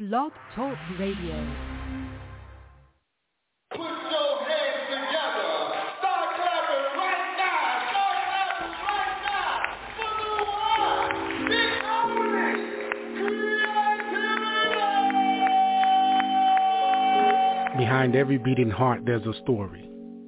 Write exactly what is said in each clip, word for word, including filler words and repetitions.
Blog Talk Radio. Put your hands together. Start clapping right now. Start clapping right now. For the one, the only creativity. Behind every beating heart, there's a story.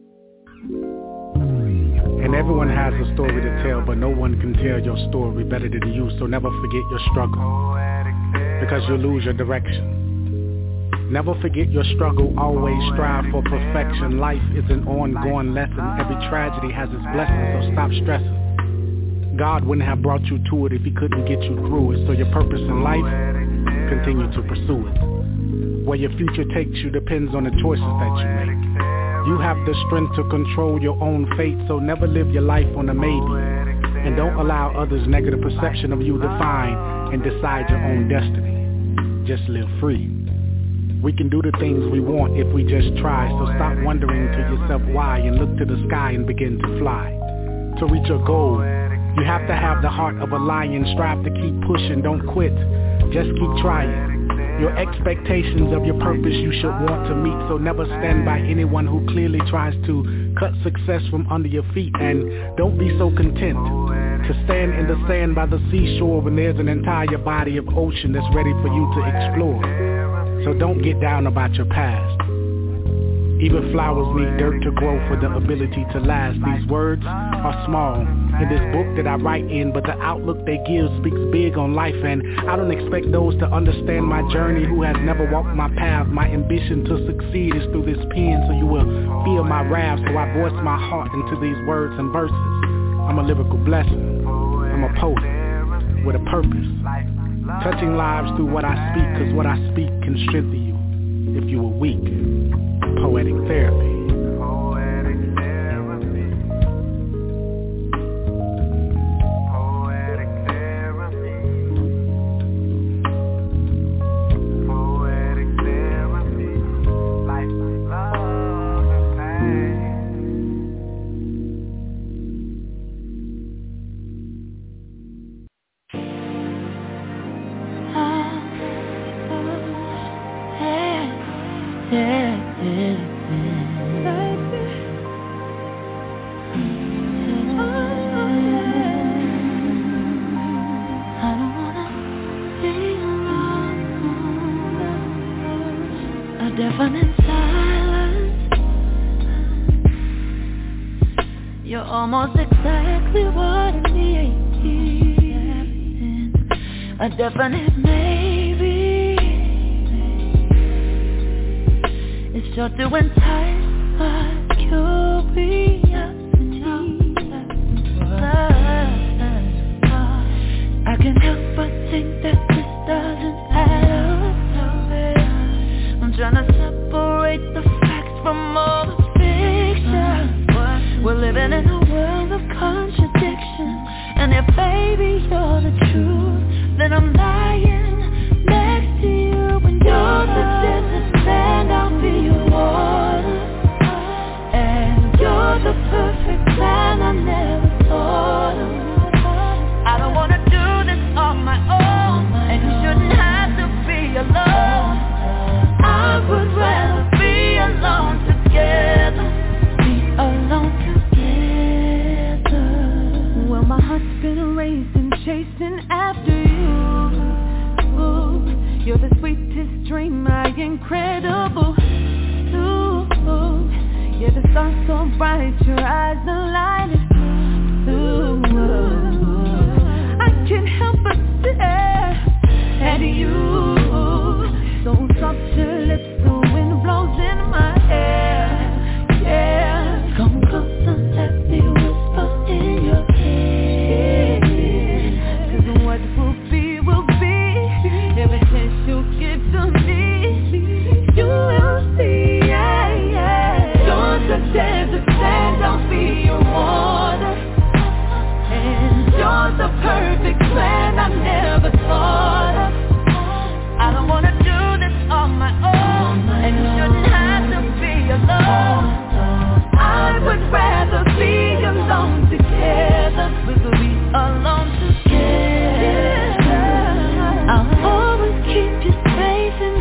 And everyone has a story to tell, but no one can tell your story better than you, so never forget your struggle, because you'll lose your direction. Never forget your struggle, always strive for perfection. Life is an ongoing lesson. Every tragedy has its blessing, so stop stressing. God wouldn't have brought you to it if he couldn't get you through it. So your purpose in life, continue to pursue it. Where your future takes you depends on the choices that you make. You have the strength to control your own fate, so never live your life on a maybe. And don't allow others' negative perception of you define and decide your own destiny. Just live free. We can do the things we want if we just try, so stop wondering to yourself why and look to the sky and begin to fly. To reach your goal, you have to have the heart of a lion. Strive to keep pushing, don't quit, just keep trying. Your expectations of your purpose you should want to meet, so never stand by anyone who clearly tries to cut success from under your feet. And don't be so content to stand in the sand by the seashore when there's an entire body of ocean that's ready for you to explore. So don't get down about your past. Even flowers need dirt to grow for the ability to last. These words are small in this book that I write in, but the outlook they give speaks big on life. And I don't expect those to understand my journey who has never walked my path. My ambition to succeed is through this pen, so you will feel my wrath. So I voice my heart into these words and verses. I'm a lyrical blessing. I'm a poet with a purpose, touching lives through what I speak, cause what I speak can strengthen you if you are weak. Poetic therapy. Almost exactly what I need. A definite maybe. It's sure to entice my curiosity. I can't help but think that this doesn't add up. I'm trying to separate the facts from all the fiction. We're living in a world of contradictions, and if baby you're the truth, then I'm lying next to you. When you're the desert sand, I'll be your water, and you're the perfect plan I never thought of. I don't wanna do this on my own, and you shouldn't have to be alone. I would rather be alone together, be alone together. My heart's been racing, chasing after you. Ooh, you're the sweetest dream, my incredible. Ooh, yeah, the stars so bright, your eyes are lighting. Ooh, I can't help but stare at you. So soft your lips, the wind blows in my hair. Yeah, come closer, let me whisper in your ear. What will be, will be. Every chance you give to me, you will see, yeah, yeah. You're the desert sand, I'll be your water, and you're the perfect plan I never thought of. I don't wanna do this on my own, and you shouldn't have to be alone. I would rather be alone together. We could be alone together. I'll always keep you safe in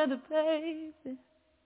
together, baby.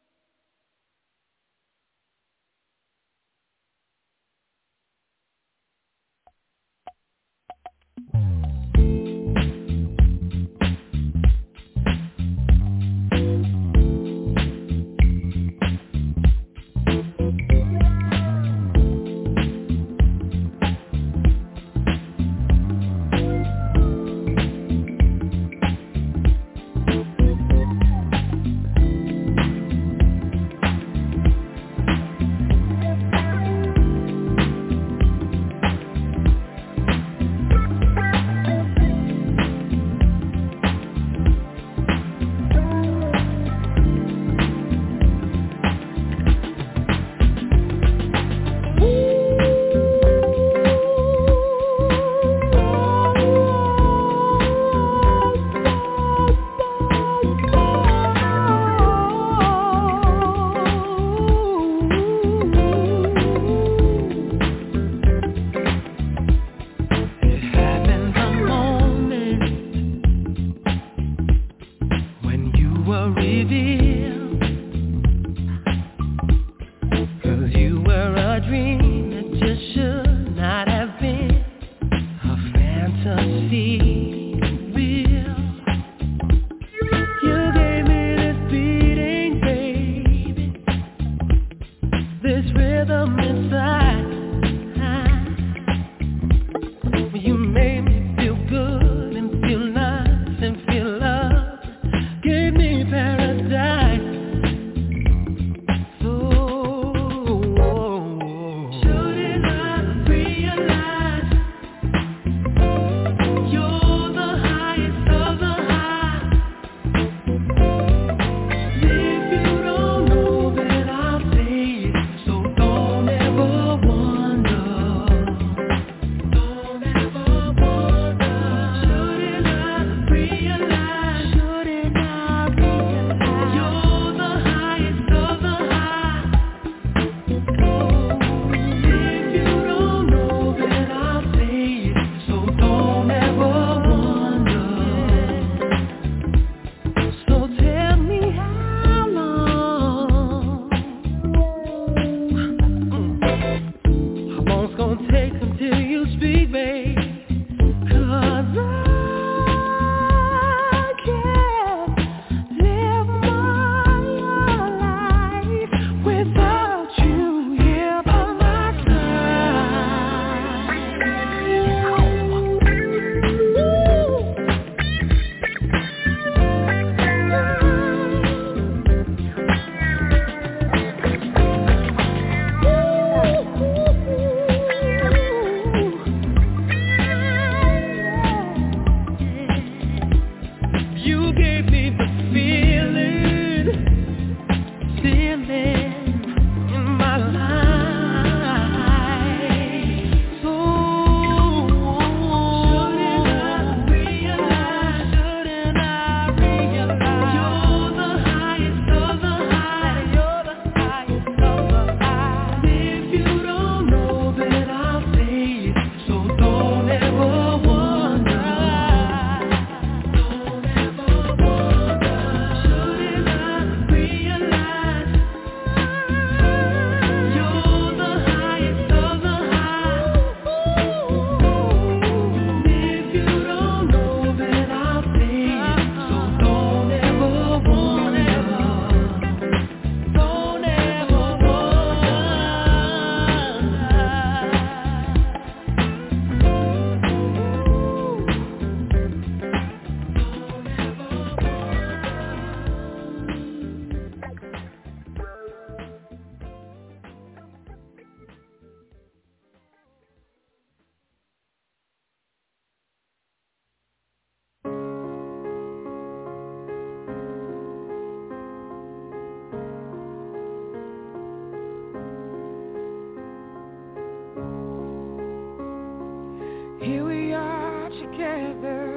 Here we are together,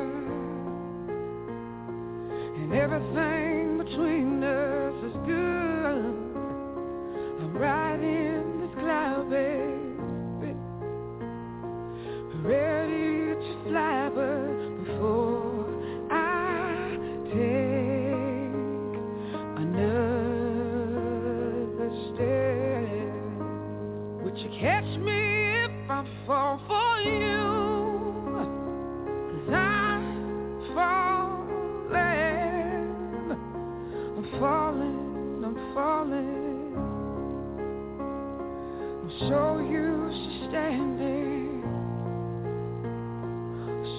and everything between us is good. I'm riding this cloud, baby, ready to fly, but before I take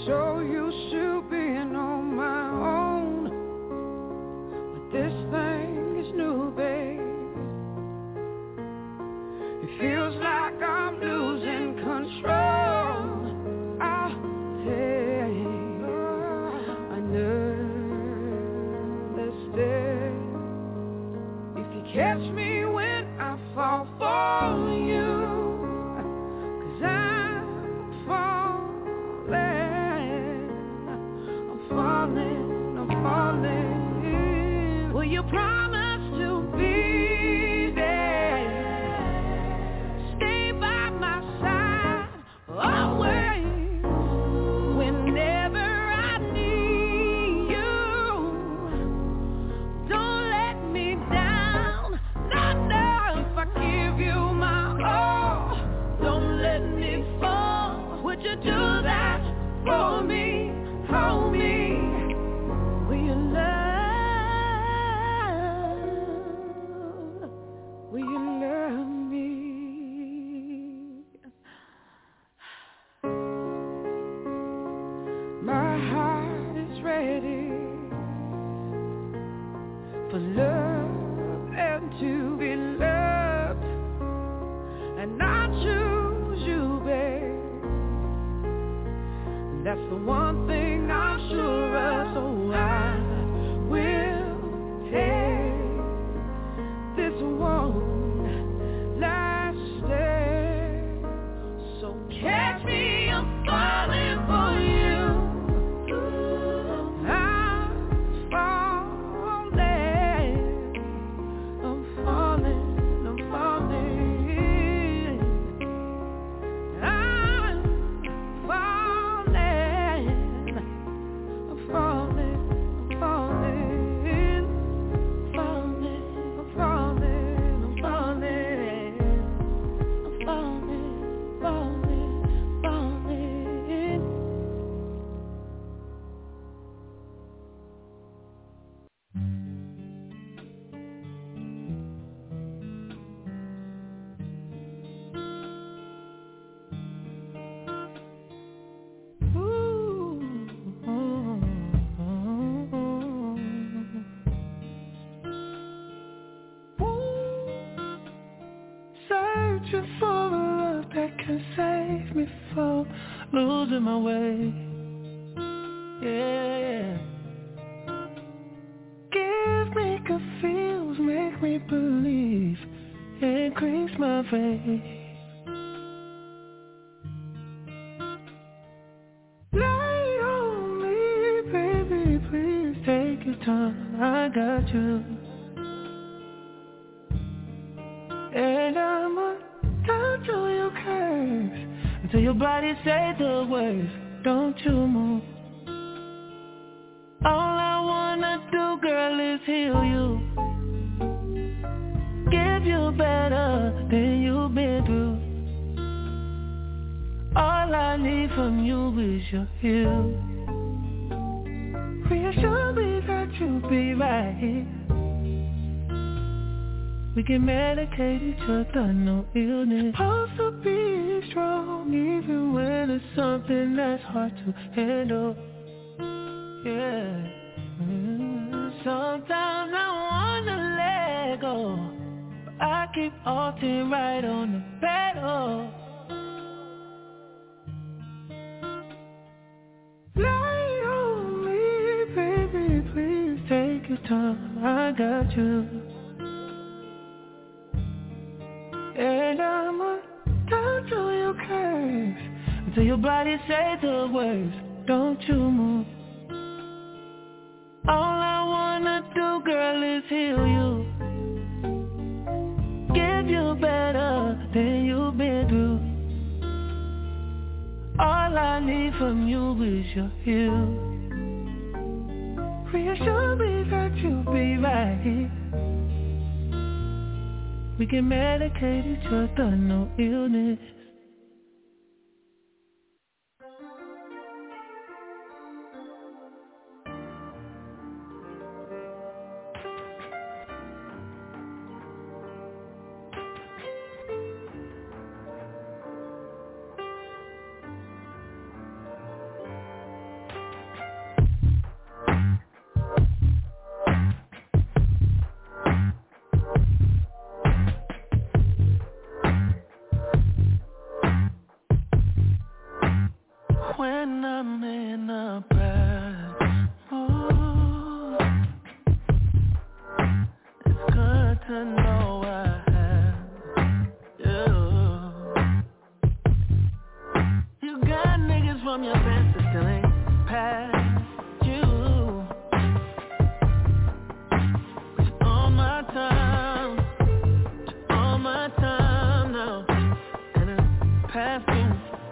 so used to being on my own, but this thing is new, babe. It feels like I'm losing control. I'll take another step. If you catch me when I fall for you, 'cause I'm falling, I'm falling, I'm falling. Will you promise to be do that for me, hold me. Will you love, will you love me? My heart is ready for love and to be loved, and I choose you, babe. That's the one thing I'm sure of, so I will take this one last step. So catch me, I'm falling for you. I'm falling, I'm falling, I'm falling. I'm falling. Falling, falling, falling, I'm falling, I'm falling, I'm falling, falling, falling. Searching for a love that can save me from losing my way. Yeah. Give me good feels, make me believe, increase my faith. Lay on me, baby, please take your time, I got you. And I'ma touch all your curves until your body say the words. Don't you move. All I wanna do, girl, is heal you. Give you better than you've been through. All I need from you is your heal. Reassure me that you'll be right here. We can medicate each other, no illness. Supposed to be strong, even when it's something that's hard to handle. Yeah. Mm-hmm. Sometimes I wanna let go, but I keep halting right on the pedal. Lay on me, baby, please take your time, I got you. And I'ma touch all your curves until your body say the words. Don't you move. All I wanna do, girl, is heal you. Give you better than you've been through. All I need from you is your heal. Reassure me that you'll be right here. We can medicate each other, no illness. when I'm in the bed. Ooh, it's good to know I have you. You got niggas from your past that still ain't past you. It's all my time, it's all my time now, and it's past you.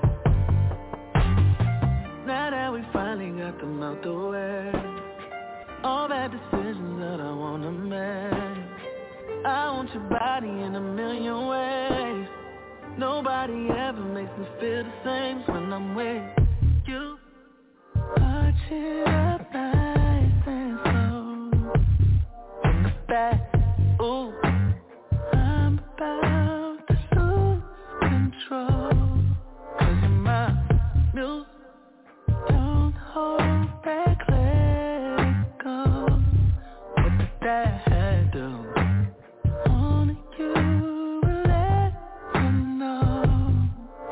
Now that we finally got them out the way, all bad decisions that I wanna make. I want your body in a million ways. Nobody ever makes me feel the same as when I'm with you. Touch it up nice and slow. In the back, ooh, I'm about to lose control. Cause you're my muse. Don't hold back, let it go. What did that do? Only you will let me know.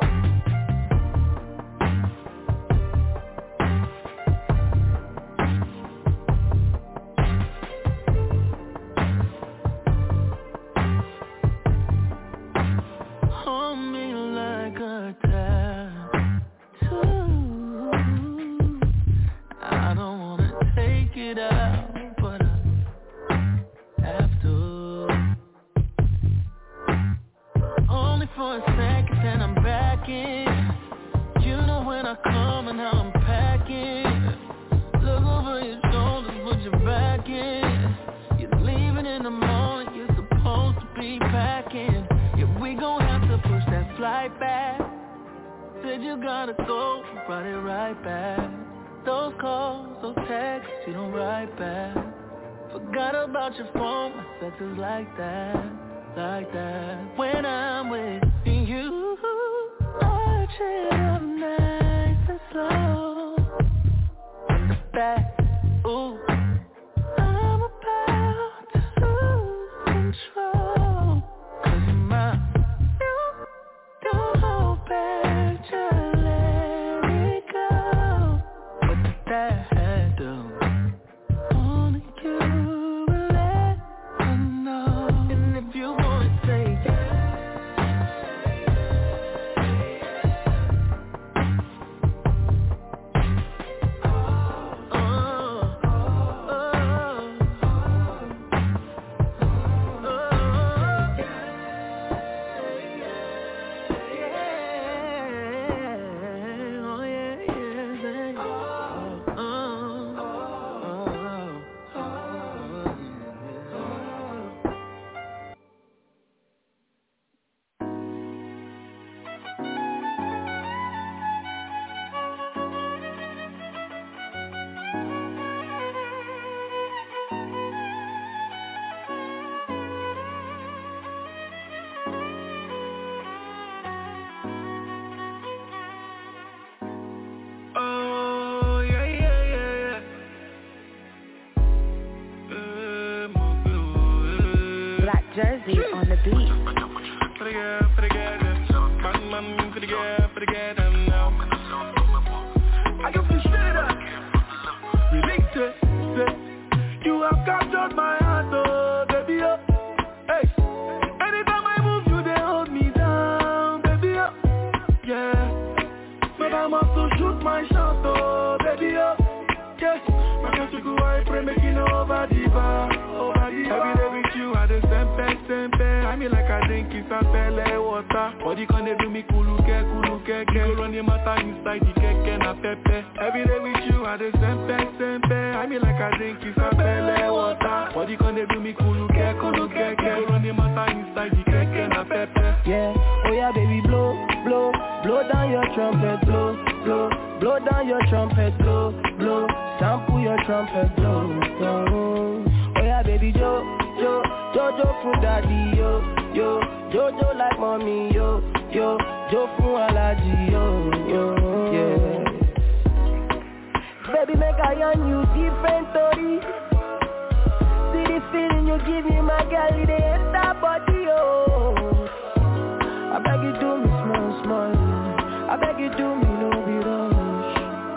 Hold me like a tattoo. I don't wanna take it out, but I have to. Only for a second, then I'm back in. You know when I come and how I'm packing. Look over your shoulders, put your back in. You're leaving in the morning, you're supposed to be packing. Yeah, we gon' have to push that flight back. Said you gotta go, brought it right back. Those calls, those texts, you don't write back. Forgot about your phone, my sex is like that, like that. When I'm with you, I chill up nice and slow. In the back, ooh, I'm about to lose control. Cause you're my, you don't hold back, just let it go. What did that do? Only you will let me know. And if you wanna take it, Jersey on the beat. For the girl, for the girl, man, man, for the girl, for the girl, them now. I got some shit up. Release it, say, you have captured my heart, oh, baby, oh. Hey, anytime I move, you they hold me down, baby, oh. Yeah, but I must to shoot my shot, oh, baby, oh. Yes, my country go, I pray, making over the bar, over the bar. Every day with you, I just sempe, sempe. I mean like I drink it, I fell water. Body can they do me kuluke, kuluke, ke. You go run the matter inside the keke na pepe. Every day with you, I just sempe, sempe. I mean like I drink it, I fell water. Body can they do me kuluke, kuluke, ke. You go run the matter inside the keke na pepe. Yeah, oh yeah baby, blow, blow, blow down your trumpet, blow, blow, blow down your trumpet, blow, blow, sample your trumpet, blow, blow. Oh yeah baby, jo, jo, jojo fun daddy, yo, yo, jojo like mommy, yo, yo, jo fun alaji, yo, yo, yeah. Baby make I on you different story. See the feeling you give me, my girl, it ain't that body, oh. I beg you do me small, small. I beg you do me no be rush.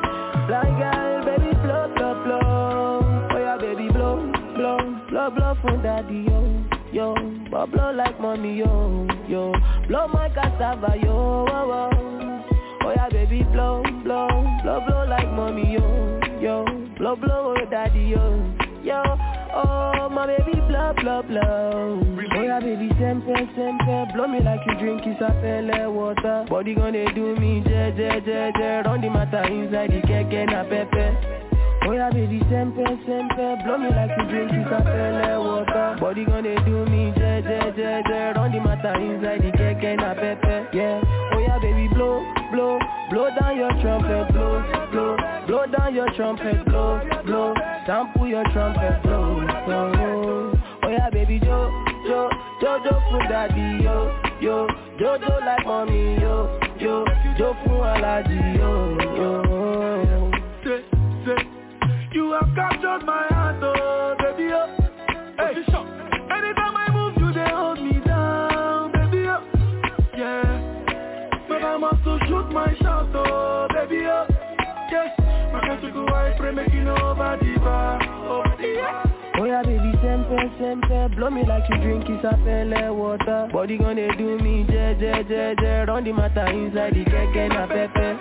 Fly girl, baby, blow, blow, blow. Oh yeah, baby, blow, blow, blow, blow for daddy, yo, yo. But blow like mommy, yo, yo. Blow my cassava, yo, oh, oh. Oh yeah, baby, blow, blow, blow, blow like mommy, yo, yo. Blow, blow, oh daddy, yo, yo. Oh, my baby, blow, blow, blow. Oh yeah, baby, sempe, sempe. Blow me like you drink Isapele water. Body gonna do me, je, je, je, je. Run the matter inside the keke na pepe. Oh yeah, baby, sempe, sempe. Blow me like you drink Isapele water. Body gonna do me, je, je, je, je. Run the matter inside the keke na pepe. Yeah. Oh yeah, baby, blow, blow, blow down your trumpet, blow, blow, blow down your trumpet, blow, blow. Sample your trumpet, blow, blow. Oh yeah, baby, jo, jo, jo, jo for daddy, yo, yo. Jo, jo like mommy, yo, yo. Jo for allergy, yo, yo. Say, say, you have captured my heart, oh, baby, oh. Hey, anytime I move, you they hold me down, baby, oh. Yeah, but I must to shoot my shot, oh, baby, oh. Yes, my country go I pray make you know over the bar, over the bar. Oh yeah, baby, sempe, sempe. Blow me like you drink Isapele water. Body gonna do me, je, je, je, je. Run the matter inside the keke na pepe.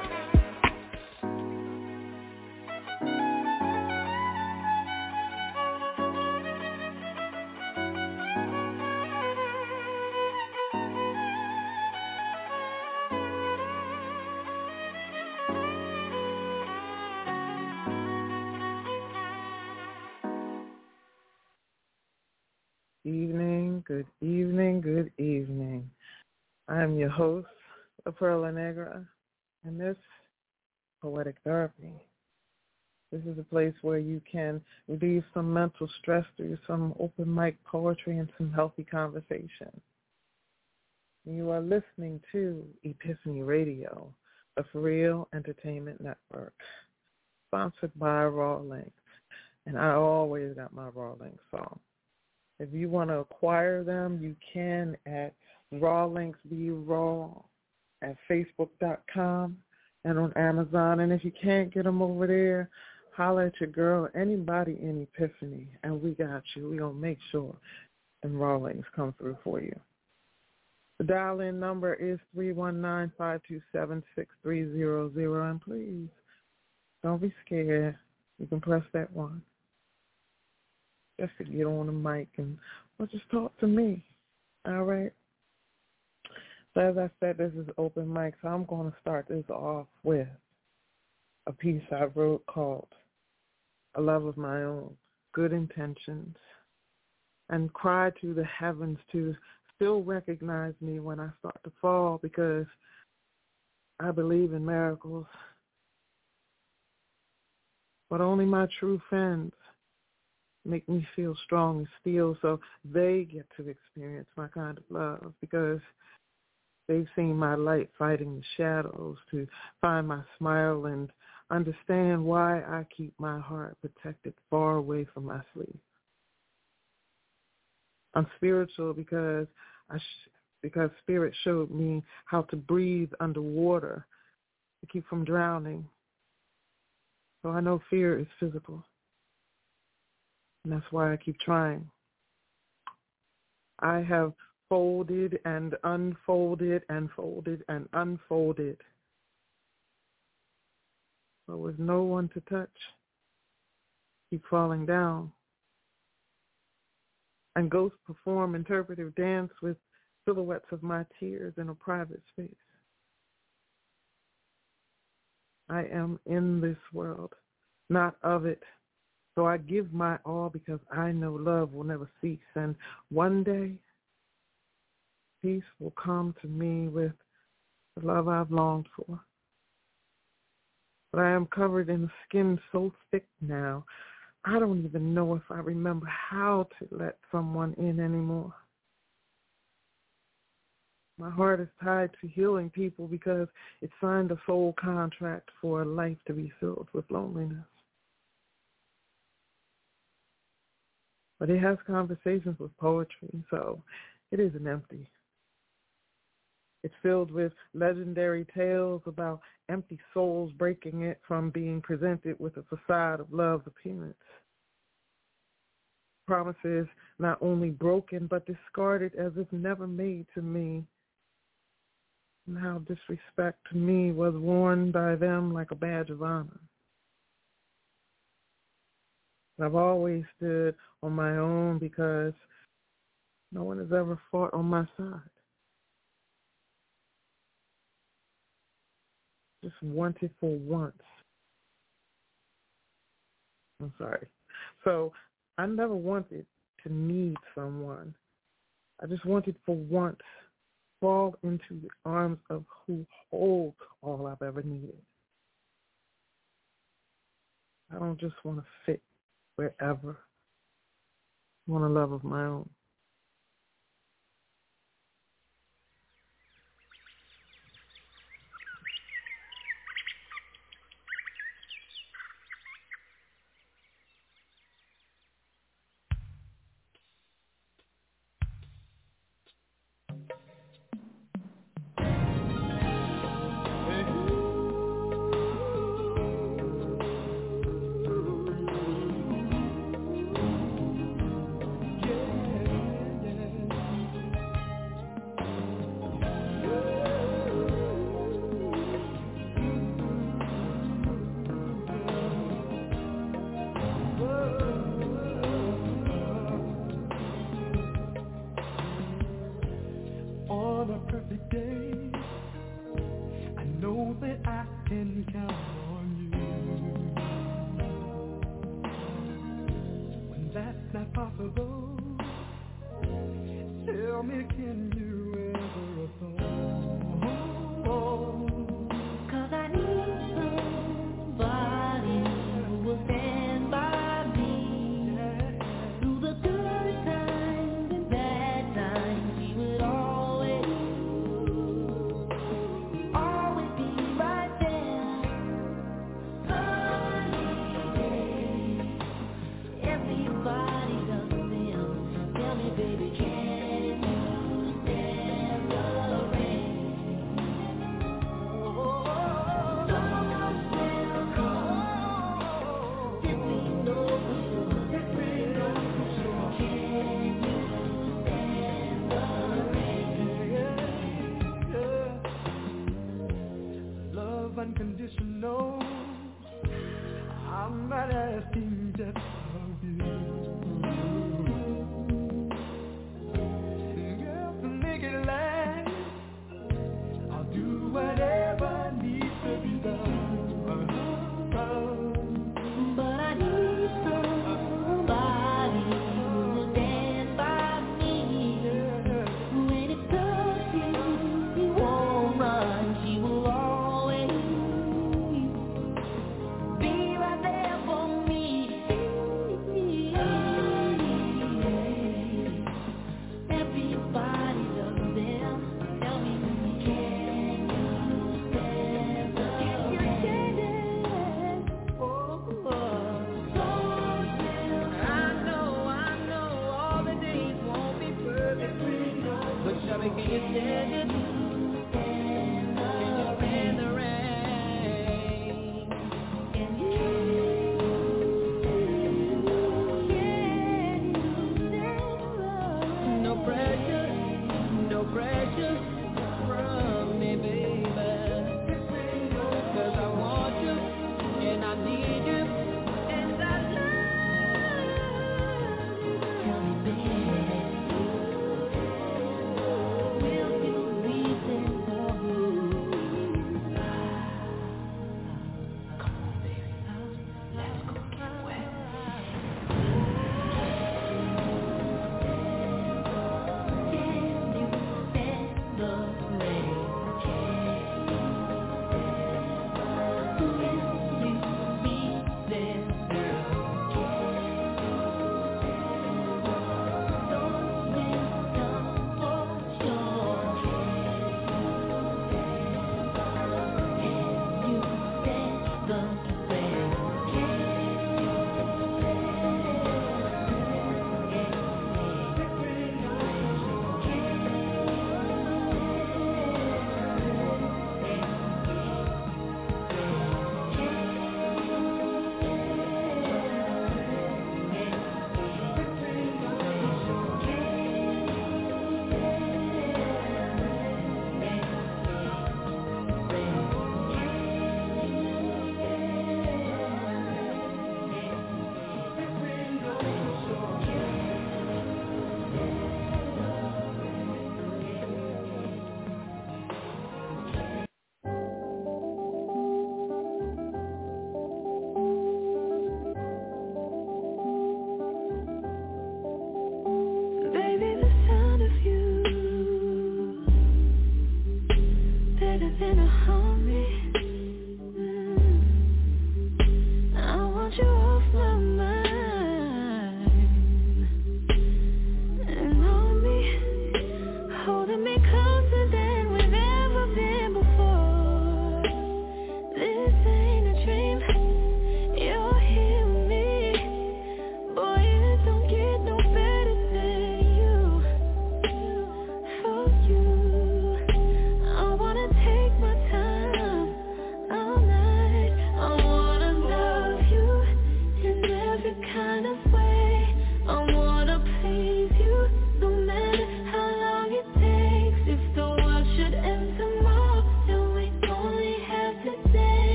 Evening, good evening, good evening. I'm your host, La Perla Negra, and this Poetic Therapy. This is a place where you can relieve some mental stress through some open mic poetry and some healthy conversation. You are listening to Epiphany Radio, a For Real Entertainment Network, sponsored by Raw Links. And I always got my Raw Links song. If you want to acquire them, you can at Raw Links Be Raw at Facebook dot com and on Amazon. And if you can't get them over there, holler at your girl, anybody in Epiphany, and we got you. We're going to make sure and Raw Links come through for you. The dial-in number is three one nine, five two seven, six three zero zero. And please, don't be scared. You can press that one. Just to get on the mic and well, just talk to me, all right? So as I said, this is open mic, so I'm going to start this off with a piece I wrote called A Love of My Own, Good Intentions, and cry to the heavens to still recognize me when I start to fall because I believe in miracles, but only my true friends make me feel strong and steel so they get to experience my kind of love because they've seen my light fighting the shadows to find my smile and understand why I keep my heart protected far away from my sleep. I'm spiritual because I sh- because Spirit showed me how to breathe underwater to keep from drowning. So I know fear is physical. And that's why I keep trying. I have folded and unfolded and folded and unfolded. But with no one to touch, keep falling down. And ghosts perform interpretive dance with silhouettes of my tears in a private space. I am in this world, not of it. So I give my all because I know love will never cease. And one day, peace will come to me with the love I've longed for. But I am covered in a skin so thick now, I don't even know if I remember how to let someone in anymore. My heart is tied to healing people because it signed a soul contract for a life to be filled with loneliness. But it has conversations with poetry, so it isn't empty. It's filled with legendary tales about empty souls breaking it from being presented with a facade of love's appearance. Promises not only broken but discarded as if never made to me. And how disrespect to me was worn by them like a badge of honor. I've always stood on my own because no one has ever fought on my side. Just wanted for once. I'm sorry. So I never wanted to need someone. I just wanted for once to fall into the arms of who holds all I've ever needed. I don't just want to fit wherever. I want a love of my own. Be right there for me.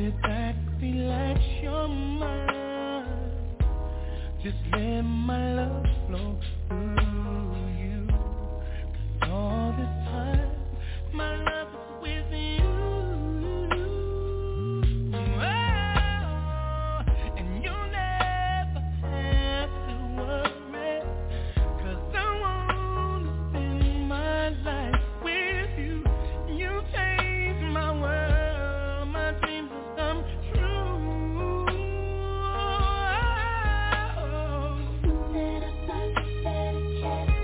it that relax your mind. Just let my love flow through you. 'Cause all this time, my love is with you. Oh, and you never have to worry. 'Cause I wanna spend my life with you. You change my world, my dreams will come true. Oh,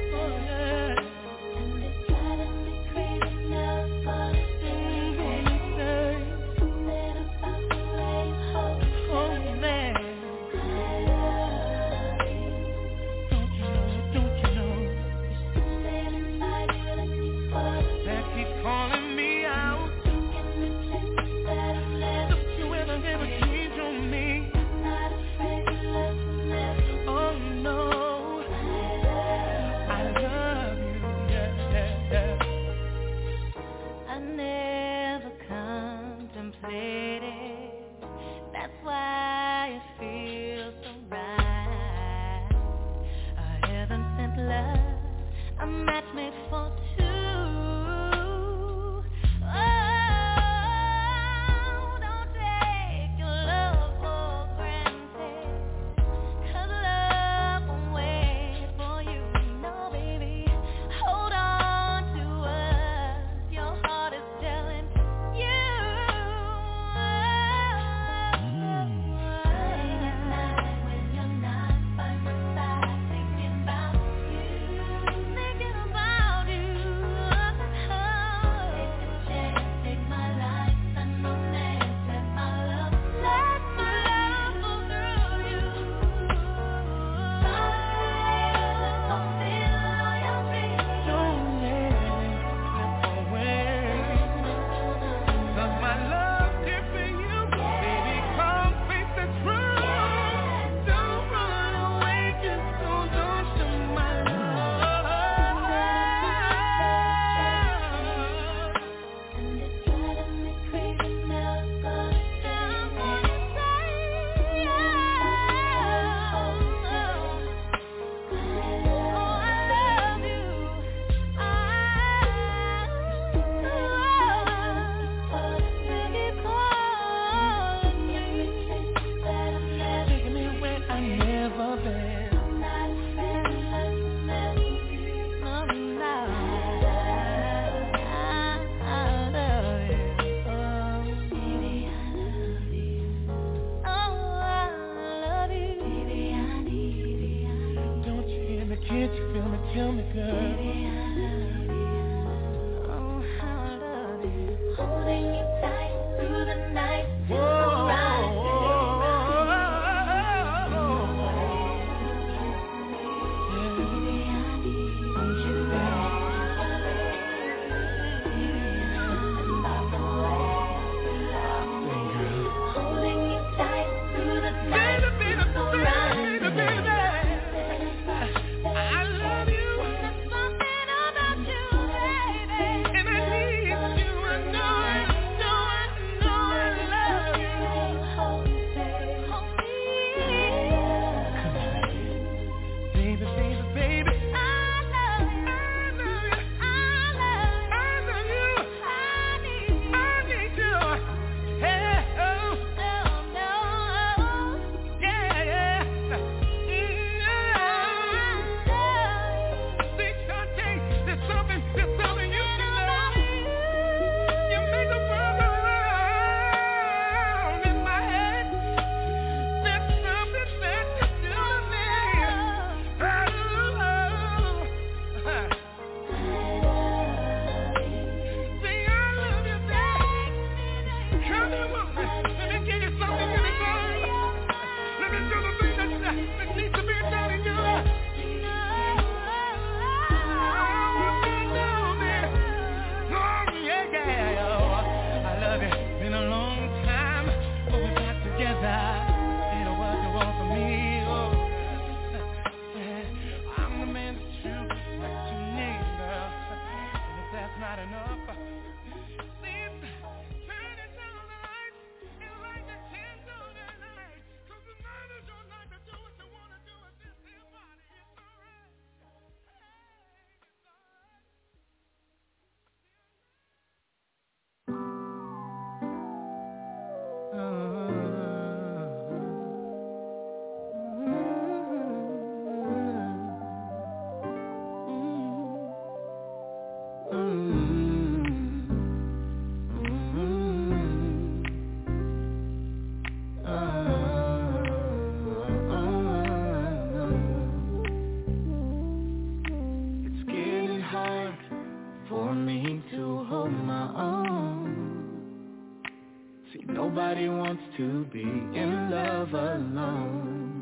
Nobody wants to be in love alone.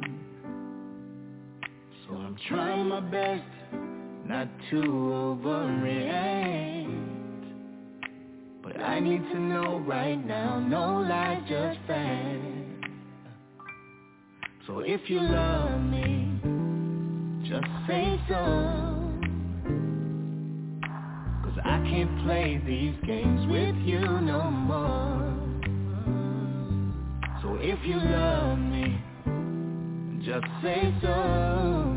So I'm trying my best not to overreact, but I need to know right now, no lies, just facts. So if you love me, just say so, cause I can't play these games with you no more. So if you love me, just say so.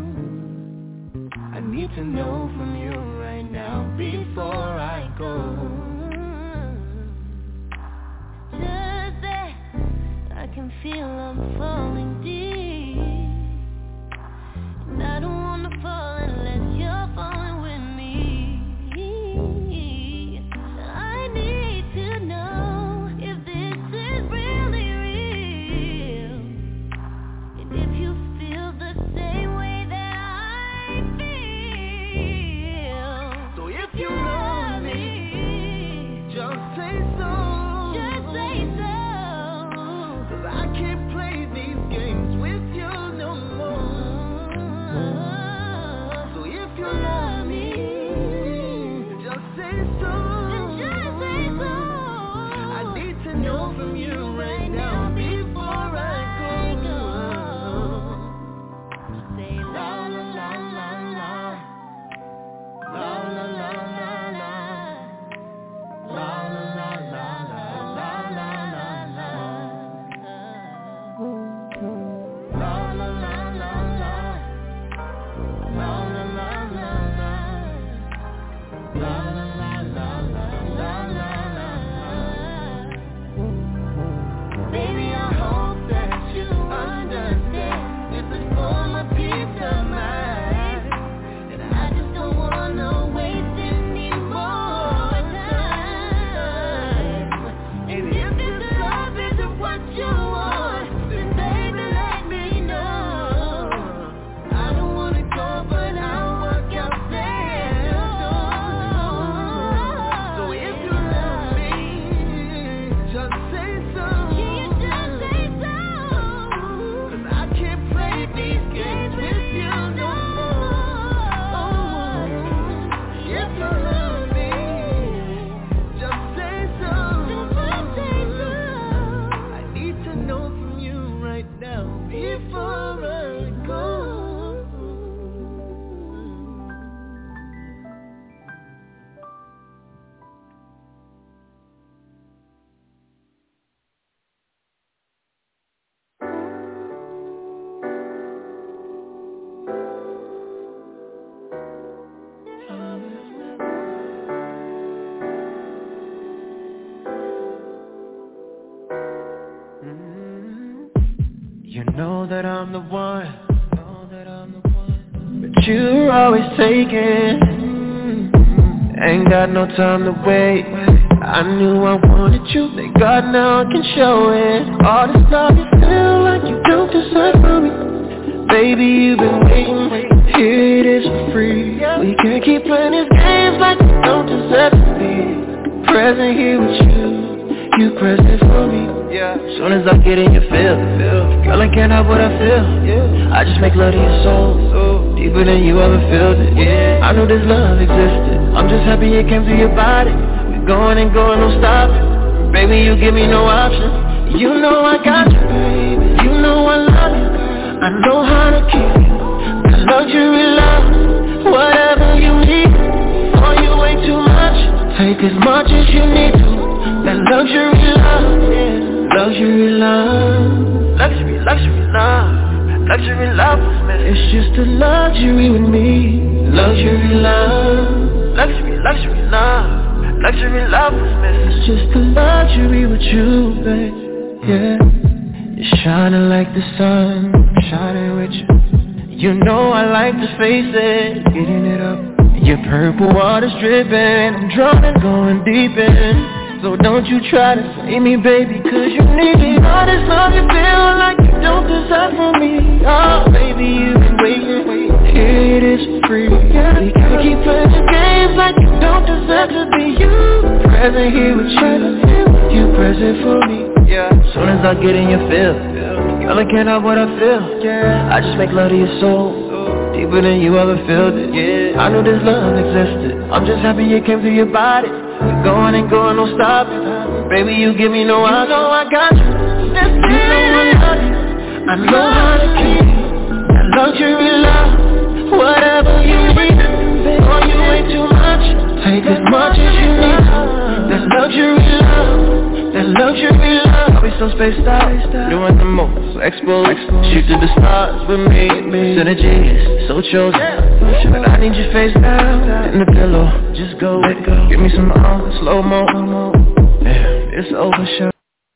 I need to know from you right now before I go. Just that I can feel I'm falling deep, and I don't wanna fall unless you're falling with me. I need to know if this is really real, and if you feel the same way that I feel. So if you love me, just say so. Just say so. Cause I can't play these games with you no more. So if you love me, just say so. Just say so. I need to know from you right now before I go. Say la la la la la. La la la la la. La la la la la la la la la. La la la la la. La la la la la. La la la la la la la la. Baby, I hope that you understand. This is for my peace of mind, and I just don't wanna waste any more time. And if this love isn't what you want, then baby, let me know. I don't wanna go, but I'll work out there. So if you love me, just say so. You just say so. Cause I can't play these games with you no more. If you love me, just say so. Just say so. I need to know from you right now before I go. You know that I'm the one, but you're always taking. Ain't got no time to wait. I knew I wanted you, thank God now I can show it. All this love you feel like you don't deserve from me. Baby, you've been waiting, here it is for free. We can't keep playing these games like you don't deserve to be. Present here with you, you present for me. Soon as I get in you feel, girl I can't help what I feel. I just make love to your soul, deeper than you ever felt it. I knew this love existed, I'm just happy it came through your body. We're going and going, no stopping. Baby, you give me no option. You know I got you, baby. You know I love you. I know how to keep you. The luxury love, whatever you need. Oh, you way too much. Take as much as you need to. That luxury love, yeah. Luxury love, luxury, luxury love, luxury love. It's just a luxury with me. Luxury love, luxury, luxury love, luxury love. It's just a luxury with you, babe. Yeah, you're shining like the sun, I'm shining with you. You know I like to face it, getting it up. Your purple water's dripping, I'm drowning, going deep in. So don't you try to save me, baby, cause you need me. All this love you feel like you don't deserve from me. Oh, baby, you've been waiting, here it is for free. We can't keep playing games like you don't deserve to be. You present here with you, you present for me. Yeah. Soon as I get in your field, girl, I can't help what I feel. Yeah. I just make love to your soul, deeper than you ever felt it. Yeah. I knew this love existed. I'm just happy it came through your body. We're going and going, don't stop it. Baby, you give me no option. You know I got you. That's you know I love you. I know how to keep that luxury love. Whatever you need, oh, you ain't too much. Take as much as you need. That luxury love, that luxury love. We so spaced out, doing the most, exposed. Shoot to the stars with me. Synergy is so chosen, but I need your face down in the pillow. Just go, let go. Give me some uh, slow mo. Yeah, it's over, shot.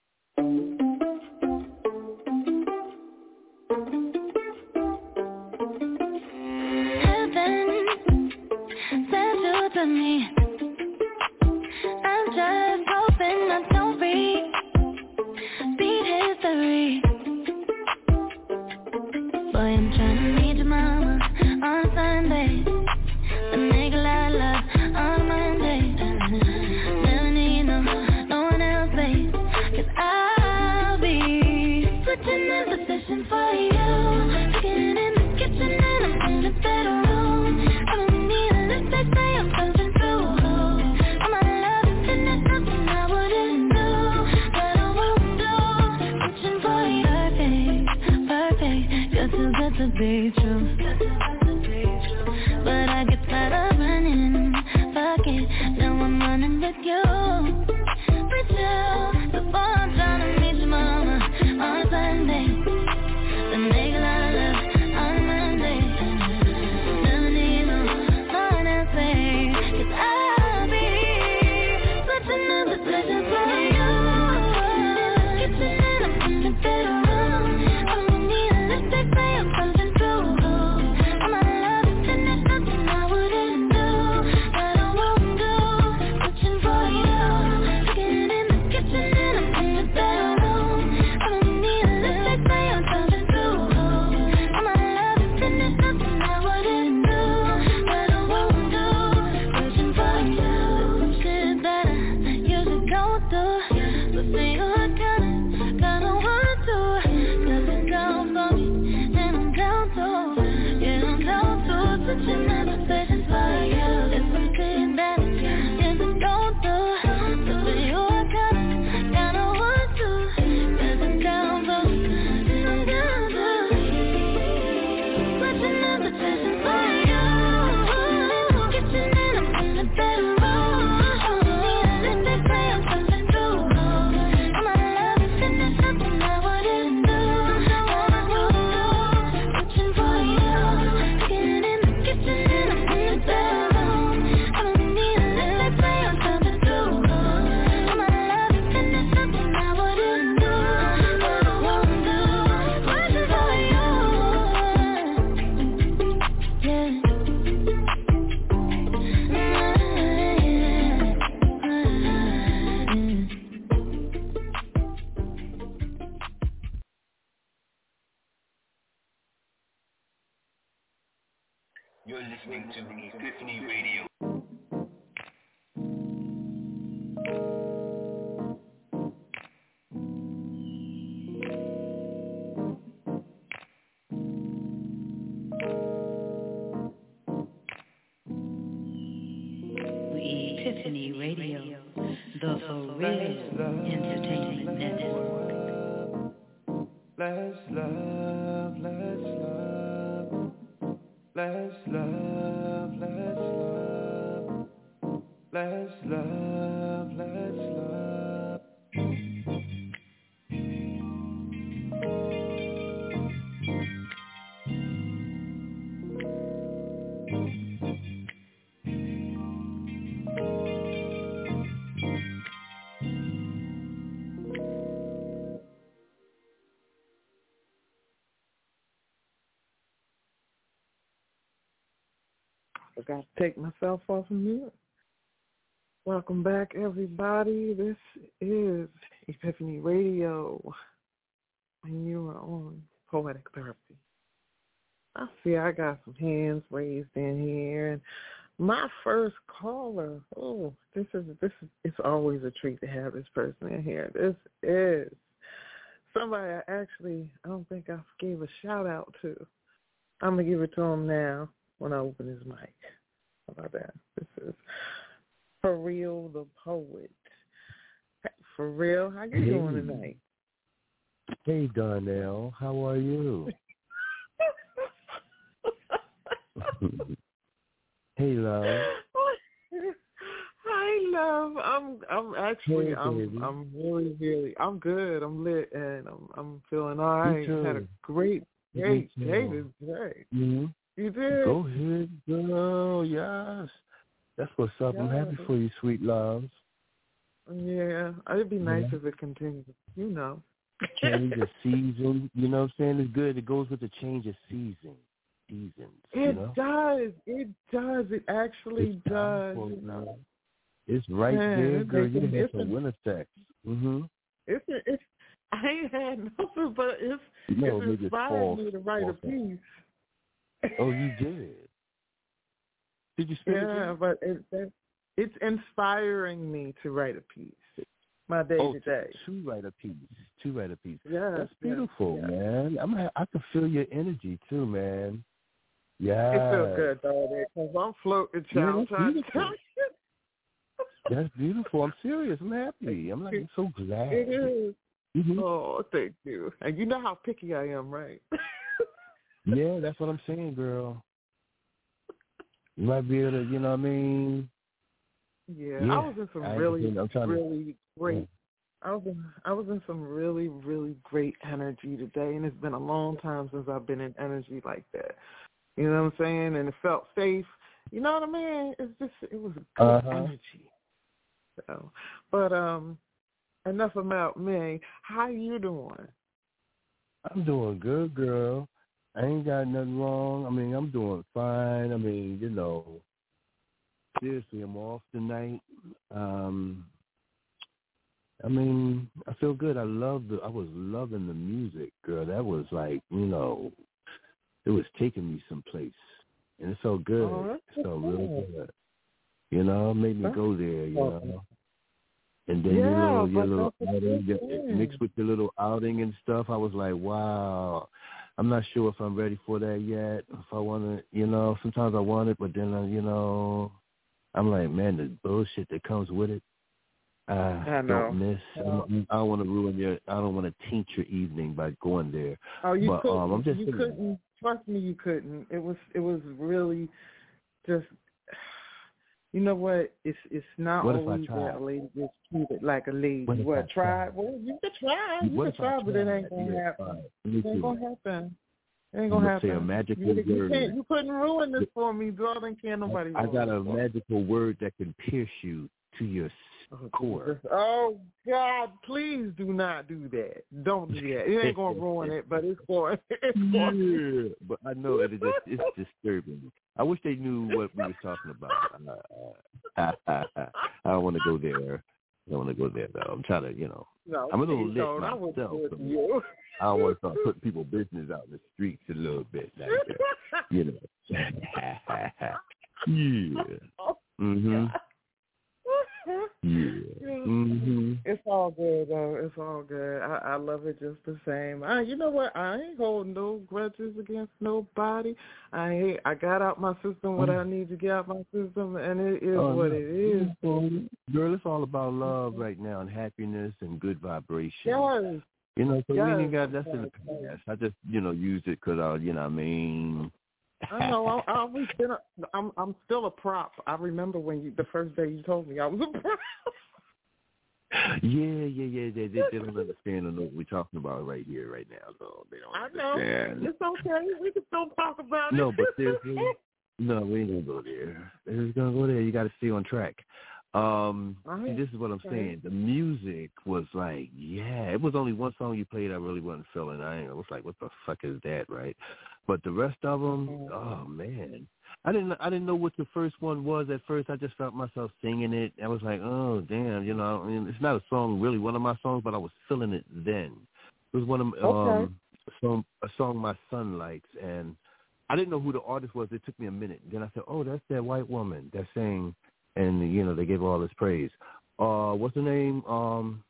You're listening to Epiphany Radio. Epiphany Radio, the For Real Entertainment Network. Let's love, let's love, let's love, let's love, let's love, let's love. Forgot to take myself off of mute. Welcome back, everybody. This is Epiphany Radio, and you are on Poetic Therapy. I see I got some hands raised in here, and My first caller. Oh, this is this is. It's always a treat to have this person in here. This is somebody I actually I don't think I gave a shout out to. I'm gonna give it to him now when I open his mic. How about that? This is For Real the Poet. For Real, how you hey. doing tonight? Hey Darnell, how are you? Hey love. Hi love. I'm I'm actually hey, I'm baby. I'm really really I'm good. I'm lit and I'm I'm feeling all right. Had a great great day today. Mm-hmm. You did. Go ahead, girl. Yes. That's what's up. Yeah. I'm happy for you, sweet loves. Yeah, it'd be nice yeah. if it continued. You know. Change of season. You know what I'm saying? It's good. It goes with the change of season. Seasons. It you know? does. It does. It actually it's does. Powerful, you know? It's right Man, there, girl. You didn't have some winter sex. Mm-hmm. It's, it's, I ain't had nothing, but it's, no, it's inspired me to write false. a piece. Oh, you did? Did you spend Yeah, it? but it, it, it's inspiring me to write a piece. My day oh, to day. To write a piece. To write a piece. Yeah. That's beautiful, yeah. man. I'm. I can feel your energy too, man. Yeah. It feels good, though, because I'm floating, child. Yeah, that's beautiful. That's beautiful. I'm serious. I'm happy. I'm like, I'm so glad. It is. Mm-hmm. Oh, thank you. And you know how picky I am, right? Yeah, that's what I'm saying, girl. You might be able to, you know what I mean? Yeah, yeah. I was in some I really, to, really great. Yeah. I was in, I was in some really, really great energy today, and it's been a long time since I've been in energy like that. You know what I'm saying? And it felt safe. You know what I mean? It's just, it was good uh-huh. energy. So, but um, enough about me. How you doing? I'm doing good, girl. I ain't got nothing wrong. I mean, I'm doing fine. I mean, you know, seriously, I'm off tonight. Um, I mean, I feel good. I love the. I was loving the music, girl. That was like, you know, it was taking me someplace, and it felt good. Oh, it felt really good. You know, it made me go there. You know, and then yeah, your little, your little outing, your, mixed with your little outing and stuff. I was like, wow. I'm not sure if I'm ready for that yet. If I want to, you know, sometimes I want it, but then, uh, you know, I'm like, man, the bullshit that comes with it. Uh, I don't miss. I don't, I don't want to ruin your. I don't want to taint your evening by going there. Oh, you but, couldn't. Um, I'm just you saying. couldn't. Trust me, you couldn't. It was. It was really just. You know what? It's it's not what always that a lady gets treated like a lady. What? What? Try? Well, you can try. You what can try, but it ain't gonna yeah, happen. It ain't gonna happen. It ain't gonna you happen. Say a magical you, word. You, can't, you couldn't ruin this for me, darling. Can't nobody. I, I got a it magical word that can pierce you to your oh, core. Oh God! Please do not do that. Don't do that. It ain't gonna ruin it, but it's going. It's going. Yeah, but I know that it just, it's disturbing. I wish they knew what we were talking about. Uh, I don't want to go there. I don't want to go there, though. I'm trying to, you know. No, I'm a little lit don't. myself. I, so you. I don't want to start putting people's business out in the streets a little bit, like that. You know. Yeah. Mhm. Yeah. Mm-hmm. It's all good, though. It's all good. I, I love it just the same. I, you know what? I ain't holding no grudges against nobody. I ain't, I got out my system what I need to get out my system, and it is oh, what no. it is. Girl, it's all about love right now and happiness and good vibration. Yes. You know, so yes. we ain't got that's in the past. I just, you know, used it because I, you know, what I mean. I know. I, I always been. A, I'm. I'm still a prop. I remember when you the first day you told me I was a prop. Yeah, yeah, yeah. They, they, they don't understand or know what we're talking about right here, right now. So they don't I understand. know. It's okay. We can still talk about no, it. No, but seriously, no, we ain't gonna go there. We're just gonna go there. You got to stay on track. Um, right. See, this is what I'm okay. saying. The music was like, yeah, it was only one song you played I really wasn't feeling. I, I was like, what the fuck is that, right? But the rest of them, mm-hmm. oh man, I didn't, I didn't know what the first one was at first. I just felt myself singing it. I was like, oh damn, you know, I mean, it's not a song really, one of my songs, but I was feeling it then. It was one of okay. um, a song, a song my son likes, and I didn't know who the artist was. It took me a minute. Then I said, oh, that's that white woman that sang, and, you know, they gave her all this praise. Uh, what's her name? Um,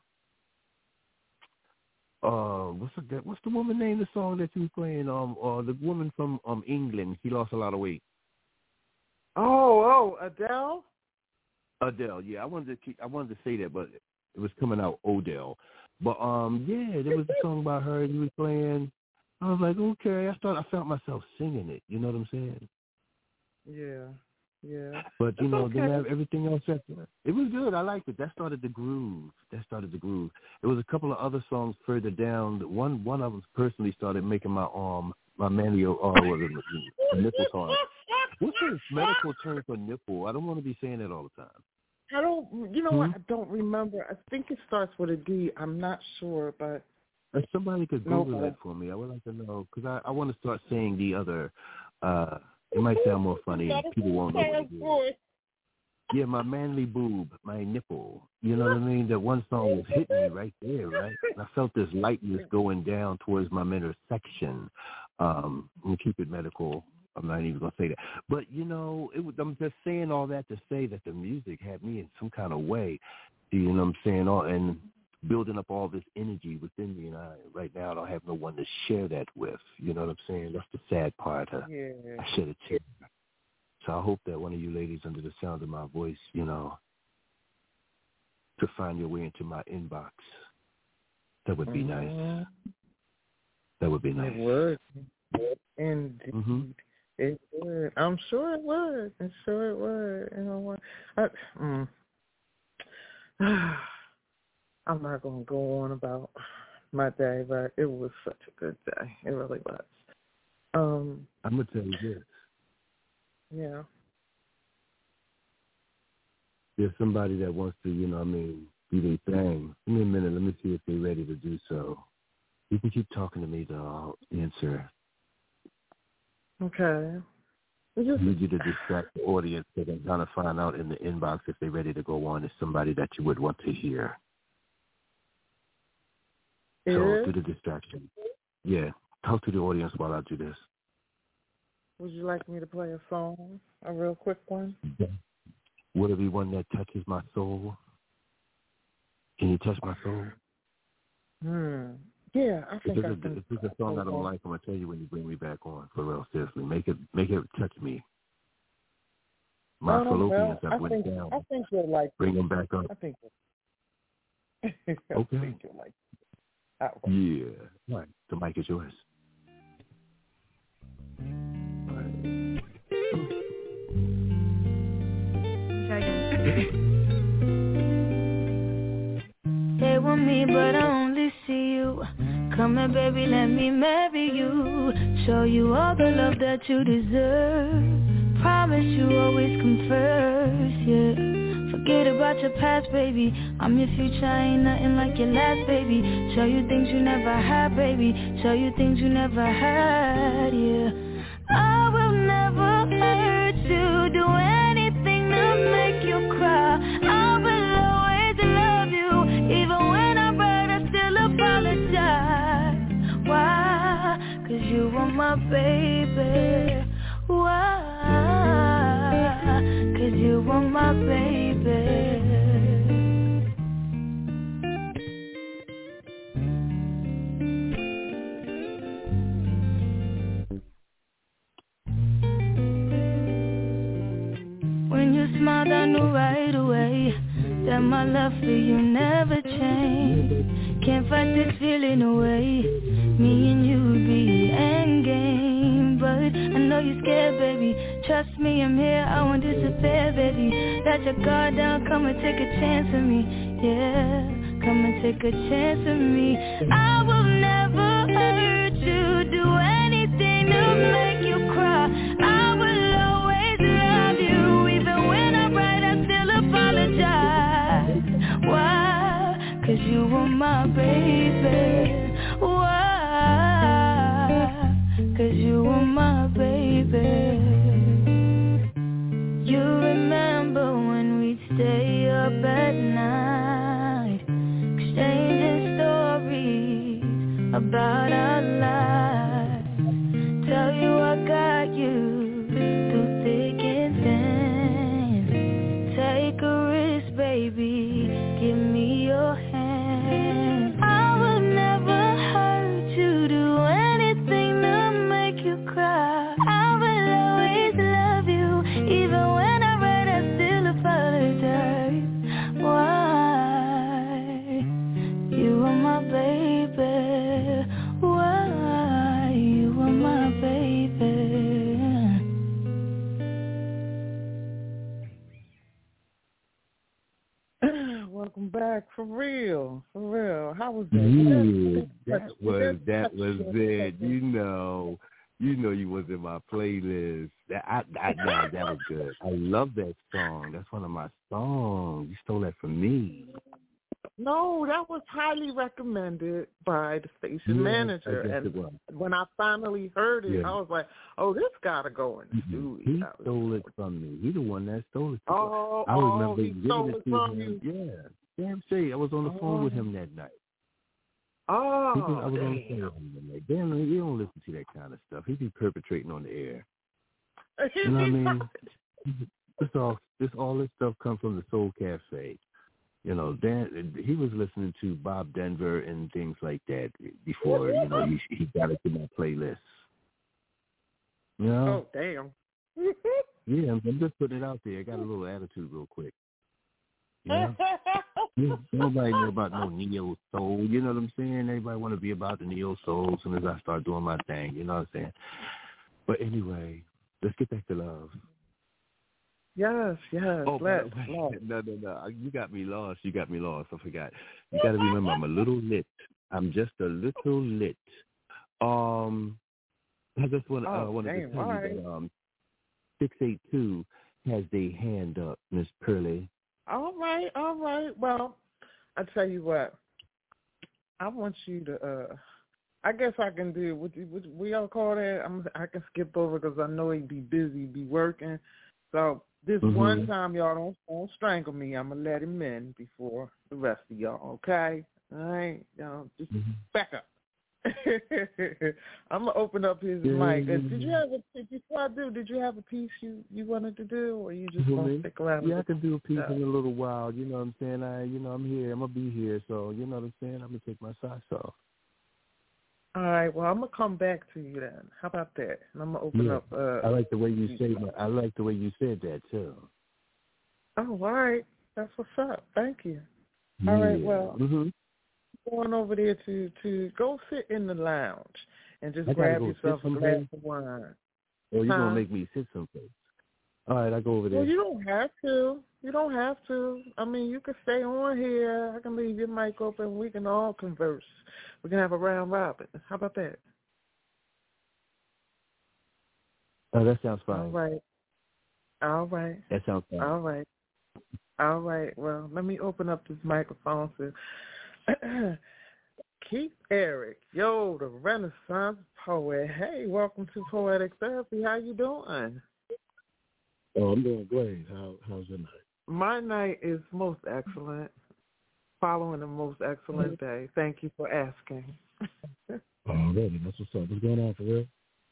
uh, what's the, what's the woman name, the song that you were playing? Um, uh, the woman from um England. She lost a lot of weight. Oh, oh, Adele? Adele, yeah. I wanted to keep, I wanted to say that, but it was coming out Odell. But, um, yeah, there was a song by her you was playing. I was like, okay. I started, I felt myself singing it. You know what I'm saying? Yeah, yeah. But, you It's know, okay. then have everything else after that. It was good. I liked it. That started the groove. That started the groove. There was a couple of other songs further down. One one of them personally started making my arm, my manual, uh, what is it, nipple hard. What's the medical term for nipple? I don't want to be saying that all the time. I don't, you know hmm? what? I don't remember. I think it starts with a D. I'm not sure, but. If somebody could Google no, it for me, I would like to know, because I, I want to start saying the other, uh, it might sound more funny and people won't know what it is. Yeah, my manly boob, my nipple. You know what I mean? That one song was hitting me right there, right? And I felt this lightness going down towards my midsection. Um, I'm going to keep it medical. I'm not even going to say that. But, you know, it was, I'm just saying all that to say that the music had me in some kind of way. You know what I'm saying? All, and building up all this energy within me. And I, right now I don't have no one to share that with. You know what I'm saying? That's the sad part. Uh, yeah. I shed a tear. So I hope that one of you ladies under the sound of my voice, you know, to find your way into my inbox. That would be mm-hmm. nice. That would be nice. It would. Indeed. Mm-hmm. It would. I'm sure it would. I'm sure it would. You know what? I, mm. I'm not going to go on about my day, but it was such a good day. It really was. Um, I'm going to tell you this. Yeah. There's somebody that wants to, you know what I mean, do their thing. Give me a minute. Let me see if they're ready to do so. You can keep talking to me, though. I'll answer. Okay. I need you to distract the audience because I'm trying to find out in the inbox if they're ready to go on is somebody that you would want to hear. Is? So do the distraction. Yeah. Talk to the audience while I do this. Would you like me to play a song, a real quick one? Would it be one that touches my soul? Can you touch my soul? Hmm. Yeah, I think if I it's can. A, if it's a song I don't like, I'm gonna tell you when you bring me back on. For real, seriously, make it make it touch me. My oh, fallopians well, have I went think, down. I think you'll like. Bring them back up. I think. I okay. think you'll like. That yeah. All right. The mic is yours. They want me, but I only see you. Come here, baby, let me marry you. Show you all the love that you deserve. Promise you always come first, yeah. Forget about your past, baby. I'm your future, ain't nothing like your last, baby. Show you things you never had, baby. Show you things you never had, yeah. I will never hurt you, do anything to make you cry. I will always love you, even when I'm right, I still apologize. Why? Cause you are my baby. Why? Cause you are my baby. When you smiled, I knew right away that my love for you never changed. Can't fight this feeling away. Me and you would be end game, but I know you're scared, baby. Trust me, I'm here, I won't disappear, baby. Let your guard down, come and take a chance with me. Yeah, come and take a chance with me. I will never hurt you, do anything to make you cry. I will always love you, even when I'm right, I still apologize. Why? Cause you were my baby. Why? Cause you were my baby. You remember when we'd stay up at night, exchanging stories about our lives. Tell you I got your hand. I would never hurt you, do anything to make you cry. I will always love you, even when I write, I still apologize. Why? You are my baby. Why? You are my baby. Welcome back, for real, for real. How was that? Yeah, that was that was it. You know, you know, you was in my playlist. That I, I, that, that was good. I love that song. That's one of my songs. You stole that from me. No, that was highly recommended by the station Yeah, manager. I guess And it was. when I finally heard it, Yeah. I was like, oh, this got to go in the Mm-hmm. studio. He stole it from me. He the one that stole it. Oh, I oh, remember he giving stole it it to from him. you. Yeah, damn straight. I was on the phone Oh. with him that night. Oh, He was, I was damn. on the phone with him that night. Damn, you don't listen to that kind of stuff. He be perpetrating on the air. You know what I mean? This all, this all this stuff comes from the Soul Cafe. You know, Dan, he was listening to Bob Denver and things like that before, you know, he, he got it to my playlist. You know? Oh, damn. Yeah, I'm, I'm just putting it out there. I got a little attitude real quick. You know? Nobody know about no neo soul. You know what I'm saying? Everybody want to be about the neo soul as soon as I start doing my thing. You know what I'm saying? But anyway, let's get back to love. Yes, yes. Oh, let's, by the way, let's. no, no, no. You got me lost. You got me lost. I forgot. You got to remember, I'm a little lit. I'm just a little lit. Um, I just want Oh, uh, wanted damn, to tell right. you that um, six eight two has their hand up, Miss Pearlie. All right, all right. Well, I tell you what. I want you to. Uh, I guess I can do what, what we all call that. I'm, I can skip over because I know he'd be busy, be working. So this Mm-hmm. one time, y'all don't don't strangle me. I'm gonna let him in before the rest of y'all. Okay? All right, y'all just Mm-hmm. back up. I'm gonna open up his Yeah. mic. Uh, did you have a before I do? Did you have a piece you, you wanted to do, or you just Mm-hmm. gonna stick around? Yeah, I can do a piece stuff? in a little while. You know what I'm saying? I, you know, I'm here. I'm gonna be here. So you know what I'm saying? I'm gonna take my socks off. All right. Well, I'm gonna come back to you then. How about that? And I'm gonna open Yeah. up. Uh, I like the way you say. I like the way you said that too. Oh, all right. That's what's up. Thank you. All right. Yeah. Well, Mm-hmm. going over there to to go sit in the lounge and just I gotta grab go yourself sit a glass someplace? of wine. Or you Huh? gonna make me sit someplace? All right, I go over there. Well, you don't have to. You don't have to. I mean, you can stay on here. I can leave your mic open. We can all converse. We can have a round robin. How about that? Oh, that sounds fine. All right. All right. That sounds fine. All right. All right. Well, let me open up this microphone to Keith Eric. Yo, the Renaissance poet. Hey, welcome to Poetic Therapy. How you doing? Oh, I'm doing great. How how's your night? My night is most excellent. Following a most excellent day. Thank you for asking. Already, that's what's up. What's going on for real?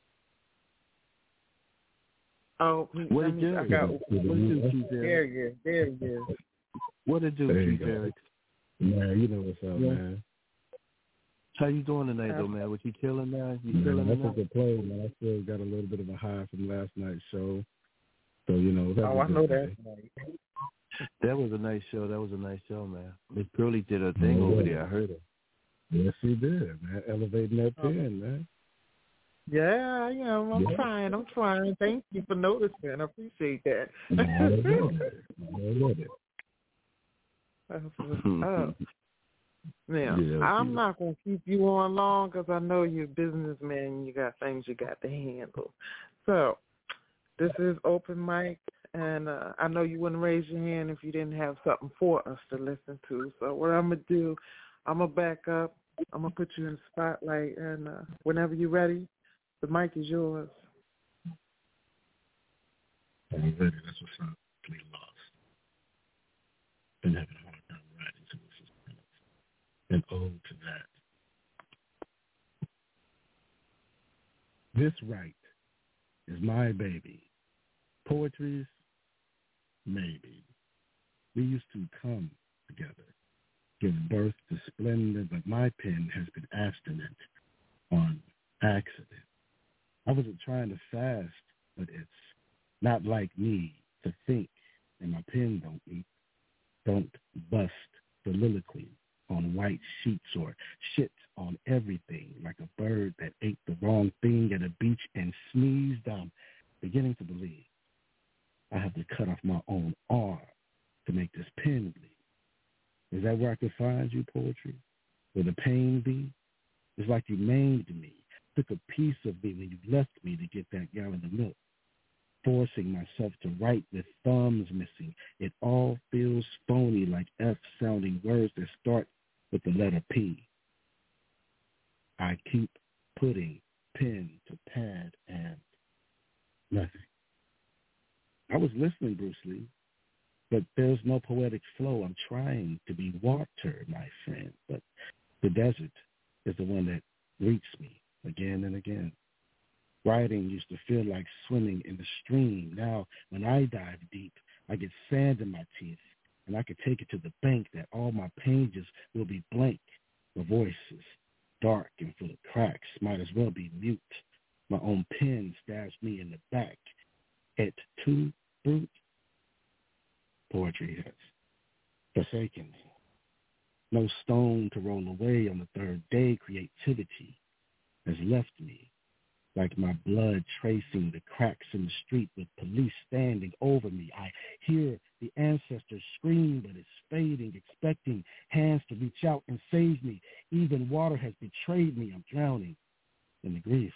Oh, What let it me, do? I got, What it do, Keith there Eric? he is. There he is. What it do, There you Keith go. Eric? Man, you know what's up, Yeah. man. How you doing tonight, though, man? Was you chilling, man? You chilling Man, that's a tonight? good play, man. I still got a little bit of a high from last night's show. So, you know, that's Oh, a I good know day. that. That was a nice show. That was a nice show, man. Miss Pearlie did her thing Yeah. over there. I heard her. Yes, he did, man. Elevating that pen, man. Yeah, I am. I'm Yeah. trying. I'm trying. Thank you for noticing. I appreciate that. I love it. I love it. That's what's up. Now, Yeah, I'm yeah. not going to keep you on long because I know you're a businessman and you got things you got to handle. So, this is open mic, and uh, I know you wouldn't raise your hand if you didn't have something for us to listen to. So, what I'm going to do, I'm going to back up. I'm going to put you in the spotlight, and uh, whenever you're ready, the mic is yours. Already, that's what's up. Completely lost. Been having a hard time writing to this. An ode to that. This right is my baby. Poetry's maybe. We used to come together. give birth to splendor, but my pen has been abstinent on accident. I wasn't trying to fast, but it's not like me to think, and my pen don't eat, don't bust soliloquy on white sheets or shit on everything like a bird that ate the wrong thing at a beach and sneezed. I'm beginning to believe I have to cut off my own arm to make this pen bleed. Is that where I could find you, poetry? Where the pain be? It's like you maimed me, took a piece of me when you left me to get that gallon of milk. Forcing myself to write with thumbs missing. It all feels phony, like F-sounding words that start with the letter P. I keep putting pen to pad and nothing. I was listening, Bruce Lee, but there's no poetic flow. I'm trying to be water, my friend, but the desert is the one that greets me again and again. Writing used to feel like swimming in the stream. Now, when I dive deep, I get sand in my teeth, and I can take it to the bank that all my pages will be blank. The voice is dark and full of cracks. Might as well be mute. My own pen stabs me in the back. Et tu, brute? Poetry has forsaken me. No stone to roll away on the third day. Creativity has left me. Like my blood tracing the cracks in the street with police standing over me. I hear the ancestors scream, but it's fading, expecting hands to reach out and save me. Even water has betrayed me. I'm drowning in the grief.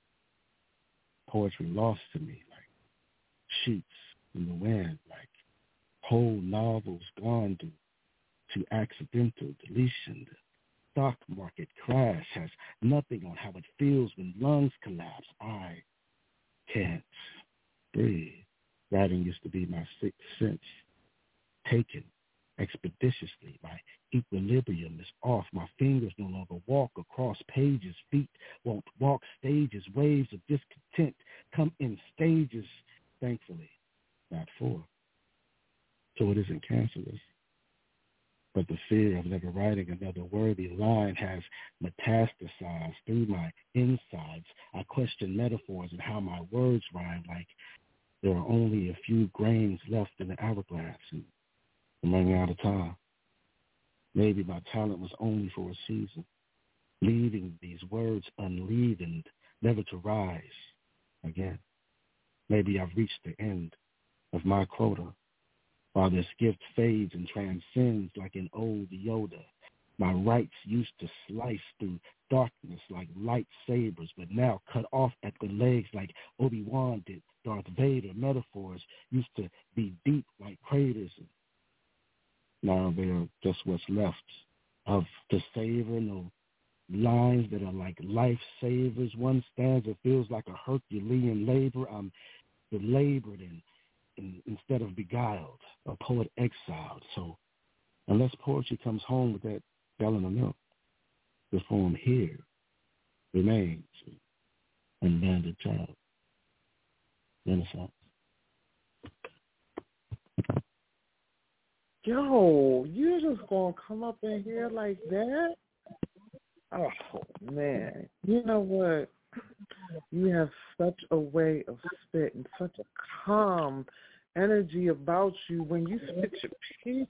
Poetry lost to me like sheets in the wind, like whole novels gone to, to accidental deletion. Stock market crash has nothing on how it feels when lungs collapse. I can't breathe. Writing used to be my sixth sense, taken expeditiously. My equilibrium is off. My fingers no longer walk across pages. Feet won't walk stages. Waves of discontent come in stages, thankfully, not four. So it isn't cancerous. But the fear of never writing another worthy line has metastasized through my insides. I question metaphors and how my words rhyme, like there are only a few grains left in the hourglass, and I'm running out of time. Maybe my talent was only for a season, leaving these words unleavened, never to rise again. Maybe I've reached the end of my quota. While this gift fades and transcends like an old Yoda, my rights used to slice through darkness like lightsabers, but now cut off at the legs like Obi-Wan did Darth Vader. Metaphors used to be deep like craters. Now they're just what's left of the savor. No lines that are like lifesavers. One stanza feels like a Herculean labor. I'm belabored and instead of beguiled, a poet exiled. So unless poetry comes home with that gallon of milk, the form here remains unbanded child. Renaissance. Yo, you just gonna come up in here like that? Oh, man. You know what? You have such a way of spitting, such a calm energy about you when you spit your piece.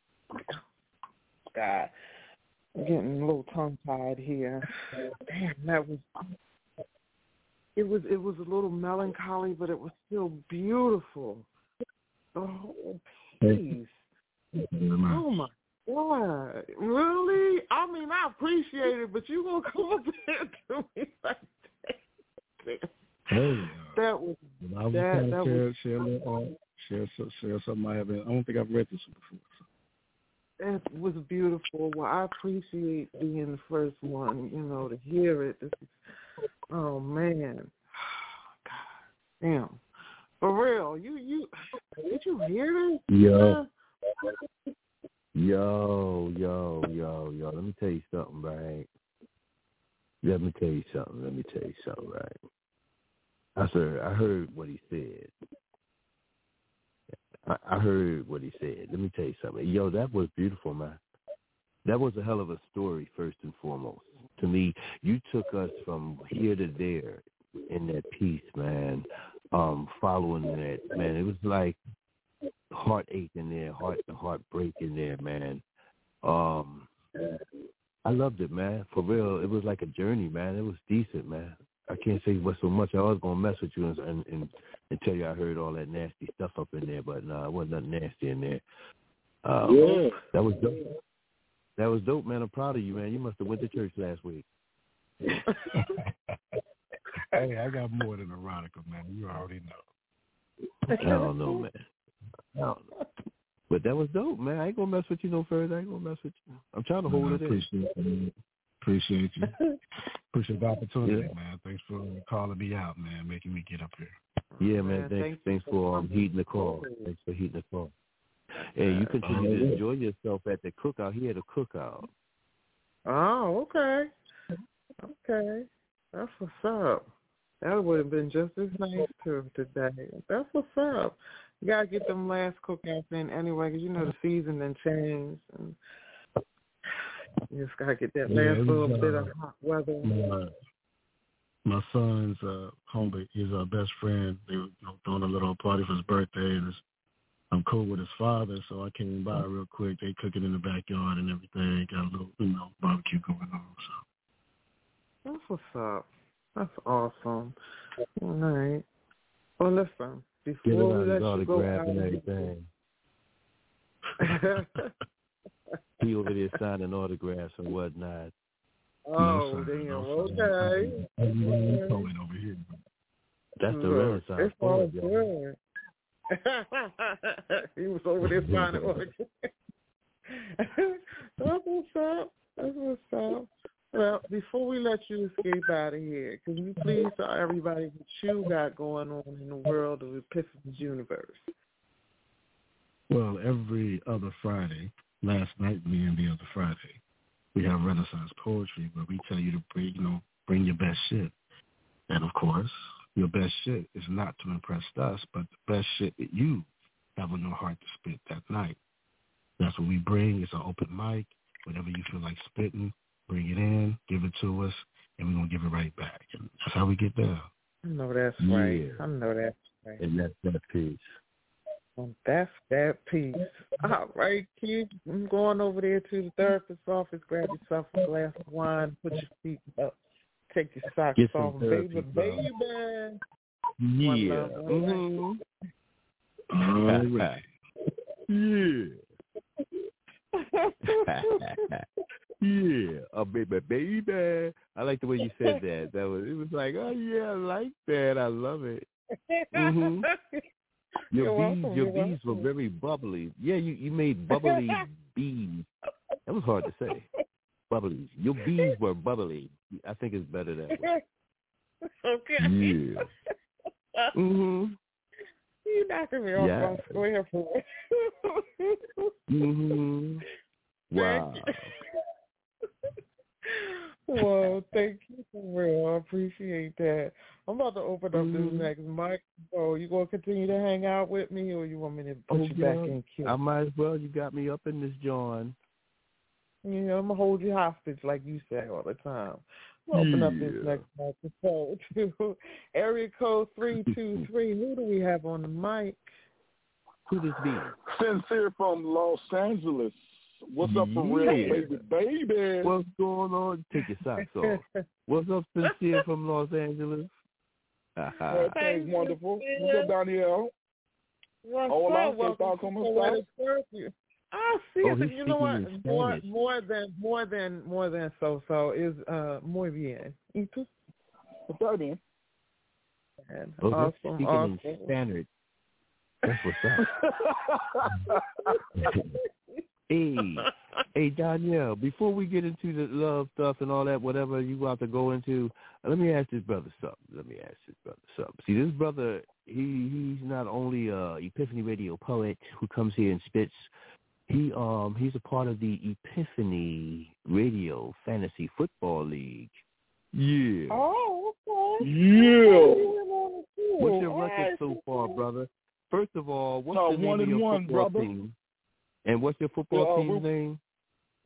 God, I'm getting a little tongue-tied here. Damn, that was, it was, it was a little melancholy, but it was still beautiful. The whole piece. Oh, my God. Really? I mean, I appreciate it, but you gonna come up there to me like that? Hey, that was I was that, trying to that share, was, share, a little, uh, share, share something I haven't. I don't think I've read this before. So. It was beautiful. Well, I appreciate being the first one, you know, to hear it. This is, oh man, God damn, for real. You, you, did you hear this? Yo, yo, yo, yo, yo. Let me tell you something, right? Let me tell you something. Let me tell you something, right? I heard, I heard what he said. I, I heard what he said. Let me tell you something. Yo, that was beautiful, man. that was a hell of a story, first and foremost. To me, you took us from here to there in that piece, man, um, following that, man. It was like heartache in there, heart to heartbreak in there, man. Um, I loved it, man. For real, it was like a journey, man. It was decent, man. I can't say what so much. I was going to mess with you and, and, and, and tell you I heard all that nasty stuff up in there, but no, nah, it wasn't nothing nasty in there. Um, yeah. That was dope. That was dope, man. I'm proud of you, man. You must have went to church last week. Hey, I got more than erotica, man. You already know. I don't know, man. I don't know. But that was dope, man. I ain't going to mess with you no further. I ain't going to mess with you. I'm trying to hold no, it appreciate in. You. Appreciate you. Appreciate the opportunity, yeah. man. Thanks for calling me out, man, making me get up here. Yeah, man. Thanks, thanks, thanks for um, heeding the call. Thanks for heeding the call. Hey, you continue to enjoy yourself at the cookout. He had a cookout. Oh, okay. Okay. That's what's up. That would have been just as nice too today. That's what's up. You got to get them last cookouts in anyway, because you know the season then changed. And you just got to get that last yeah, little was, uh, bit of hot weather. My, my son's uh, homie, he's our best friend. They were you know, throwing a little party for his birthday, and his, I'm cool with his father, so I came by real quick. They cooking in the backyard and everything. Got a little, you know, barbecue going on. So that's what's up. That's awesome. All right. Well, listen. Before we let you go out, and everything. He over there signing autographs and whatnot. Oh, damn. Okay. Over here. That's the Renaissance. It's all good. He was over there signing autographs. That's what's up. That's what's up. Well, before we let you escape out of here, can you please tell everybody what you got going on in the world of Epiphany's universe? Well, every other Friday, last night being the other Friday, we have Renaissance Poetry where we tell you to bring, you know, bring your best shit. And, of course, your best shit is not to impress us, but the best shit that you have on your heart to spit that night. That's what we bring. It's an open mic. Whatever you feel like spitting, bring it in, give it to us, and we're going to give it right back. And that's how we get down. I know that's right. Yeah. I know that's right. And that's that piece. Well, that's that piece. All right, Keith. I'm going over there to the therapist's office, grab yourself a glass of wine, put your feet up, take your socks get off, baby, baby. Yeah. Mm-hmm. All right. Yeah. Yeah, a baby, baby. I like the way you said that. That was it. Was like, oh yeah, I like that. I love it. Mm-hmm. Your You're bees, welcome. your You're bees welcome. were very bubbly. Yeah, you, you made bubbly bees. That was hard to say. Bubbly. Your bees were bubbly. I think it's better that way. Okay. Yeah. Mm-hmm. You knocking me off Yeah. my square for it. Mm-hmm. Wow. Well, thank you for real. I appreciate that. I'm about to open up Mm-hmm. this next mic. So you going to continue to hang out with me, or you want me to put Oh, you yeah. back in queue? I might as well. You got me up in this joint. You know, I'm going to hold you hostage like you say all the time. I'm going to open up this Yeah. next microphone to area code three two three. Who do we have on the mic? Who this be? Sincere from Los Angeles. What's up for real, Yeah. baby, baby? What's going on? Take your socks off. What's up, Sincere from Los Angeles? Well, things wonderful. What's up, Danielle? What's Hola, up? Welcome ¿qué tal? to ¿Cómo Poetic estás? Therapy. Ah, sí, Oh, he's you know what? speaking in More, Spanish. more than, more than, more than so-so is uh, muy bien. ¿Y tú? Está bien. And Oh, he's awesome, speaking awesome. in Spanish. That's what's up. Hey, hey, Danielle, before we get into the love stuff and all that, whatever you about to go into, let me ask this brother something. Let me ask this brother something. See, this brother, he he's not only a Epiphany Radio poet who comes here and spits. He um he's a part of the Epiphany Radio Fantasy Football League. Yeah. Oh, okay. Yeah. What's your record so far, brother? First of all, what's Uh, the name one of and your one, football brother. team? And what's your football Yeah, uh, team's we- name?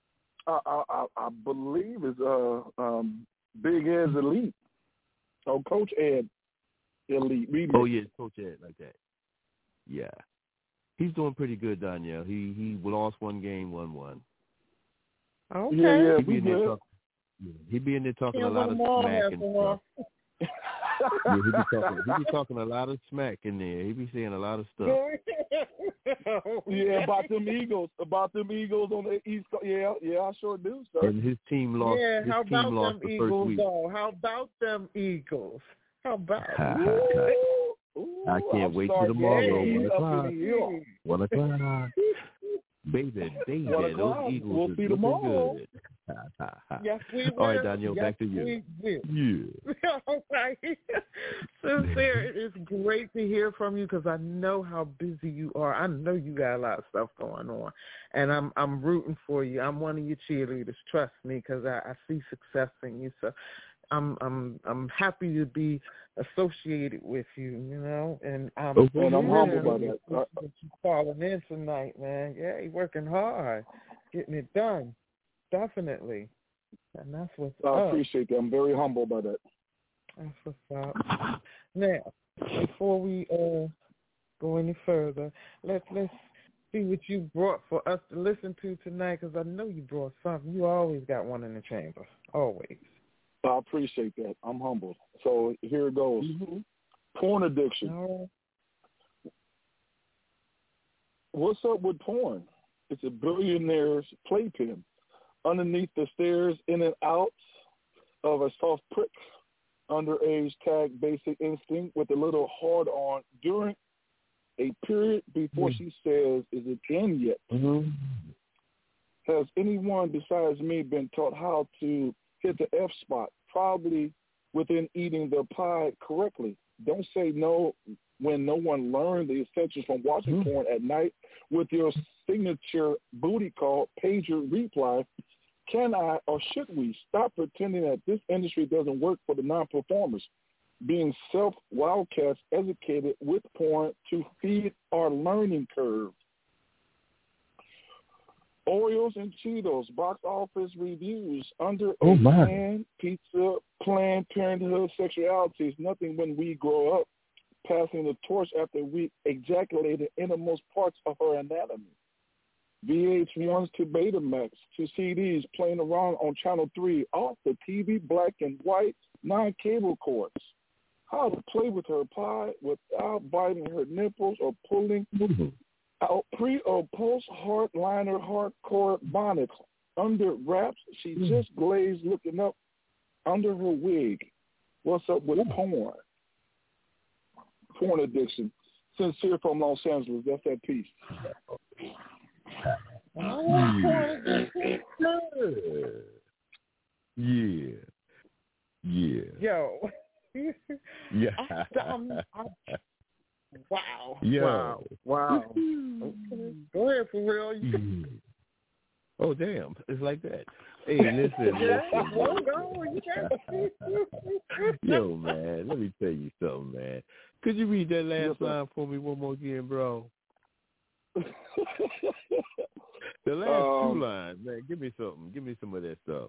I I, I believe is uh um Big Ed's Elite. Oh, Coach Ed Elite. Remix. Oh yeah, Coach Ed like that. Yeah, he's doing pretty good, Danielle. He he lost one game, won one. Okay. Yeah, yeah, He be we in there good. talk, yeah, he be in there talking Can't a lot let of them all smack have and the stuff. Yeah, he be talking. He be talking a lot of smack in there. He be saying a lot of stuff. Yeah, about them Eagles, about them Eagles on the East Coast. Yeah, yeah, I sure do, sir. And his team lost. Yeah, his how team about lost them the Eagles, first week. though? How about them Eagles? How about Ooh, Ooh, I can't I'm wait till sorry, tomorrow. yeah, One up o'clock. in New York. One o'clock. Baby, baby, One those o'clock. Eagles We'll are see looking tomorrow. good. Yes, we will. All right, Danielle, yes, back to you. We will. Yeah. All right. Sincere, it is great to hear from you because I know how busy you are. I know you got a lot of stuff going on, and I'm I'm rooting for you. I'm one of your cheerleaders. Trust me, because I, I see success in you. So I'm I'm I'm happy to be associated with you. You know, and I'm okay. and I'm humbled by that. that you calling in tonight, man. Yeah, you're working hard, getting it done. Definitely. And that's what's I up. appreciate that. I'm very humbled by that. That's what's up. Now, before we uh, go any further, let's let's see what you brought for us to listen to tonight, because I know you brought something. You always got one in the chamber. Always. I appreciate that. I'm humbled. So here it goes. Mm-hmm. Porn addiction. All right. What's up with porn? It's a billionaire's playpen. Underneath the stairs, in and out of a soft prick, underage tag basic instinct with a little hard on during a period before mm-hmm. she says, is it in yet? Mm-hmm. Has anyone besides me been taught how to hit the F spot, probably within eating the pie correctly? Don't say no when no one learned the essentials from watching mm-hmm. porn at night with your signature booty call, pager reply. Can I or should we stop pretending that this industry doesn't work for the non-performers, being self-wildcats educated with porn to feed our learning curve? Oreos and Cheetos, box office reviews, under oh, pan, pizza, Planned Parenthood sexuality is nothing when we grow up, passing the torch after we ejaculated innermost parts of her anatomy. V H ones to Betamax to C Ds playing around on Channel three off the T V black and white non-cable cords. How to play with her pie without biting her nipples or pulling mm-hmm. out pre or post hardliner hardcore bonnets. Under wraps, she mm-hmm. just glazed looking up under her wig. What's up with mm-hmm. porn? Porn addiction. Sincere from Los Angeles. That's that piece. Yeah. Yeah. Yeah. Yo. Yeah. I, I'm, I'm, wow. Yo. Wow. Wow. Okay. Go ahead, for real. You... Oh, damn. It's like that. Hey, listen, listen. Well, go. You got Yo, man, let me tell you something, man. Could you read that last yes, line for me one more again, bro? The last um, two lines, man. Give me something. Give me some of that stuff.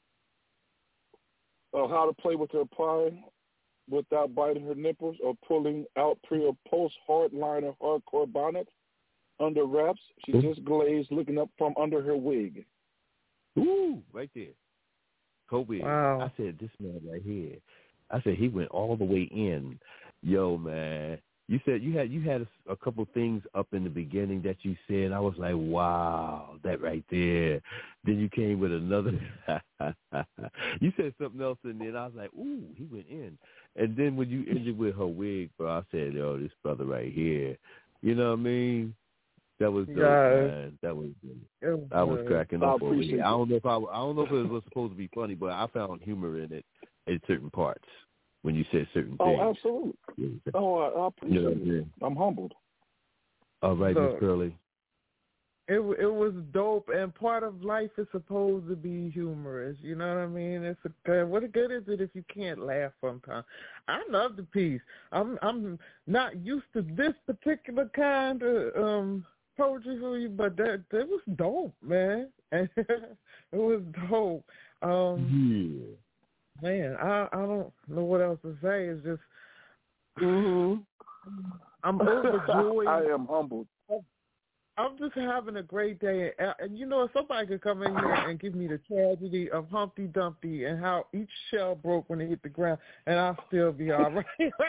Uh, how to play with her pie without biting her nipples or pulling out pre or post hardliner hardcore bonnet under wraps. She Ooh. just glazed looking up from under her wig. Ooh, right there. Kobe. Wow. I said, this man right here. I said, he went all the way in. Yo, man. You said you had you had a, a couple things up in the beginning that you said. I was like, wow, that right there. Then you came with another. You said something else in there, and I was like, ooh, he went in. And then when you ended with her wig, bro, I said, yo, this brother right here. You know what I mean? That was dope, yeah. man. That was good. I was cracking up over here. I don't know if I, I don't know if it was supposed to be funny, but I found humor in it in certain parts. When you said certain oh, things. Oh, absolutely. Oh, I, I appreciate you know, it. I'm humbled. All right, so, Miss Curley. It it was dope, and part of life is supposed to be humorous. You know what I mean? It's a, what good is it if you can't laugh sometimes? I love the piece. I'm I'm not used to this particular kind of um poetry for you, but that that was dope, man. It was dope. Um, yeah. Man, I I don't know what else to say. It's just, mm-hmm. I'm overjoyed. I am humbled. I'm just having a great day, and, and you know, if somebody could come in here and give me the tragedy of Humpty Dumpty and how each shell broke when it hit the ground, and I'll still be all right.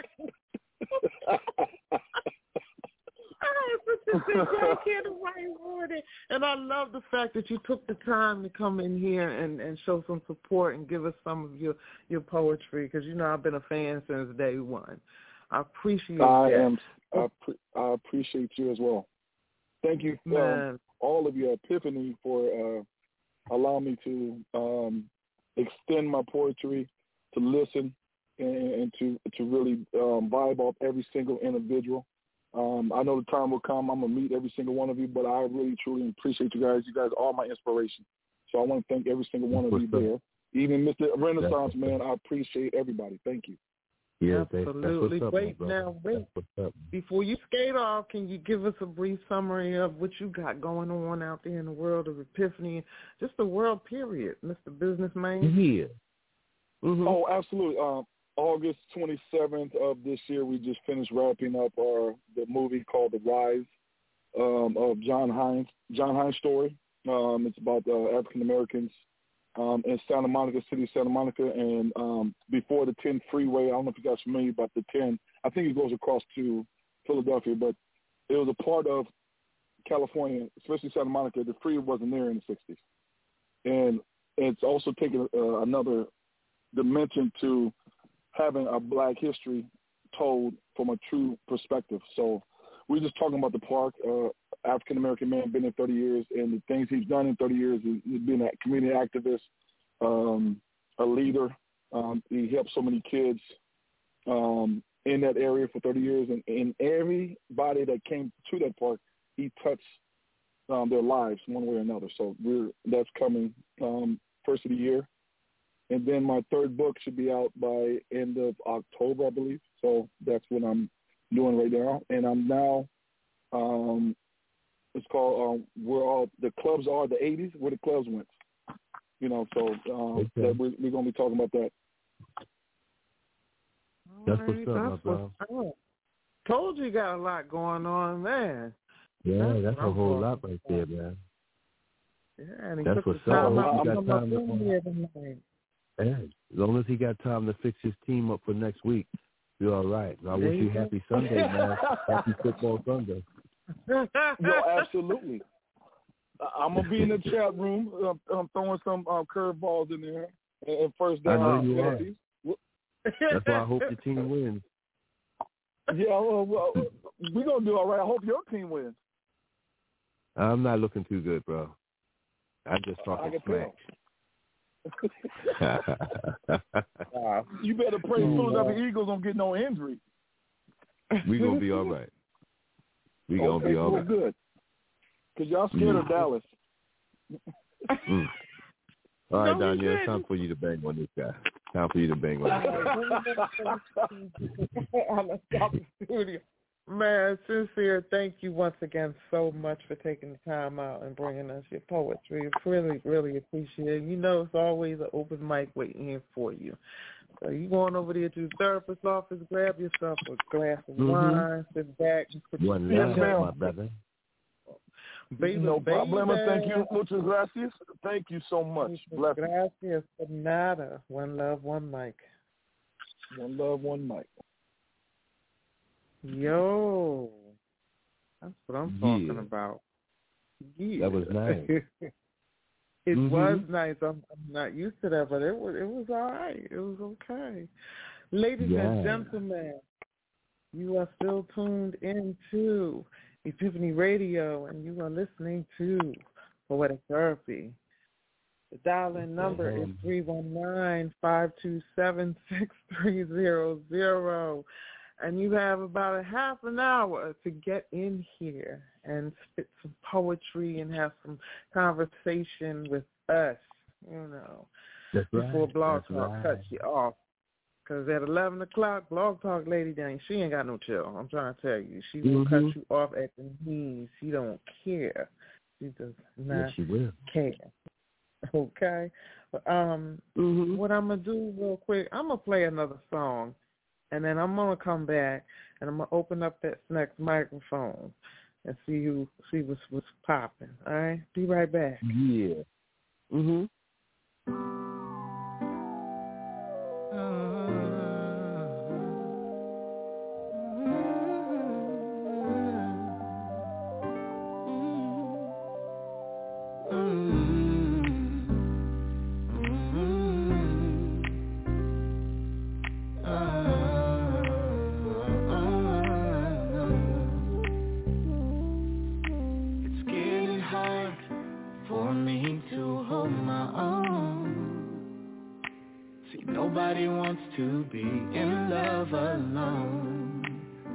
And I love the fact that you took the time to come in here and, and show some support and give us some of your, your poetry, because, you know, I've been a fan since day one. I appreciate I that. am. I, pre- I appreciate you as well. Thank you, um, all of you, Epiphany, for uh, allowing me to um, extend my poetry, to listen, and, and to to really um, vibe off every single individual. Um, I know the time will come. I'm going to meet every single one of you, but I really, truly appreciate you guys. You guys are my inspiration. So I want to thank every single one of you there. Even Mister Renaissance, man, I appreciate everybody. Thank you. Yeah, absolutely. Up, wait now, wait. Before you skate off, can you give us a brief summary of what you got going on out there in the world of Epiphany, just the world period, Mister Businessman? Yeah. Mm-hmm. Oh, absolutely. Um, August twenty-seventh of this year, we just finished wrapping up our the movie called The Rise um, of John Hines. John Hines' story. Um, it's about uh, African Americans. Um, in Santa Monica City, Santa Monica, and um, before the ten freeway. I don't know if you guys are familiar about the ten. I think it goes across to Philadelphia, but it was a part of California, especially Santa Monica. The freeway wasn't there in the sixties. And it's also taken uh, another dimension to having a black history told from a true perspective. So we're just talking about the park. Uh, African-American man, been there thirty years, and the things he's done in thirty years is he's been a community activist, um, a leader. Um, he helped so many kids um, in that area for thirty years, and, and everybody that came to that park, he touched um, their lives one way or another. So we're that's coming um, first of the year. And then my third book should be out by end of October, I believe. So that's what I'm doing right now. And I'm now, um, it's called, um, we're all, the clubs are the eighties, where the clubs went. You know, so um, okay. that we're, we're going to be talking about that. That's what's up, that's my bro. Told you got a lot going on, man. Yeah, that's, that's a whole lot right there, man. Yeah, and he that's took what's the time up. out. He got time to yeah, as long as he got time to fix his team up for next week, be all right. I wish you happy Sunday, man. Happy football Sunday. Yo, absolutely. I'm gonna be in the chat room. Uh, I'm throwing some um, curveballs in there and first down. I know you are. That's why I hope the team wins. Yeah, well, well, we're gonna do all right. I hope your team wins. I'm not looking too good, bro. I just talking smack. uh, you better pray Philadelphia Eagles don't get no injury. We gonna be all right. We gonna okay, be all well, right. Good. Cause y'all scared mm. of Dallas. mm. All right, no, Daniel, it's time for you to bang on this guy. Time for you to bang on this guy. Man, sincere, thank you once again so much for taking the time out and bringing us your poetry. Really, really appreciate it. You know, it's always an open mic waiting here for you. So you going over there to the therapist's office, grab yourself a glass of mm-hmm. wine, sit back, and put One your love, my brother. Baby, no baby. problem. Thank you. Muchas gracias. Thank you so much. Muchas gracias. Nada. One love, one mic. One love, one mic. Yo, that's what I'm talking yeah. about. Yeah. That was nice. it mm-hmm. was nice. I'm, I'm not used to that, but it was it was all right. It was okay. Ladies yeah. and gentlemen, you are still tuned into Epiphany Radio, and you are listening to Poetic Therapy. The dial-in number is three one nine, five two seven, six three zero zero. And you have about a half an hour to get in here and spit some poetry and have some conversation with us, you know, That's before right. Blog That's Talk right. cuts you off. Because at eleven o'clock, Blog Talk Lady, dang, she ain't got no chill. I'm trying to tell you. She will mm-hmm. cut you off at the knees. She don't care. She does not yes, she will. care. Okay? Um, mm-hmm. What I'm going to do real quick, I'm going to play another song, and then I'm going to come back, and I'm going to open up that next microphone and see who see what's, what's popping. All right? Be right back. Yeah. Mm-hmm. Nobody wants to be in love alone.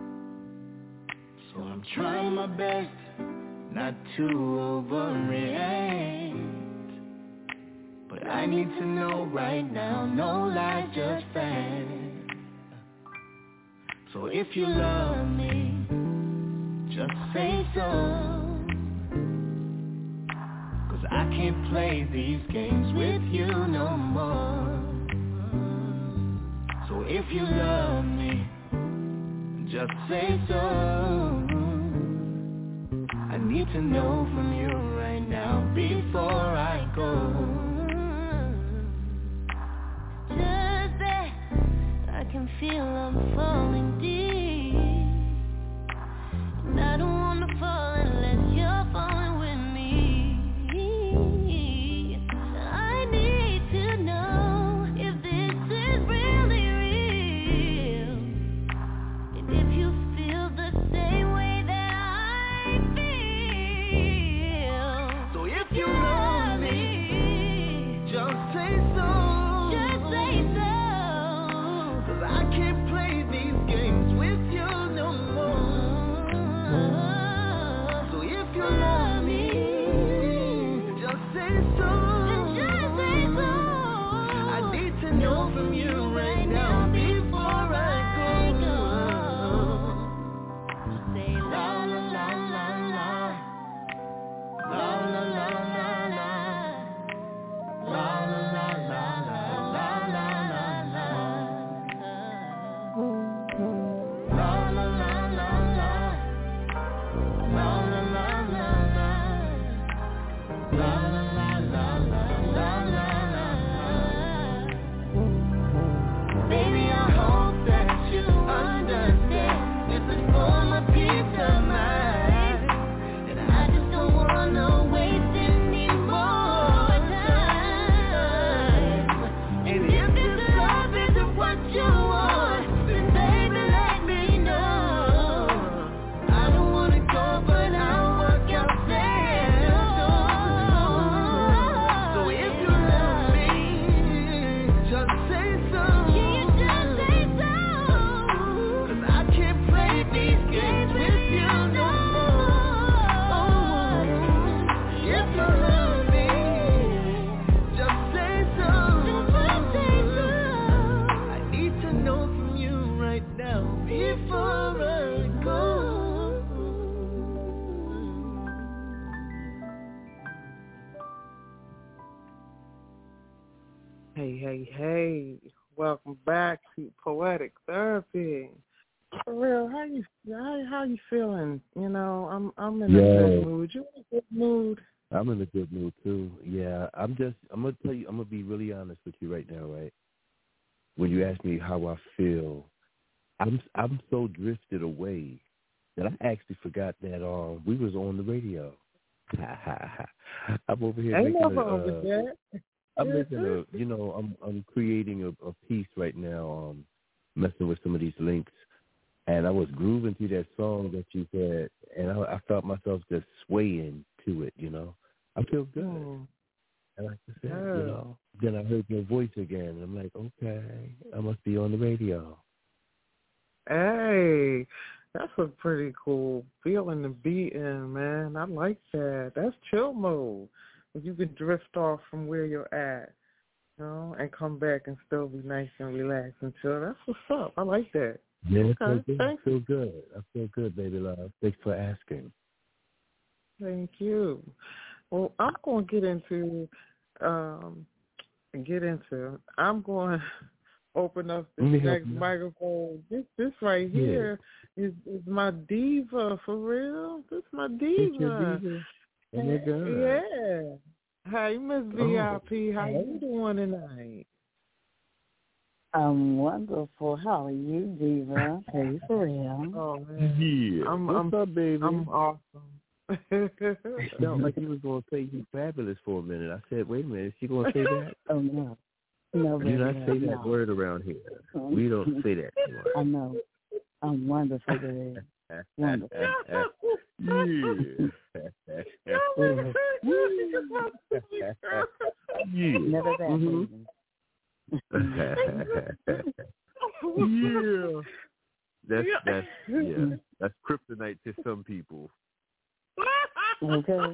So I'm trying my best not to overreact. But I need to know right now, no lies, just facts. So if you love me, just say so. Cause I can't play these games with you no more. So if you love me, just say so. I need to know from you right now before I go. Just that I can feel I'm falling deep, and I don't wanna fall unless you're falling with me. I need to know if this is really real, and if you feel the same way that I feel. So if you love me, just say so. Just say so. Cause I can't play these games with you no more. So if you love me, just say so. Just say so. I need to know from you right now before I go. Say la la la la la. La la la la la. La la la la la. La la la la. La la la la la. La la la la la. La la la la la. La la la la. Baby, I hope that you understand. This is for my peace of mind, and I just don't wanna waste any more time. And if this love isn't what you want, then baby, let me know. I don't wanna go, but I'll work out there. So if you love me, just say so. Yeah, you just say so. Cause I can't play these games with you no more. If you love me, just say so. Just say so. I need to know from you right now before I go. Hey, hey, hey. Welcome back to Poetic Therapy. For real, how you how, how you feeling? You know, I'm I'm in a Yo. good mood. You in a good mood? I'm in a good mood too. Yeah, I'm just. I'm gonna tell you. I'm gonna be really honest with you right now, right? When you ask me how I feel, I'm I'm so drifted away that I actually forgot that um we was on the radio. I'm over here Ain't making no a, wrong uh, with that. I'm making a, you know, I'm I'm creating a, a piece right now, um, messing with some of these links, and I was grooving to that song that you said, and I, I felt myself just swaying to it, you know. I feel good, Mm. and like I said, Yeah. you know, then I heard your voice again, and I'm like, okay, I must be on the radio. Hey, that's a pretty cool feeling to be in, man. I like that. That's chill mode. When you can drift off from where you're at know, and come back and still be nice and relaxed and chill. That's what's up. I like that. Yeah, okay, I feel good. Thanks. I feel good. I feel good, baby love. Thanks for asking. Thank you. Well, I'm going to get into, um, get into, I'm going to open up this next microphone. This this right here yeah. is, is my diva, for real. This is my diva. diva. Oh, my God. Yeah. Hey, Miss V I P, oh. How you doing tonight? I'm wonderful. How are you, diva? Hey, for real. Oh, man. Yeah. I'm, What's I'm, up, baby? I'm awesome. No, like you was going to say you fabulous for a minute. I said, wait a minute, is she going to say that? Oh, no. No, Do not say no. that word around here. We don't say that anymore. I know. I'm wonderful, baby. Wonderful. Yeah. Yeah. Never that, mm-hmm. Yeah. That's that's yeah. That's kryptonite to some people. Okay.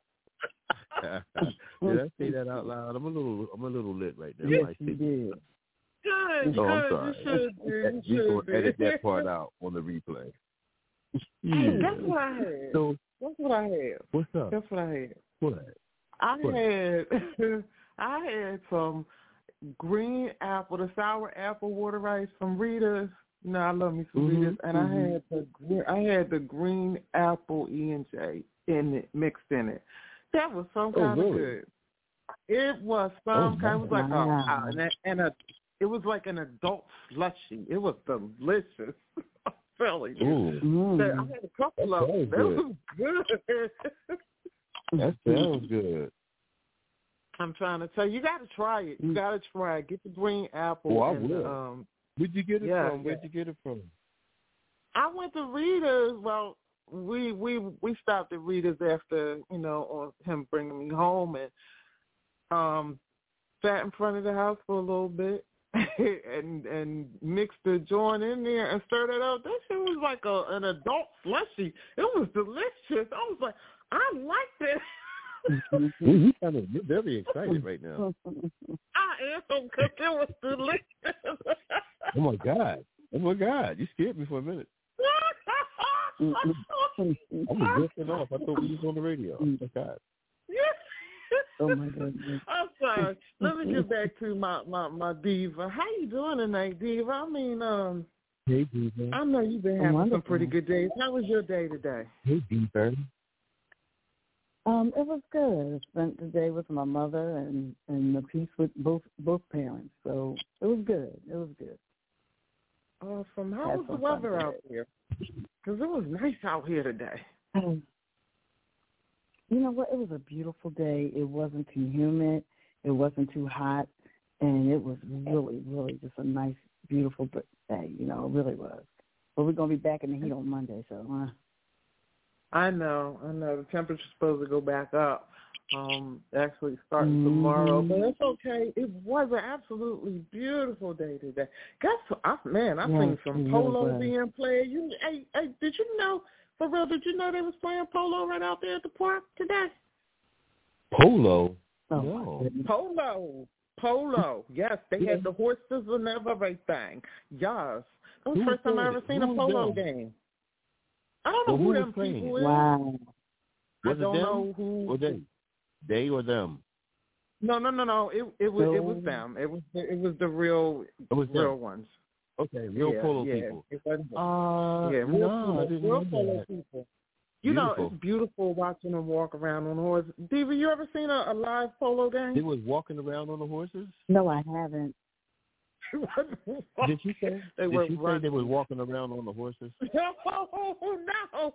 Did I say that out loud? I'm a little I'm a little lit right now. Yes, I you did. Good, oh, I'm good. sorry. You should do. You We're going to edit do. that part out on the replay. Yeah. Hey, that's what I had. So, that's what I had. What's up? That's what I had. What? I what? had I had some green apple, the sour apple water rice from Rita's. You know, I love me some mm-hmm. Rita's, and mm-hmm. I had the I had the green apple E and J in it, mixed in it. That was some oh, kind really? of good. It was some oh, kind. It was like wow. a and, a and a. It was like an adult slushy. It was delicious. I'm telling you. Mm. I had a couple of them. That was good. That sounds good. I'm trying to tell you, you got to try it. You got to try it. Get the green apple. Oh, I and, will. Um, Where'd you get it yeah, from? Where'd yeah. you get it from? I went to Rita's. Well, we we we stopped at Rita's after you know on him bringing me home and um sat in front of the house for a little bit and and mixed the joint in there and stirred it up. That shit was like a an adult slushy. It was delicious. I was like, I like this. Well, you kind of you're very excited right now. I am because it was delicious. Oh my God! Oh my God! You scared me for a minute. I was drifting off. I thought we was on the radio. Oh my God! Oh my goodness! I'm sorry. Let me get back to my, my, my diva. How you doing tonight, diva? I mean, um, hey diva. I know you've been having Wonderful. some pretty good days. How was your day today? Hey diva. Um, it was good. I spent the day with my mother and and the peace with both both parents. So it was good. It was good. Awesome. How was the weather out there? Because it was nice out here today. Um, you know what? It was a beautiful day. It wasn't too humid. It wasn't too hot, and it was really, really just a nice, beautiful day. You know, it really was. But we're gonna be back in the heat on Monday, so. Uh, I know, I know. The temperature's supposed to go back up, um, actually starting mm-hmm. tomorrow. But it's okay. It was an absolutely beautiful day today. Guess what? I, man, I yes, seen some polo really being played. You, hey, hey, did you know, for real, did you know they was playing polo right out there at the park today? Polo? Oh, no. Polo. Polo. Yes, they yeah. had the horses and everything. Yes. That was the first time I ever seen who a polo them? game. I don't know well, who, who them people is. Wow. I Was don't it them know who. or they? They or them? No, no, no, no. It it was so, it was them. It was it was the real it was real them. ones. Okay, real yeah, polo yeah. people. It wasn't, uh, yeah, real, no, polo, I didn't real know polo that. people. You Beautiful. know, it's beautiful watching them walk around on horses. Diva, you ever seen a, a live polo game? They was walking around on the horses? No, I haven't. Did you say? They did were you say they was walking around on the horses? No, no.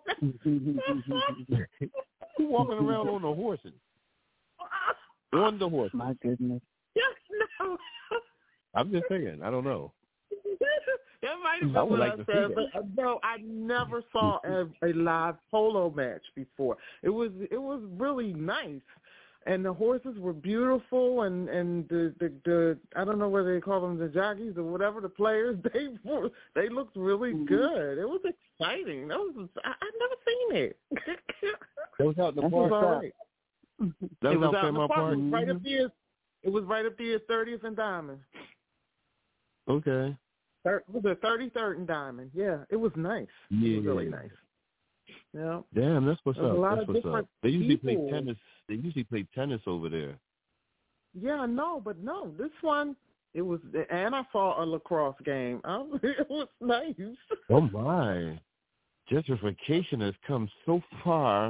Who walking around on the horses? On the horses. My goodness. Yes, no. I'm just saying. I don't know. That might have been I would what like I to said, see but uh, no, I never saw a, a live polo match before. It was it was really nice, and the horses were beautiful, and and the the, the I don't know whether they call them the jockeys or whatever, the players, they were, they looked really good. It was exciting. That was I, I've never seen it. That was out in the That park. was all right. That it was was out out in the park, park. right up here. It was right up there at thirtieth and Diamond. Okay. Thir- was it thirty-third and Diamond? Yeah, it was nice. Yeah. It was really nice. Yeah. Damn, that's what's There's up. a lot That's of what's different up. They usually people. play tennis. They usually play tennis over there. Yeah, I know, but no, this one, it was, and I saw a lacrosse game. I, it was nice. Oh, my. Gentrification has come so far.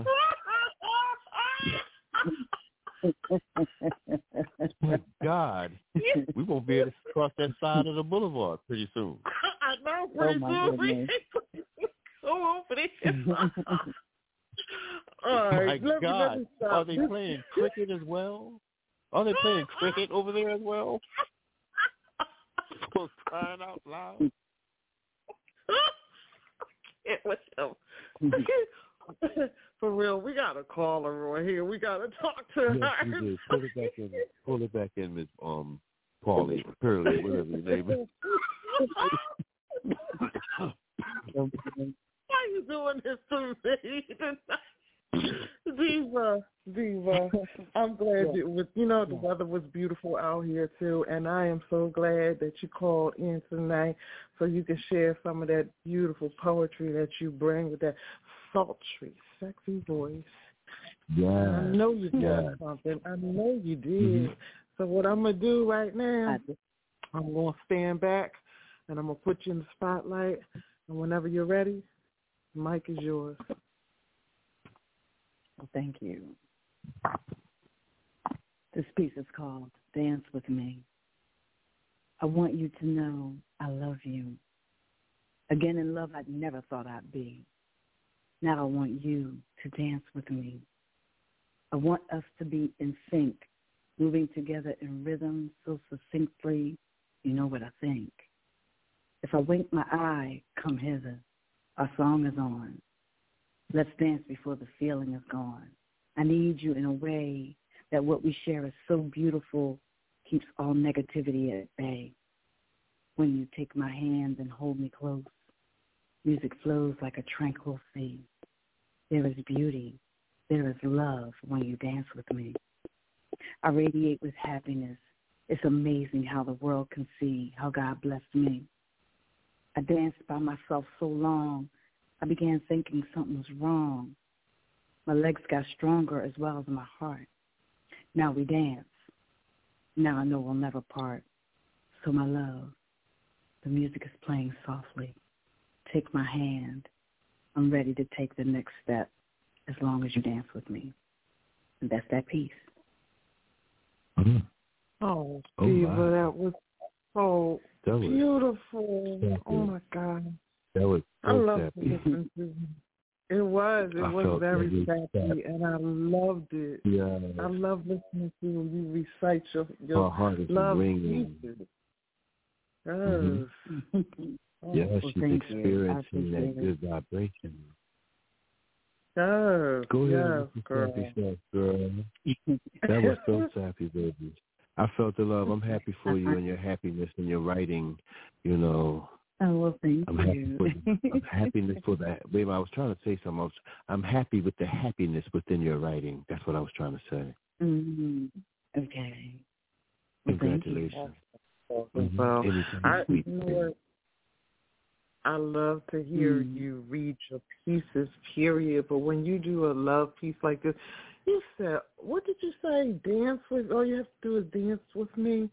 My God. We won't be able to cross that side of the boulevard pretty soon. I know, pretty oh soon. So over there. All right, My let me, God. let me stop. Are they playing cricket as well? Are they playing cricket over there as well? For crying out loud. It was so. For real, we got a caller right here. We got to talk to Yes, her. we did. Pull it back in. Pull it back in, Miss Um, Paulie, Curly, whatever your name is. Why you doing this to me tonight? Diva, Diva, I'm glad it was, you know, the weather was beautiful out here too, and I am so glad that you called in tonight so you can share some of that beautiful poetry that you bring with that sultry, sexy voice. Yeah. I know you did yeah. something. I know you did. Mm-hmm. So what I'm going to do right now, I'm going to stand back, and I'm going to put you in the spotlight, and whenever you're ready, the mic is yours. Well, thank you. This piece is called Dance With Me. I want you to know I love you. Again, in love I never thought I'd be. Now I want you to dance with me. I want us to be in sync, moving together in rhythm so succinctly, you know what I think. If I wink my eye, come hither. Our song is on. Let's dance before the feeling is gone. I need you in a way that what we share is so beautiful, keeps all negativity at bay. When you take my hand and hold me close, music flows like a tranquil sea. There is beauty, there is love when you dance with me. I radiate with happiness. It's amazing how the world can see how God blessed me. I danced by myself so long, I began thinking something was wrong. My legs got stronger as well as my heart. Now we dance. Now I know we'll never part. So my love, the music is playing softly. Take my hand. I'm ready to take the next step as long as you dance with me. And that's that piece. Mm-hmm. Oh, Oh, Diva, wow. that was so That was beautiful. so Oh, good. my God. That was I so love sappy. to listen to you. It was. It I was felt very really sappy, sappy. and I loved it. Yeah. I love listening to you recite your, My your heart is love ringing. pieces. Yes. Mm-hmm. Oh, Yeah, well, she's thank you. I experiencing that appreciate good vibration. yes. Go ahead, Yes, with girl. your sappy self, girl. That was so sappy, baby. I felt the love. I'm happy for you and your happiness and your writing. You know, Oh, well, thank I'm you. happy for the I'm happiness for that. Baby, I was trying to say something. I was, I'm happy with the happiness within your writing. That's what I was trying to say. Mm-hmm. Okay. Well, Congratulations. Mm-hmm. Well, Anything I, sweet, you know baby. what? I love to hear Mm. you read your pieces, period. But when you do a love piece like this, you said, what did you say? Dance with, all you have to do is dance with me.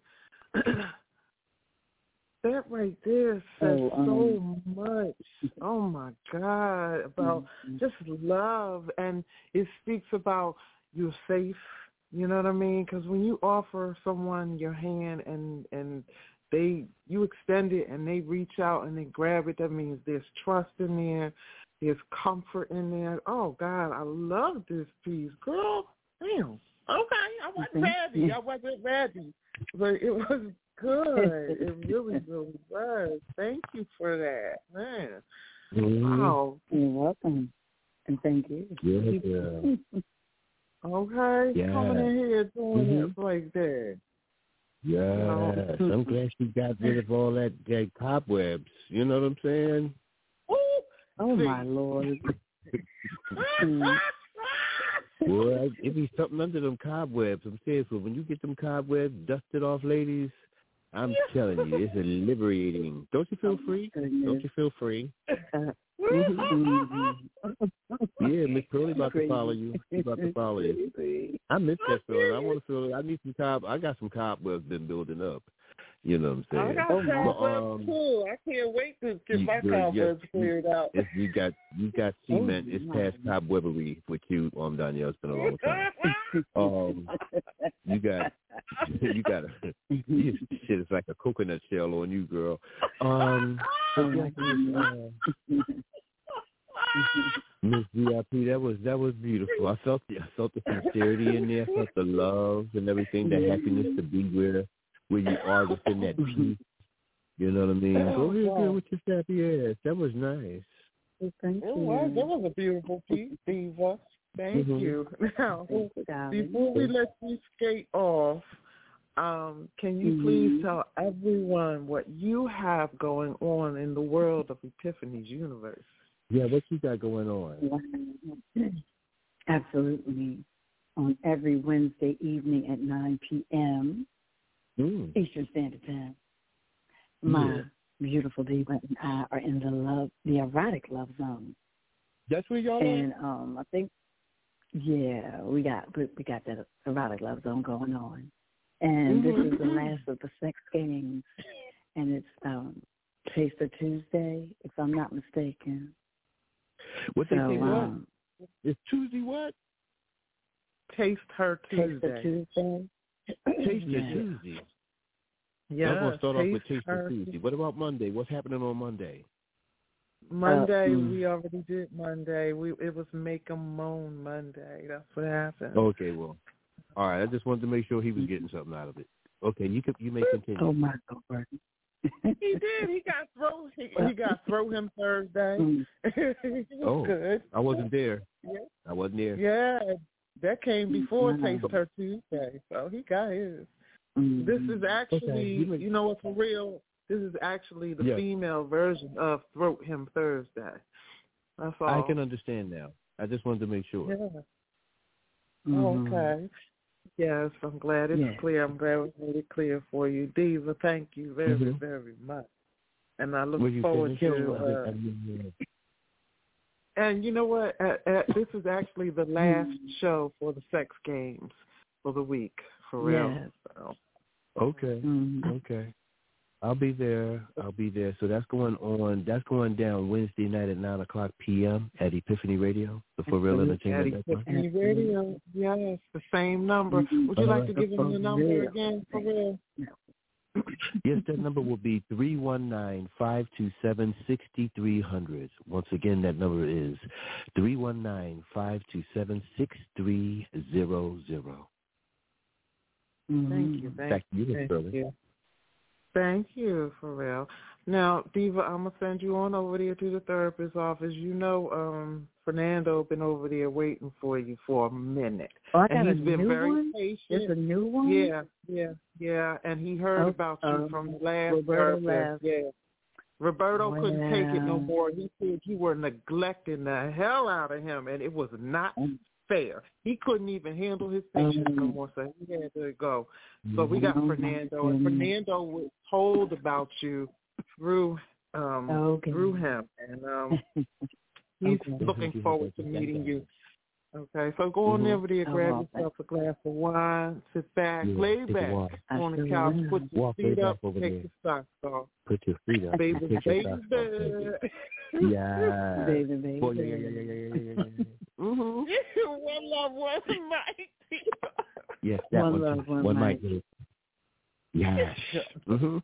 That right there says Oh, um, so much. Oh, my God, about mm-hmm. just love. And it speaks about you're safe, you know what I mean? Because when you offer someone your hand and, and they you extend it and they reach out and they grab it, that means there's trust in there. There's comfort in there. Oh, God, I love this piece. Girl, damn. Okay, I wasn't ready. I wasn't ready. But it was good. It really, really was. Thank you for that, man. Mm-hmm. Wow. You're welcome. And thank you. Yeah, yeah. Okay, Yeah. coming in here doing Mm-hmm. it like that. Yes. No. I'm glad she got rid of all that, that cobwebs. You know what I'm saying? Ooh, Oh, see. my Lord. Well, it be something under them cobwebs. I'm saying, so when you get them cobwebs dusted off, ladies, I'm yeah. telling you, it's liberating. Don't you feel free? Don't you feel free? Yeah, Miss Curly about to follow you. She's about to follow you. I miss that feeling. I want to feel. I need some cob. I got some cobwebs been building up. You know what I'm saying? I got cobwebs um, too. I can't wait to get you, my cobwebs yes, cleared out. It's, you got you got cement. It's past cobwebbery with you, um, Danielle. It's been a long time. um, you got you got a you, shit. It's like a coconut shell on you, girl. Um, Miss V I P, that was that was beautiful. I felt the I felt the sincerity in there. I felt the love and everything, the happiness to be where where you are within that peace. You know what I mean? Go ahead, girl, with your sappy ass. That was nice. Thank you. Was, that was a beautiful piece, Diva. Thank mm-hmm. you. Now, before we let you skate off, um, can you mm-hmm. please tell everyone what you have going on in the world of Epiphany's universe? Yeah, what you got going on? Absolutely. On every Wednesday evening at nine p.m. Mm. Eastern Standard Time, my yeah. beautiful diva and I are in the love, the erotic love zone. That's where y'all and, are? And um, I think, yeah, we got we, we got that erotic love zone going on. And mm-hmm. this is the last of the sex games, and it's um, Taster Tuesday, if I'm not mistaken. What so, they say? Um, what? It's Tuesday what? Taste Her Tuesday. Taster Tuesday. Taster yeah. Tuesday. Yeah. I'm gonna start off with Taster Tuesday. What about Monday? What's happening on Monday? Monday, uh, we already did Monday. We it was Make 'em Moan Monday. That's what happened. Okay, well, all right. I just wanted to make sure he was getting something out of it. Okay, you can you may continue. Oh my God. He did. He got throw. He, he got throw him Thursday. He was oh, good. I wasn't there. Yeah. I wasn't there. Yeah, that came before Taste Her Tuesday, so he got his. Mm-hmm. This is actually, okay. you know what, for real, this is actually the yes. female version of Throat Him Thursday. That's all. I can understand now. I just wanted to make sure. Yeah. Mm-hmm. Okay. Yes, I'm glad it's yeah. clear. I'm glad we made it clear for you. Diva, thank you very, mm-hmm. very much. And I look well, forward to uh, and you know what? At, at, this is actually the last show for the sex games for the week, for real. Yes. So. Okay, mm-hmm. okay. I'll be there. I'll be there. So that's going on. That's going down Wednesday night at nine o'clock p.m. at Epiphany Radio, the For Real Entertainment. At Epiphany Radio, yes, the same number. Would you like to give him the number again, For Real? Yes, that number will be three one nine, five two seven, six three zero zero. Once again, that number is three one nine, five two seven, six three zero zero. Thank you. Thank Back to you, Thank Shirley. you. Thank you, For Real. Now, Diva, I'm going to send you on over there to the therapist's office. You know, um, Fernando been over there waiting for you for a minute. Oh, I got and he's a been new very one? patient. It's a new one? Yeah, yeah, yeah. And he heard oh, about you um, from the last Roberto therapist. Yeah. Roberto wow. couldn't take it no more. He said you were neglecting the hell out of him, and it was not fair. He couldn't even handle his patients um, no more, so he had to go. So we got Fernando, and Fernando was told about you through um, okay. through him, and um, he's okay. looking forward to meeting you. Okay, so go on mm-hmm. over there, grab oh, yourself a glass of wine, sit back, yeah, lay back on the couch, put your Walk feet up, take there. your socks off. Put your feet up. Baby, take baby, your baby. Yeah. Baby, baby. Oh, yeah, yeah, yeah, yeah, yeah, yeah, yeah. Mm-hmm. One love, one mic. Yes, that one one. Love, one, one mic. mic. Yes. Mm-hmm.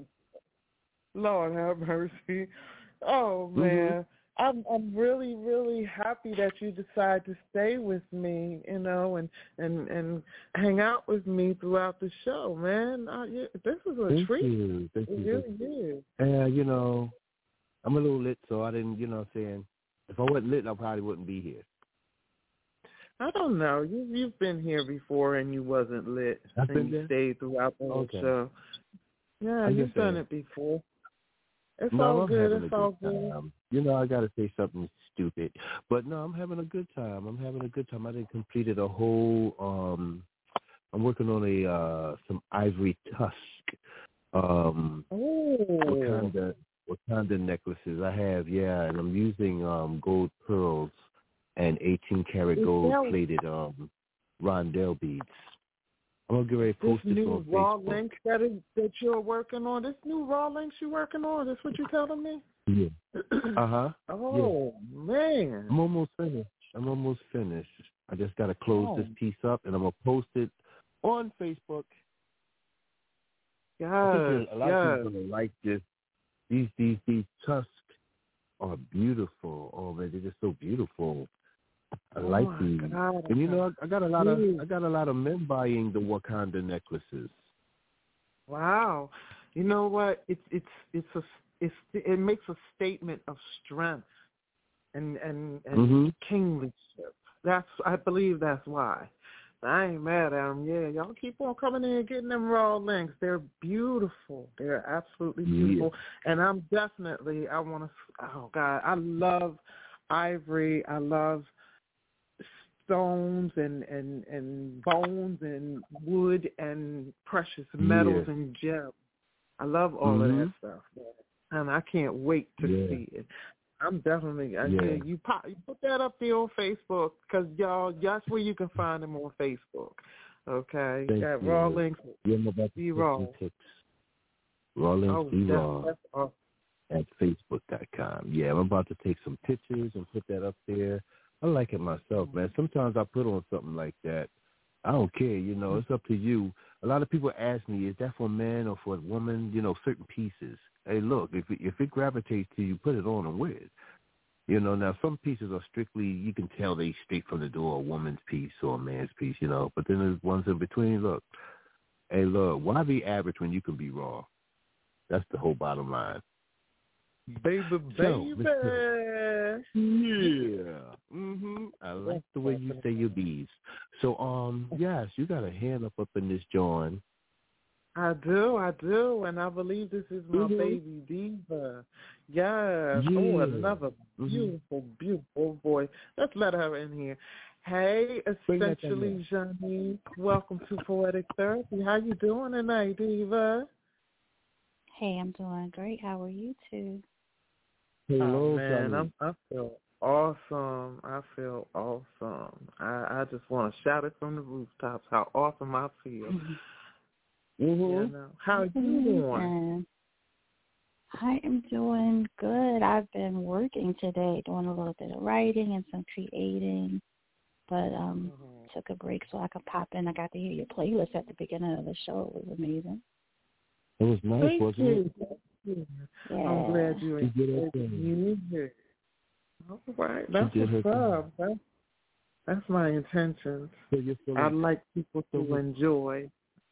Lord have mercy. Oh, man. Mm-hmm. I'm I'm really, really happy that you decide to stay with me, you know, and, and, and hang out with me throughout the show, man. Uh, yeah, this is a Thank treat. You. Thank it you. really is. Uh, you know, I'm a little lit, so I didn't, you know what I'm saying? If I wasn't lit, I probably wouldn't be here. I don't know. You, you've been here before and you wasn't lit, I've and you there? stayed throughout the whole okay. show. Yeah, I'm you've done saying. it before. It's no, all I'm good. having It's a all good good. time. You know, I got to say something stupid. But no, I'm having a good time. I'm having a good time. I done completed a whole, um, I'm working on a, uh, some ivory tusk, um, Oh. Wakanda, Wakanda necklaces. I have, yeah, and I'm using, um, gold pearls and eighteen karat Is gold that- plated, um, rondelle beads. I'm going to get ready to This post this new on raw Facebook. links that is that you're working on. This new raw links you're working on. That's what you're telling me. Yeah. Uh-huh. Oh yeah. man. I'm almost finished. I'm almost finished. I just got to close Oh. this piece up, and I'm going to post it on Facebook. Yes, I think a lot yes. of people are going to like this. These, these, these tusks are beautiful. Oh, man, they're just so beautiful. I Oh like my these. God. And, you know, I, I got a lot of Jeez. I got a lot of men buying the Wakanda necklaces. Wow. You know what? It's it's it's a it's it makes a statement of strength and and and Mm-hmm. kingship. That's I believe that's why. I ain't mad at them. Yeah, y'all keep on coming in and getting them raw links. They're beautiful. They're absolutely beautiful. Yeah. And I'm definitely I want to. Oh God, I love ivory. I love stones and, and, and bones and wood and precious metals Yeah. and gems. I love all mm-hmm. of that stuff, and I can't wait to yeah. see it. I'm definitely uh, yeah. yeah, you pop, you put that up there on Facebook because y'all that's where you can find them on Facebook. Okay, Thank got you. raw links. Yeah, I'm about to be raw. Raw links Oh, be that's, raw that's awesome. at Facebook dot com. Yeah, I'm about to take some pictures and put that up there. I like it myself, man. Sometimes I put on something like that. I don't care, you know. It's up to you. A lot of people ask me, is that for men or for a woman? You know, certain pieces. Hey, look, if it, if it gravitates to you, put it on and wear it. You know, now some pieces are strictly, you can tell they straight from the door, a woman's piece or a man's piece, you know. But then there's ones in between. Look, hey, look, why be average when you can be raw? That's the whole bottom line. Baby, baby. So, yeah. Mhm. I like the way you say your bees. So, um, yes, you got a hand up up in this joint. I do, I do, and I believe this is my mm-hmm. baby Diva. Yes. Yeah. Oh, another beautiful, mm-hmm. beautiful voice. Let's let her in here. Hey, essentially, Janice, welcome to Poetic Therapy. How you doing tonight, Diva? Hey, I'm doing great. How are you two? Hello, oh, man, I'm, I feel awesome. I feel awesome. I, I just want to shout it from the rooftops how awesome I feel. Mm-hmm. You know, how are you doing? I am doing good. I've been working today, doing a little bit of writing and some creating, but um, mm-hmm. took a break so I could pop in. I got to hear your playlist at the beginning of the show. It was amazing. It was nice, Thank wasn't you. it? Yeah. I'm glad you enjoyed the music. All right, that's what's up. That's, that's my intention. So I'd like people to so enjoy.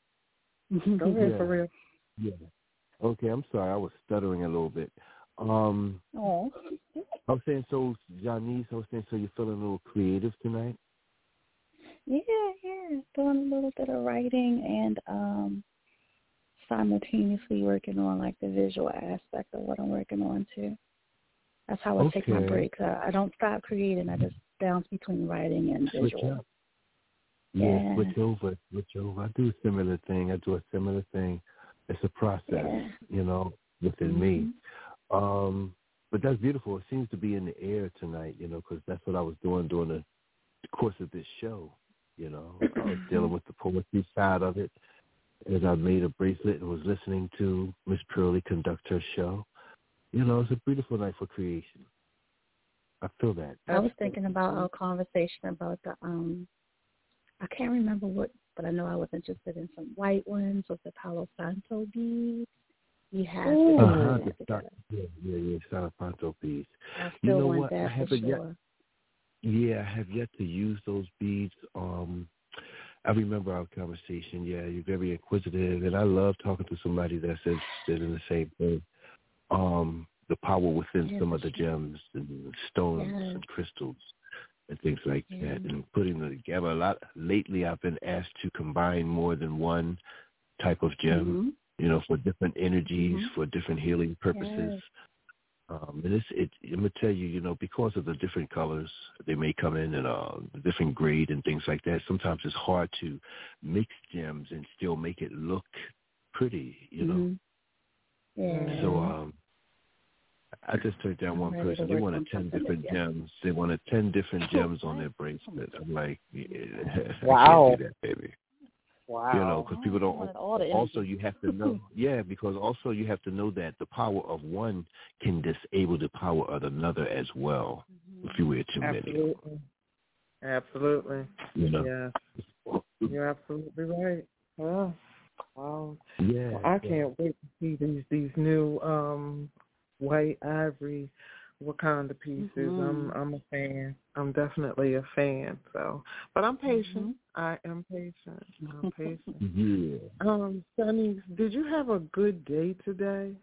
Go ahead, yeah. for real. Yeah. Okay, I'm sorry. I was stuttering a little bit. Um, oh. I was saying, so, Janice, I was saying, so you're feeling a little creative tonight? Yeah, yeah. Doing a little bit of writing and um, simultaneously working on, like, the visual aspect of what I'm working on, too. That's how I okay. take my breaks. I, I don't stop creating. I just bounce between writing and Switch visual. up. Yeah, yeah, switch over, switch over. I do a similar thing. I do a similar thing. It's a process, yeah. you know, within mm-hmm. me. Um, but that's beautiful. It seems to be in the air tonight, you know, because that's what I was doing during the course of this show. You know, I was dealing with the poetry side of it as I made a bracelet and was listening to Miss Pearlie conduct her show. You know, it's a beautiful night for creation. I feel that. I was thinking about our conversation about the, um, I can't remember what, but I know I was interested in some white ones with the Palo Santo beads. You have to uh-huh, put that together. Yeah, yeah, yeah, Palo Santo beads. I still you know want what? that I haven't for sure. Yet, yeah, I have yet to use those beads. Um, I remember our conversation. Yeah, you're very inquisitive, and I love talking to somebody that's interested in the same thing. Um, the power within yeah, some of the sure. gems and stones yeah. and crystals and things like yeah. that, and putting them together. A lot lately, I've been asked to combine more than one type of gem you know, for different energies, mm-hmm. for different healing purposes. Yes. Um, and it's, it, I'm going to tell you, you know, because of the different colors, they may come in in a different grade and things like that. Sometimes it's hard to mix gems and still make it look pretty, you know. Mm-hmm. Yeah. So um, I just turned down one person. They wanted ten different yeah. gems. They wanted ten different gems on their bracelet. I'm like, yeah, wow. I can't do that, baby. Wow. You know, because people don't. Also, you have to know. Yeah, because also you have to know that the power of one can disable the power of another as well. Mm-hmm. If you wear too absolutely. many. Absolutely. You know. Yeah. You're absolutely right. Wow. Wow. Yeah. Well, I can't yeah. wait to see these these new um, white ivory Wakanda pieces. Mm-hmm. I'm I'm a fan. I'm definitely a fan. So, but I'm patient. Mm-hmm. I am patient. I'm patient. Yeah. Um, Sunny, did you have a good day today?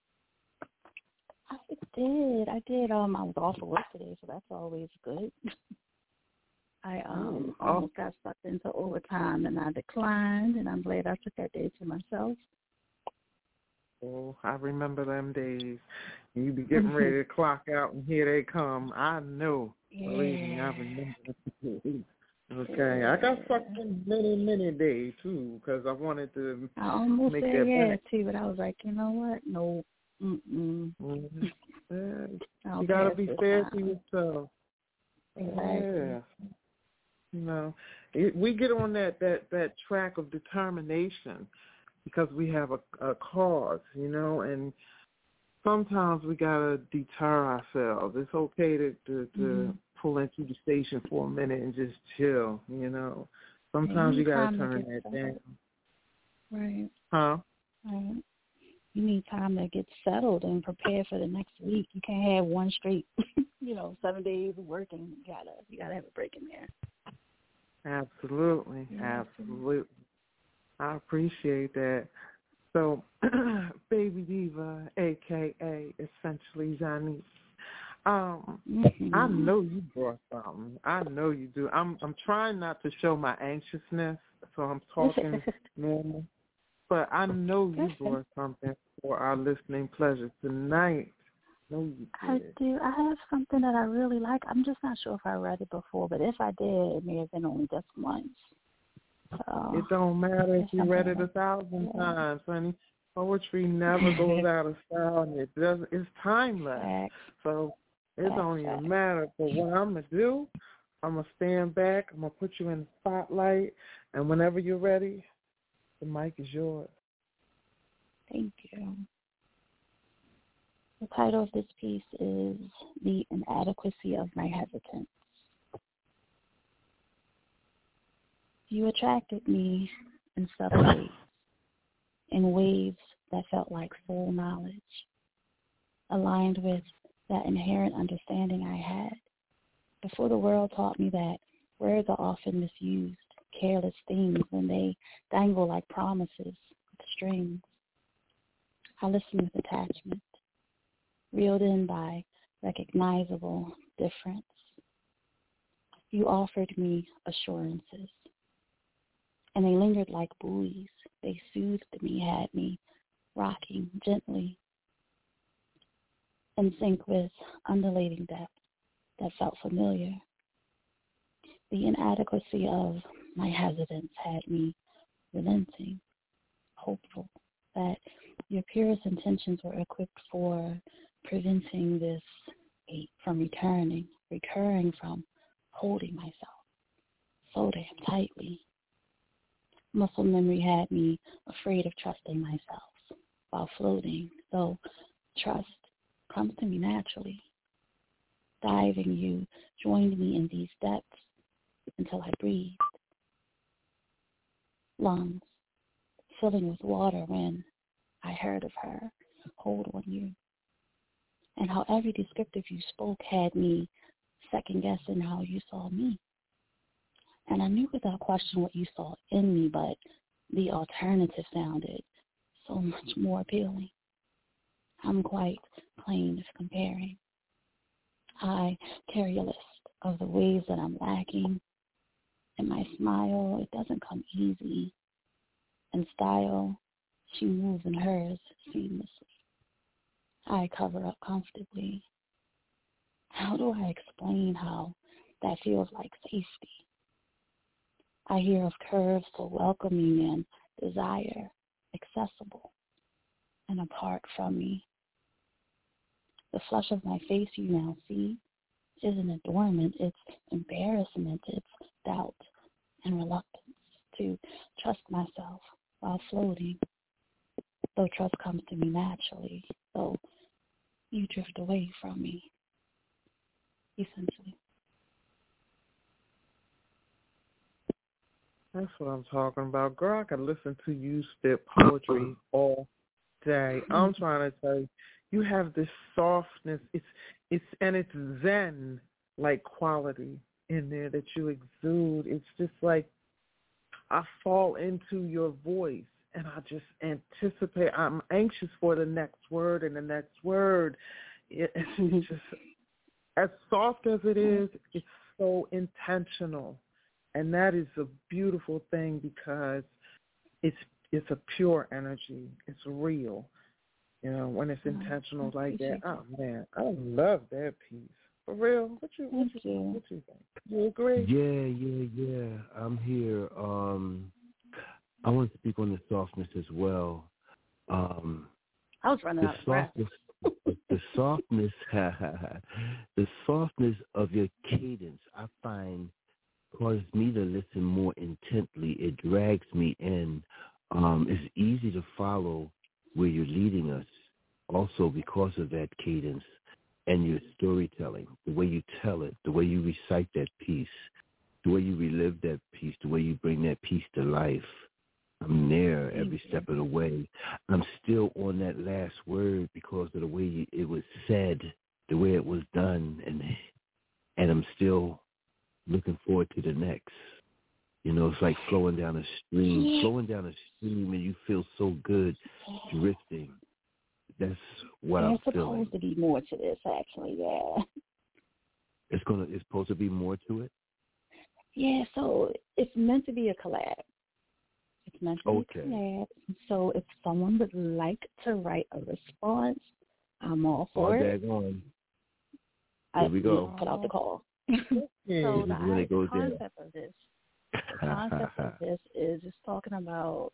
I did. I did. Um, I was off of work today, so that's always good. I um oh. almost got sucked into overtime, and I declined, and I'm glad I took that day to myself. Oh, I remember them days. You be getting ready to clock out, and here they come. I know. Yeah. Believe me, I remember them days. Okay, I got sucked in many, many days, too, because I wanted to I almost make said that yeah, back. too, but I was like, you know what? No. Mm-mm. Mm-hmm. Yeah. You got to be fair to yourself. Exactly. Yeah. You know, it, we get on that, that, that track of determination because we have a, a cause, you know, and sometimes we got to deter ourselves. It's okay to, to, to mm-hmm. pull into the station for a minute and just chill, you know. Sometimes you, you got to turn that down. Right. Huh? Right. You need time to get settled and prepare for the next week. You can't have one straight, you know, seven days of working. You gotta, you gotta have a break in there. Absolutely, yeah, absolutely. I appreciate that. So, Baby Diva, a k a essentially Janice, um, mm-hmm. I know you brought something. I know you do. I'm I'm trying not to show my anxiousness, so I'm talking normal. But I know you brought something for our listening pleasure tonight. No, you I do. I have something that I really like. I'm just not sure if I read it before, but if I did, it may have been only just once. So, it don't matter if you read it a thousand yeah. times, honey. Poetry never goes out of style, and it doesn't. It's timeless. Facts. So it's Facts. only a matter. But what I'm gonna do, I'm gonna stand back. I'm gonna put you in the spotlight, and whenever you're ready, the mic is yours. Thank you. The title of this piece is The Inadequacy of My Hesitance. You attracted me in subtle ways, in waves that felt like full knowledge, aligned with that inherent understanding I had. Before the world taught me that words are often misused, careless things when they dangle like promises with strings. I listened with attachment, reeled in by recognizable difference. You offered me assurances, and they lingered like buoys. They soothed me, had me rocking gently, in sync with undulating depth that felt familiar. The inadequacy of my hesitance had me relenting, hopeful that your purest intentions were equipped for preventing this hate from returning, recurring from holding myself so damn tightly. Muscle memory had me afraid of trusting myself while floating, though trust comes to me naturally. Diving, you joined me in these depths until I breathed. Lungs filling with water when I heard of her hold on you. And how every descriptive you spoke had me second-guessing how you saw me. And I knew without question what you saw in me, but the alternative sounded so much more appealing. I'm quite plain if comparing. I carry a list of the ways that I'm lacking. And my smile, it doesn't come easy. And style, She moves in hers seamlessly. I cover up comfortably. How do I explain how that feels like safety? I hear of curves so welcoming and desire accessible and apart from me. The flush of my face you now see isn't adornment, it's embarrassment, it's doubt and reluctance to trust myself while floating. Though trust comes to me naturally, though you drift away from me, essentially. That's what I'm talking about. Girl, I could listen to you spit poetry all day. I'm trying to tell you, you have this softness. It's it's and it's zen like quality in there that you exude. It's just like I fall into your voice and I just anticipate. I'm anxious for the next word and the next word. It, it's just as soft as it is, it's so intentional. And that is a beautiful thing because it's it's a pure energy. It's real. You know, when it's intentional like that. Oh man, I love that piece. For real. What you what you, what you think? You agree? Yeah, yeah, yeah. I'm here. Um I want to speak on the softness as well. Um I was running the out of breath. softness the softness the softness of your cadence, I find, causes me to listen more intently. It drags me in. Um, it's easy to follow where you're leading us, also because of that cadence and your storytelling, the way you tell it, the way you recite that piece, the way you relive that piece, the way you bring that piece to life. I'm there every step of the way. I'm still on that last word because of the way it was said, the way it was done, and and I'm still looking forward to the next. You know, it's like flowing down a stream, yeah. flowing down a stream, and you feel so good drifting. That's what There's I'm feeling. There's supposed to be more to this, actually, yeah. It's gonna. It's supposed to be more to it? Yeah, so it's meant to be a collab. It's meant to okay. be a collab. So if someone would like to write a response, I'm all for all it. On. I, Here we go. Put out the call. Yeah. So the, when it goes concept down. of this, the concept of this is just talking about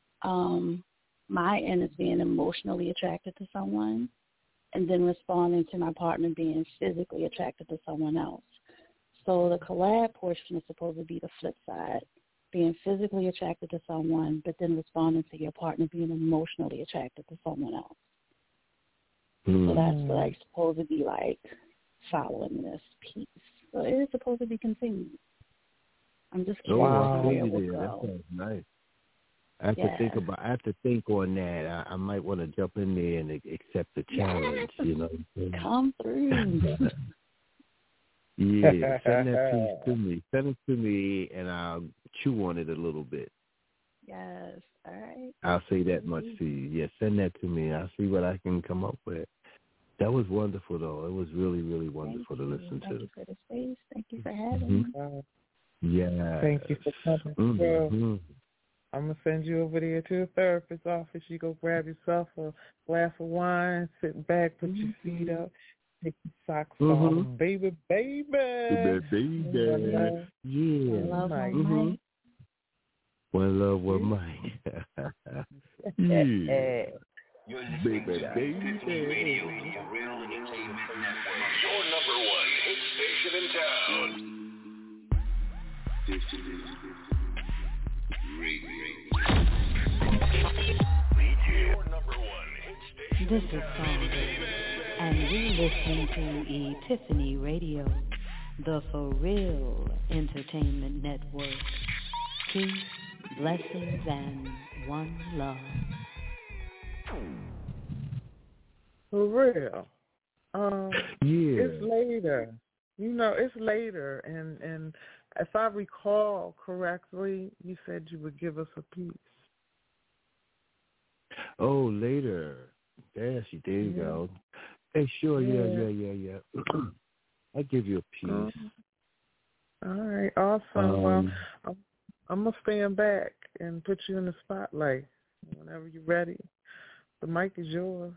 um, my end is being emotionally attracted to someone, and then responding to my partner being physically attracted to someone else. So the collab portion is supposed to be the flip side, being physically attracted to someone, but then responding to your partner being emotionally attracted to someone else. Mm. So that's like supposed to be like following this piece. So it is supposed to be continued. I'm just curious wow. where it will yeah, go. That sounds nice. I have yeah. to think about. I have to think on that. I, I might want to jump in there and accept the challenge. Yes. You know, come through. yeah, send that piece to me. Send it to me, and I'll chew on it a little bit. Yes. All right. I'll say that much to you. Yeah, send that to me. I'll see what I can come up with. That was wonderful, though. It was really, really wonderful Thank to you. listen Thank to. Thank you for the space. Thank you for having mm-hmm. me. Yeah. Thank you for coming. Mm-hmm. I'm going to send you over there to a therapist's office. You go grab yourself a glass of wine, sit back, put mm-hmm. your feet up, take your socks mm-hmm. off. Baby, baby. Baby, baby. Love. Yeah. One love, Mike. one mm-hmm. Mike. One love, one Mike. yeah. You're listening baby, to baby, Tiffany Radio, the Real Entertainment Network. Your number one hit station in town. Tiffany Radio. Your number one hit station. This is Sandra, and you're listening to Epiphany Radio, the For Real Entertainment Network. Peace, blessings, and one love. For real. Um, yeah. It's later. You know, it's later. And, and if I recall correctly, you said you would give us a piece. Oh, later. There, she, there you yeah. go. Hey, sure, yeah, yeah, yeah, yeah. yeah. I'll give you a piece. Um, all right, awesome. Um, well, I'm, I'm going to stand back and put you in the spotlight. Whenever you're ready, the mic is yours.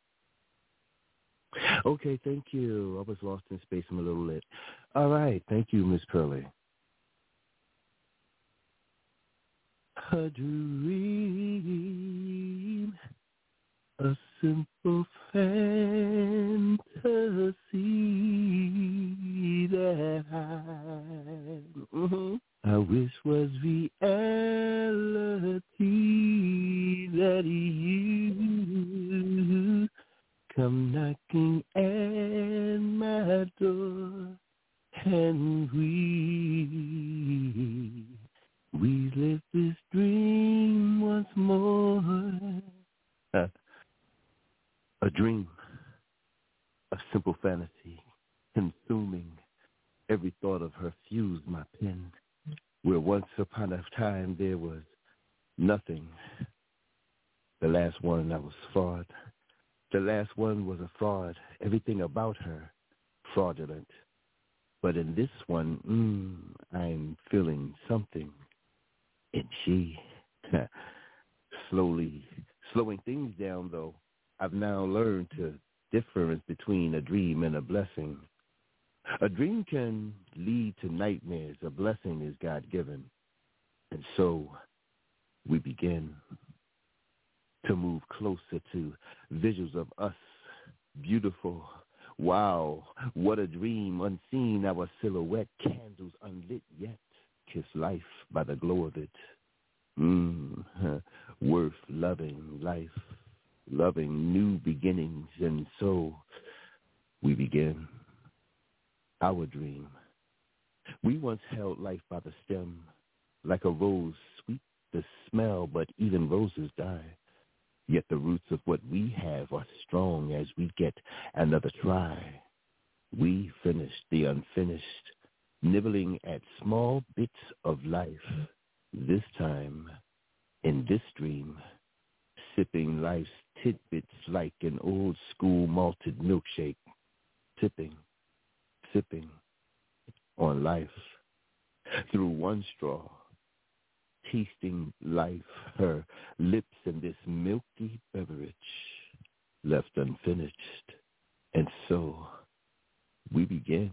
Okay, thank you. I was lost in space. I'm a little lit. All right, thank you, Miss Pearlie. A dream, a simple fantasy that I, mm-hmm, I wish was reality, that you come knocking at my door, and we, we live this dream once more. Uh, a dream, a simple fantasy, consuming every thought of her fused my pen, where once upon a time there was nothing. The last one I was fraud. The last one was a fraud. Everything about her, fraudulent. But in this one, mm, I'm feeling something. And she, slowly, slowing things down, though, I've now learned the difference between a dream and a blessing. A dream can lead to nightmares. A blessing is God-given. And so we begin to move closer to visuals of us, beautiful. Wow, what a dream, unseen, our silhouette, candles unlit yet, kiss life by the glow of it. Mm, worth loving life, loving new beginnings, and so we begin our dream. We once held life by the stem, like a rose, sweet the smell, but even roses die. Yet the roots of what we have are strong as we get another try. We finished the unfinished, nibbling at small bits of life. This time, in this dream, sipping life's tidbits like an old school malted milkshake, sipping, sipping on life through one straw. Tasting life, her lips in this milky beverage, left unfinished. And so we begin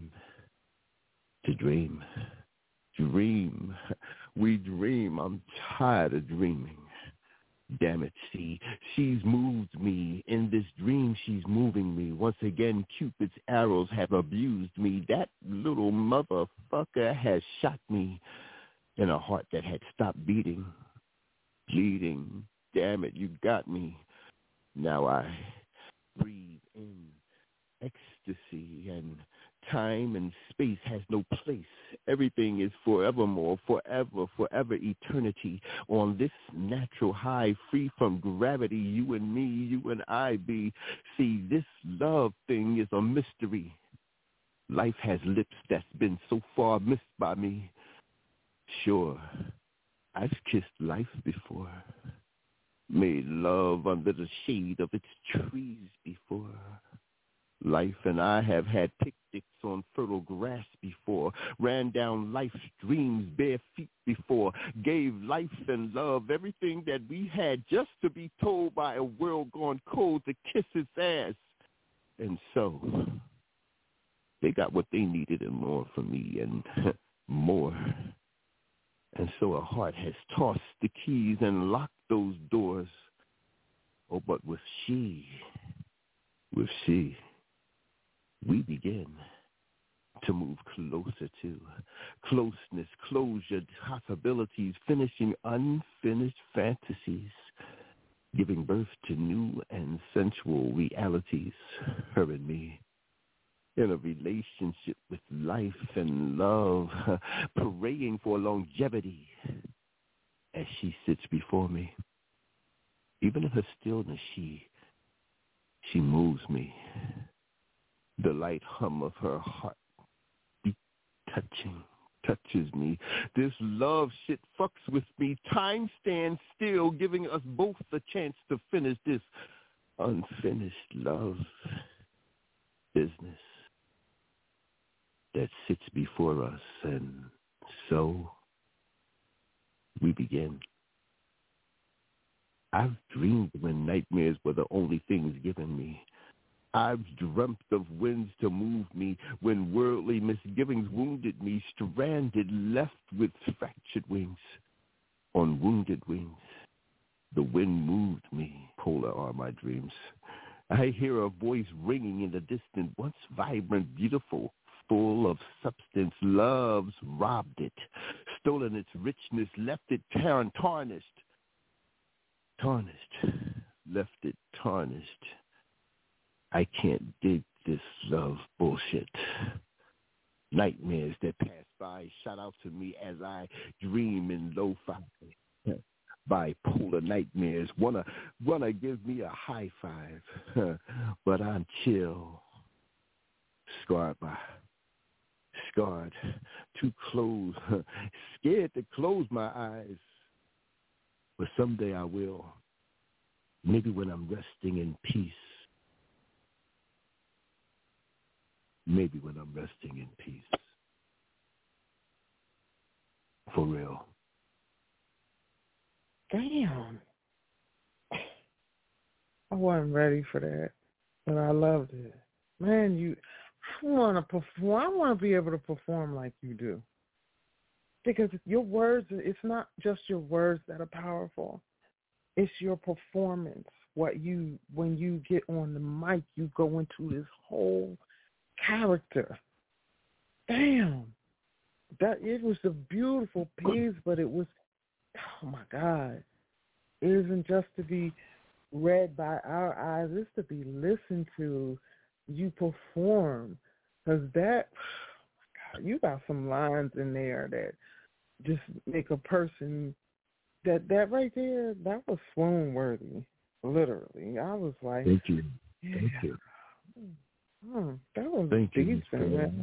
to dream. Dream. We dream. I'm tired of dreaming. Damn it, see, she's moved me. In this dream, she's moving me. Once again, Cupid's arrows have abused me. That little motherfucker has shot me in a heart that had stopped beating, bleeding. Damn it, you got me. Now I breathe in ecstasy, and time and space has no place. Everything is forevermore, forever, forever eternity. On this natural high, free from gravity, you and me, you and I be. See, this love thing is a mystery. Life has lips that's been so far missed by me. Sure, I've kissed life before, made love under the shade of its trees before. Life and I have had picnics on fertile grass before, ran down life's streams bare feet before, gave life and love everything that we had just to be told by a world gone cold to kiss its ass. And so they got what they needed and more from me, and more. And so a heart has tossed the keys and locked those doors. Oh, but with she, with she, we begin to move closer to closeness, closure, possibilities, finishing unfinished fantasies, giving birth to new and sensual realities, her and me. In a relationship with life and love, praying for longevity as she sits before me. Even in her stillness, she, she moves me. The light hum of her heart beat touching, touches me. This love shit fucks with me. Time stands still, giving us both the chance to finish this unfinished love business that sits before us, and so we begin I've dreamed when nightmares were the only things given me. I've dreamt of winds to move me when worldly misgivings wounded me, stranded, left with fractured wings. On wounded wings, the wind moved me. Polar are my dreams. I hear a voice ringing in the distant, once vibrant, beautiful, full of substance. Love's robbed it, stolen its richness, left it tarn- tarnished. Tarnished, left it tarnished. I can't dig this love bullshit. Nightmares that pass by shout out to me as I dream in lo-fi. Bipolar nightmares wanna wanna give me a high five, but I'm chill, scarred by, scarred, too close, scared to close my eyes. But someday I will, maybe when I'm resting in peace. Maybe when I'm resting in peace. For real. Damn. I wasn't ready for that, but I loved it. Man, you, I want to perform. I want to be able to perform like you do. Because your words, it's not just your words that are powerful. It's your performance. What you, when you get on the mic, you go into this whole character. Damn. That it was a beautiful piece, but it was, oh my God. It isn't just to be read by our eyes, it's to be listened to. You perform. Because that, oh my God, you got some lines in there that just make a person, that that right there, that was swoon worthy, literally. I was like, thank you. Yeah. Thank you. Hmm, that was thank decent, you, man.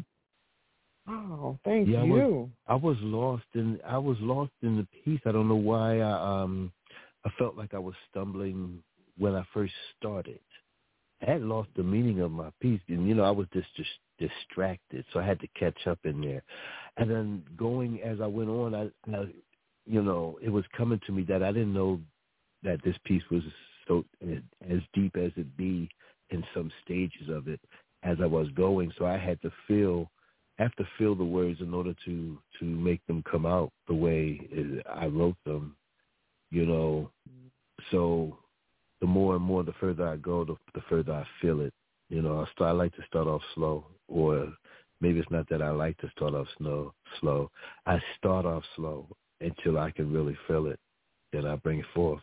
Oh, thank yeah, you. I was, I was lost in I was lost in the piece. I don't know why I um I felt like I was stumbling when I first started. I had lost the meaning of my piece, and you know I was just, just distracted, so I had to catch up in there. And then going as I went on, I, I you know it was coming to me that I didn't know that this piece was so as deep as it be in some stages of it as I was going. So I had to feel, have to feel the words in order to to make them come out the way I wrote them, you know. So the more and more, the further I go, the, the further I feel it. You know, I, start, I like to start off slow, or maybe it's not that I like to start off slow. Slow. I start off slow until I can really feel it, then I bring it forth.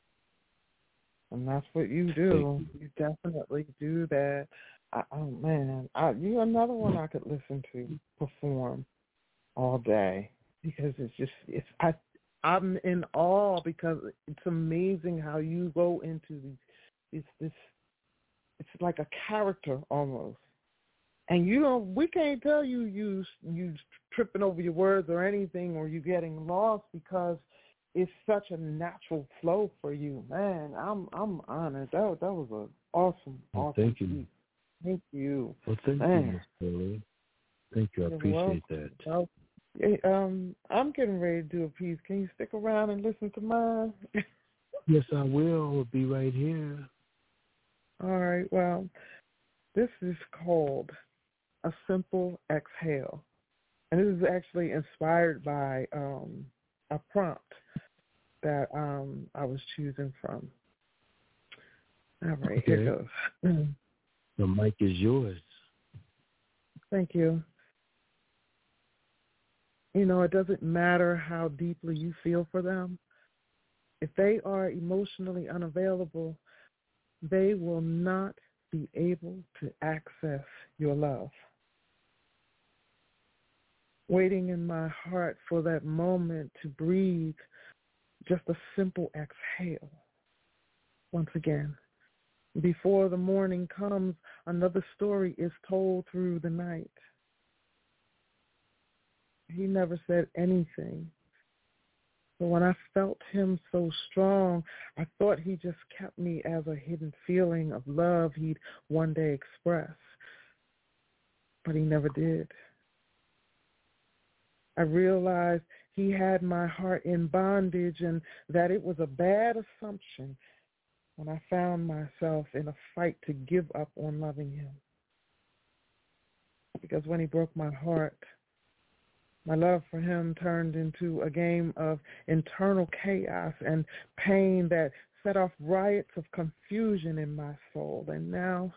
And that's what you do. You. you definitely do that. I, oh man, I, you're another one I could listen to perform all day, because it's just it's I I'm in awe, because it's amazing how you go into these it's this it's like a character almost. And you don't we can't tell you you you tripping over your words or anything, or you getting lost, because it's such a natural flow for you. Man, I'm I'm honored. That that was an awesome, well, awesome thank you. piece. Thank you. Well, thank Man. you, Miz Curley. Thank you. I You're appreciate welcome. that. Well, hey, um, I'm getting ready to do a piece. Can you stick around and listen to mine? Yes, I will. I'll be right here. All right. Well, this is called A Simple Exhale. And this is actually inspired by um, a prompt that um, I was choosing from. All right, okay. Here goes. The mic is yours. Thank you. You know, it doesn't matter how deeply you feel for them. If they are emotionally unavailable, they will not be able to access your love. Waiting in my heart for that moment to breathe, just a simple exhale. Once again, before the morning comes, another story is told through the night. He never said anything. But when I felt him so strong, I thought he just kept me as a hidden feeling of love he'd one day express. But he never did. I realized he had my heart in bondage and that it was a bad assumption when I found myself in a fight to give up on loving him. Because when he broke my heart, my love for him turned into a game of internal chaos and pain that set off riots of confusion in my soul. And now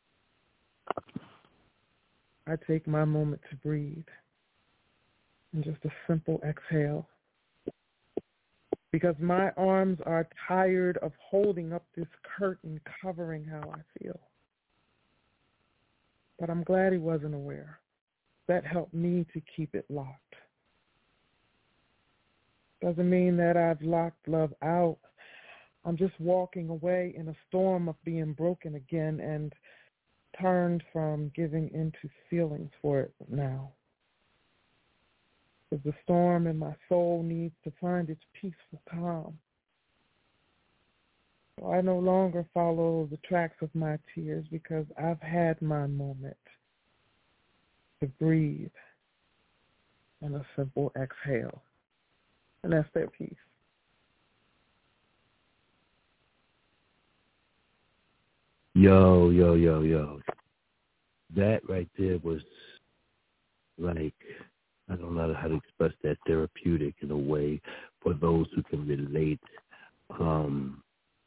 I take my moment to breathe and just a simple exhale. Because my arms are tired of holding up this curtain covering how I feel. But I'm glad he wasn't aware. That helped me to keep it locked. Doesn't mean that I've locked love out. I'm just walking away in a storm of being broken again and turned from giving into feelings for it now. Because the storm in my soul needs to find its peaceful calm. So I no longer follow the tracks of my tears because I've had my moment to breathe and a simple exhale. And that's their peace. Yo, yo, yo, yo. That right there was like, I don't know how to express that, therapeutic in a way for those who can relate. Um,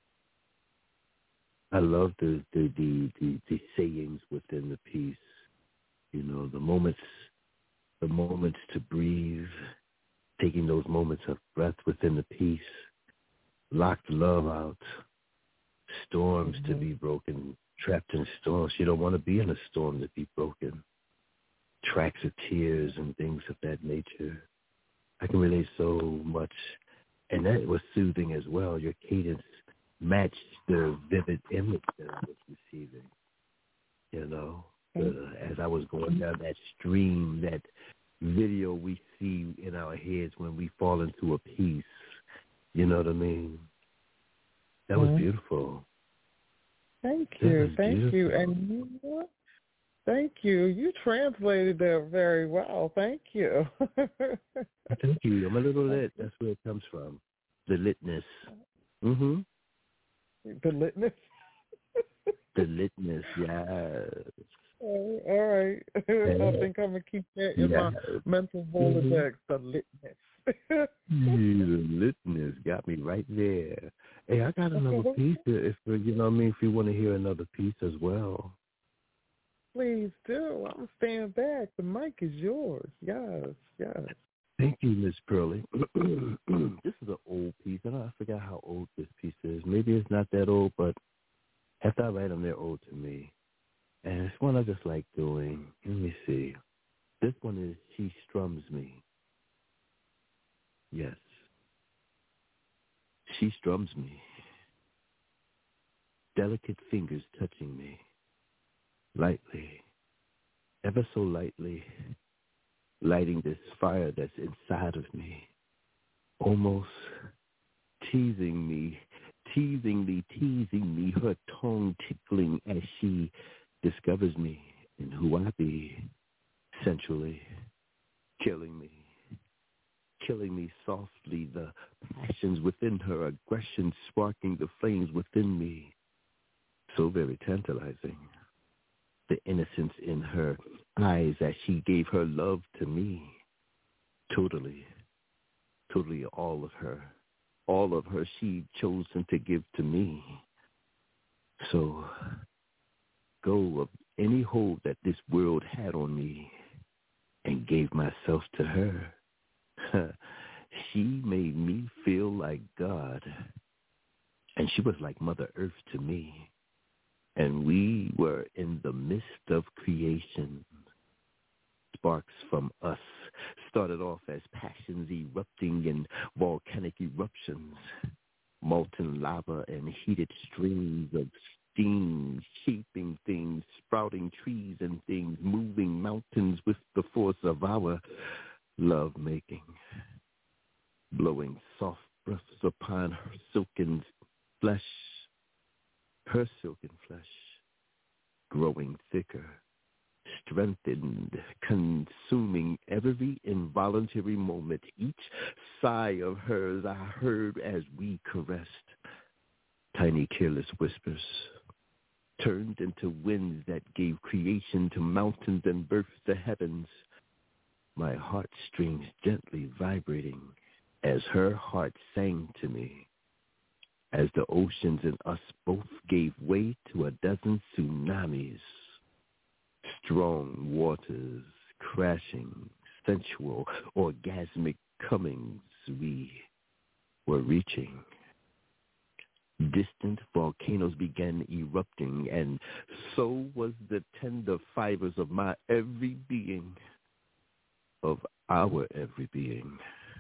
I love the, the, the, the, the sayings within the piece. You know, the moments, the moments to breathe, taking those moments of breath within the piece, locked love out, storms mm-hmm. to be broken, trapped in storms. You don't want to be in a storm to be broken. Tracks of tears and things of that nature. I can relate so much. And that was soothing as well. Your cadence matched the vivid image that I was receiving. You know, the, as I was going down that stream, that video we see in our heads when we fall into a piece. You know what I mean? That was mm-hmm. beautiful. Thank you. Thank beautiful. you. And you know what? Thank you. You translated that very well. Thank you. Thank you. I'm a little lit. That's where it comes from. The litness. Mm-hmm. The litness? The litness, yes. All right. I think I'm going to keep that in yeah. my mental Rolodex, mm-hmm. the litness. Yeah, the litness got me right there. Hey, I got another piece if, you know what I mean, if you want to hear another piece as well. Please do. I'm staying back. The mic is yours. Yes, yes. Thank you, Miss Pearlie. This is an old piece. I, don't, I forgot how old this piece is. Maybe it's not that old, but after I write them, they're old to me. And it's one I just like doing. Let me see. This one is She Strums Me. Yes. She strums me. Delicate fingers touching me. Lightly, ever so lightly, lighting this fire that's inside of me, almost teasing me, teasingly teasing me, her tongue tickling as she discovers me and who I be, sensually, killing me, killing me softly, the passions within her, aggression sparking the flames within me, so very tantalizing. The innocence in her eyes as she gave her love to me. Totally, totally all of her. All of her she'd chosen to give to me. So go of any hold that this world had on me and gave myself to her. She made me feel like God. And she was like Mother Earth to me. And we were in the midst of creation. Sparks from us started off as passions erupting in volcanic eruptions, molten lava and heated streams of steam, shaping things, sprouting trees and things, moving mountains with the force of our love making, blowing soft breaths upon her silken flesh. Her silken flesh, growing thicker, strengthened, consuming every involuntary moment. Each sigh of hers I heard as we caressed. Tiny careless whispers turned into winds that gave creation to mountains and birth to heavens. My heartstrings gently vibrating as her heart sang to me, as the oceans and us both gave way to a dozen tsunamis. Strong waters crashing, sensual, orgasmic comings we were reaching. Distant volcanoes began erupting, and so was the tender fibers of my every being, of our every being.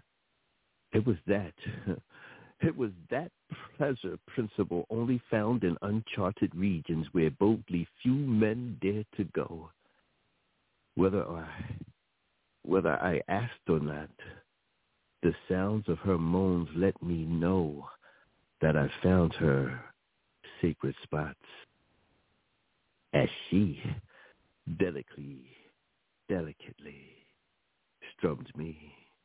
It was that, it was that pleasure principle only found in uncharted regions where boldly few men dare to go. Whether I, whether I asked or not, the sounds of her moans let me know that I found her sacred spots, as she delicately, delicately strummed me,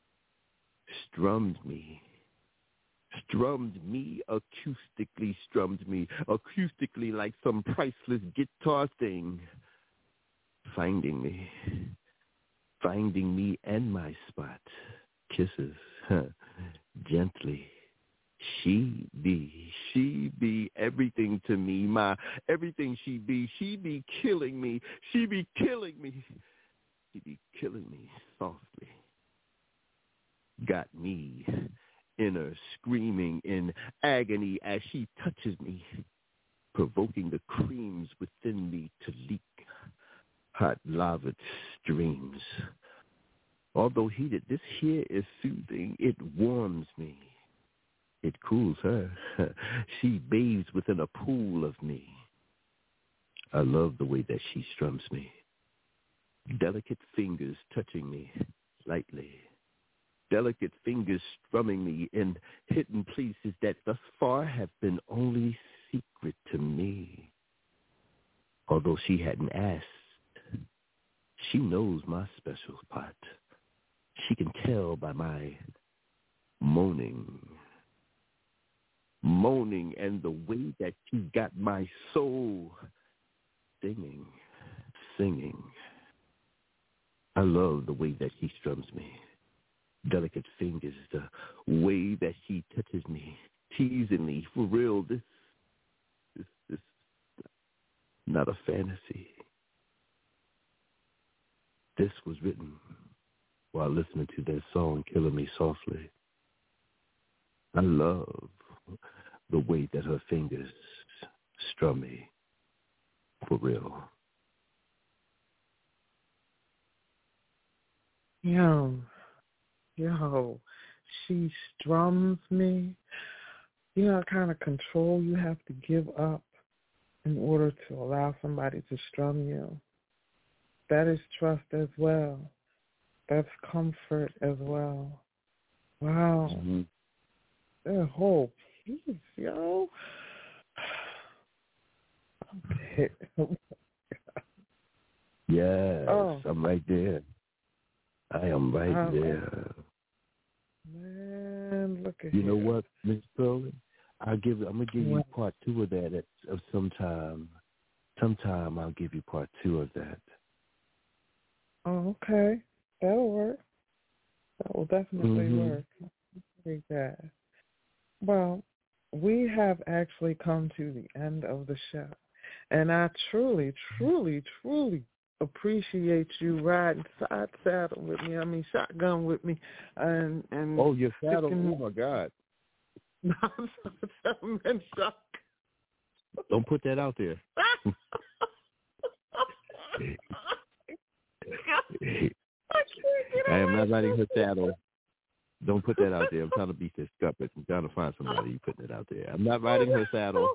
strummed me, strummed me, acoustically strummed me, acoustically like some priceless guitar thing, finding me, finding me and my spot, kisses, huh, gently. She be, she be everything to me, my everything she be. She be killing me, she be killing me, she be killing me softly. Got me inner screaming in agony as she touches me, provoking the creams within me to leak hot lava streams. Although heated, this here is soothing. It warms me. It cools her. She bathes within a pool of me. I love the way that she strums me. Delicate fingers touching me lightly. Delicate fingers strumming me in hidden places that thus far have been only secret to me. Although she hadn't asked, she knows my special spot. She can tell by my moaning. Moaning and the way that she got my soul singing, singing. I love the way that she strums me. Delicate fingers, the way that she touches me, teasing me. For real, this, this, this, not a fantasy. This was written while listening to that song, Killing Me Softly. I love the way that her fingers strum me, for real. Yo, yo, she strums me. You know what kind of control you have to give up in order to allow somebody to strum you. That is trust as well. That's comfort as well. Wow. Mm-hmm. That whole piece, yo. Okay. Yes, oh. I'm right there. I am right um, there. Man, look at you. You know what, Miss Pearlie? I'll give. I'm gonna give what? you part two of that at of sometime. Sometime I'll give you part two of that. Oh, okay. That'll work. That will definitely mm-hmm. work. Take that. Well, we have actually come to the end of the show. And I truly, truly, truly appreciate you riding side saddle with me. I mean, shotgun with me. And, and oh, your saddle. sticking... Oh, my God. and shock. Don't put that out there. I am not riding her saddle. Don't put that out there. I'm trying to beat this scuppet. I'm trying to find somebody who's putting it out there. I'm not riding her saddle.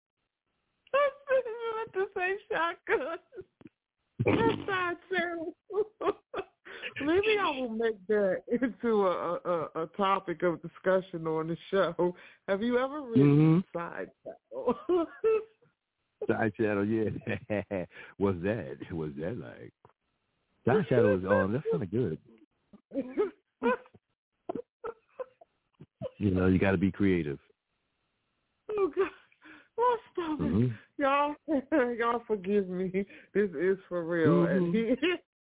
You have to say shotgun. That's side saddle. Maybe I will make that into a, a, a topic of discussion on the show. Have you ever ridden mm-hmm. side saddle? Side saddle, yeah. What's that? What's that like? Dark Shadow is um that's kind of good. You know, you got to be creative. Oh God, oh, stop Mm-hmm. it, y'all! Y'all forgive me. This is for real, Mm-hmm. and he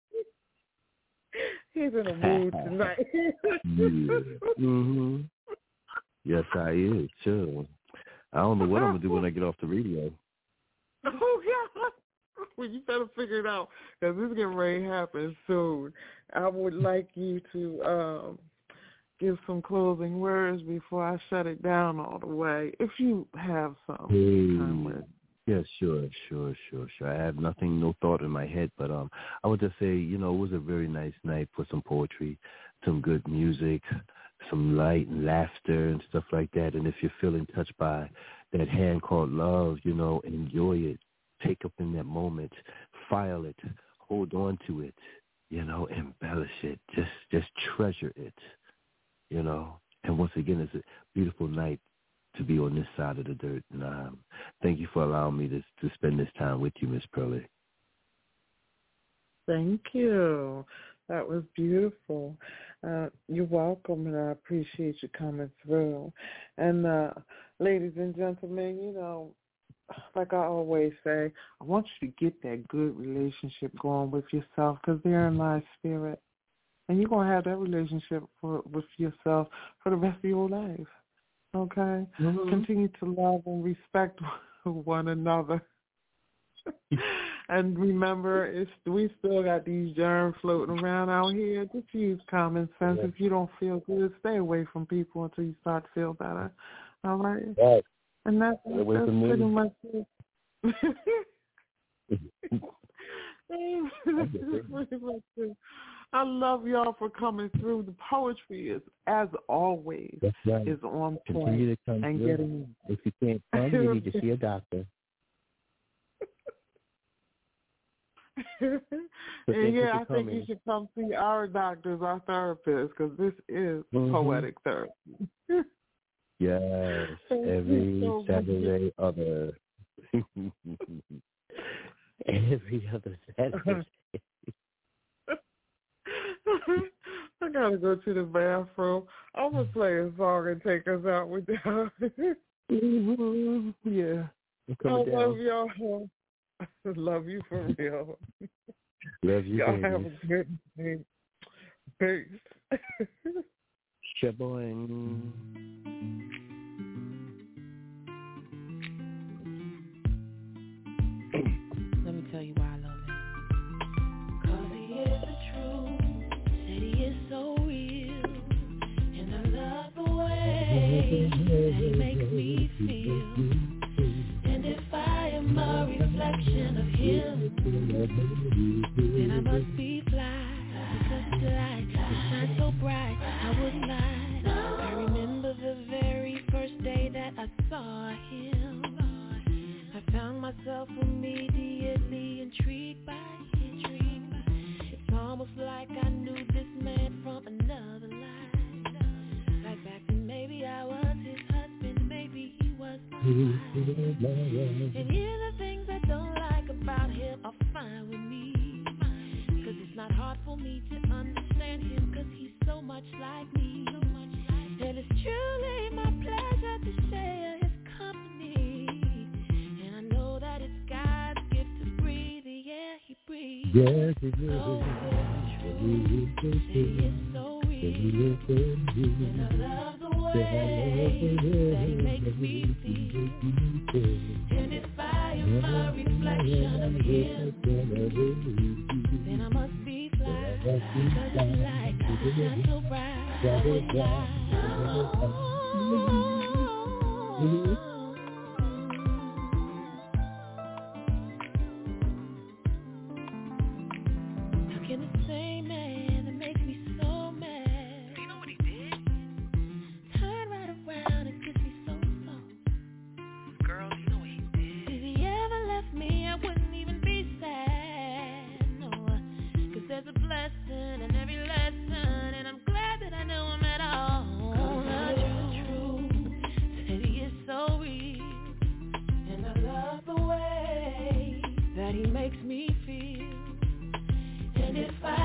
he's in a mood tonight. Yeah. Mm-hmm. Yes, I is. Sure. I don't know what I'm gonna do when I get off the radio. Oh God! Well, you better figure it out because this is getting ready to happen soon. I would like you to um, give some closing words before I shut it down all the way, if you have some Hey. time with. Yeah, sure, sure, sure, sure. I have nothing, no thought in my head, but um, I would just say, you know, it was a very nice night for some poetry, some good music, some light and laughter and stuff like that. And if you're feeling touched by that hand called love, you know, enjoy it. Take up in that moment, file it, hold on to it, you know, embellish it, just just treasure it, you know. And once again, it's a beautiful night to be on this side of the dirt. And um, thank you for allowing me to to spend this time with you, Miss Pearlie. Thank you. That was beautiful. Uh, you're welcome, and I appreciate you coming through. And uh, ladies and gentlemen, you know, like I always say, I want you to get that good relationship going with yourself because they're in my spirit. And you're going to have that relationship for, with yourself for the rest of your life. Okay? Mm-hmm. Continue to love and respect one another. And remember, it's, we still got these germs floating around out here. Just use common sense. If you don't feel good, stay away from people until you start to feel better. All right? Right. And that's, that's pretty much it. That's pretty much it. I love y'all for coming through. The poetry is, as always, right. is on point. Continue to come and through. getting. If you can't come, you need to see a doctor. And yeah, I think you should come see our doctors, our therapists, because this is mm-hmm. poetic therapy. Yes, every so Saturday other. Every other Saturday. I gotta go to the bathroom. I'm gonna play a song and take us out with y'all. Mm-hmm. Yeah, I love y'all. I love you for real. Love you, y'all baby. have a good day. Peace. Shaboing. Let me tell you why I love him. 'Cause he is the truth, said he is so real, and I love the way that he makes me feel. And if I am a reflection of him, then I must be fly, because his light shines so bright, I wouldn't lie. I remember the very first day that I saw him. I found myself immediately intrigued by him. It's almost like I knew this man from another life. Like back then maybe I was his husband, maybe he was my wife. And here the things I don't like about him are fine with me. Cause it's not hard for me to understand him, cause he's so much like me. And it's truly my pleasure to share his company. And I know that it's God's gift to breathe the air he breathes. Yes, it is. Oh, he is so real. And I love the way that he makes me feel. And if I am a reflection of him, then I must be fly, because his light shines so bright, I would lie. How can the same man that makes me so mad, you know what he did? Turn right around and kiss me so soft. Girl, you know what he did? If he ever left me, I wouldn't even be sad, no. Cause there's a blessing in every lesson, and I'm glad that I know him at all. Cause the truth, said he is so real, and I love the way that he makes me feel. And if I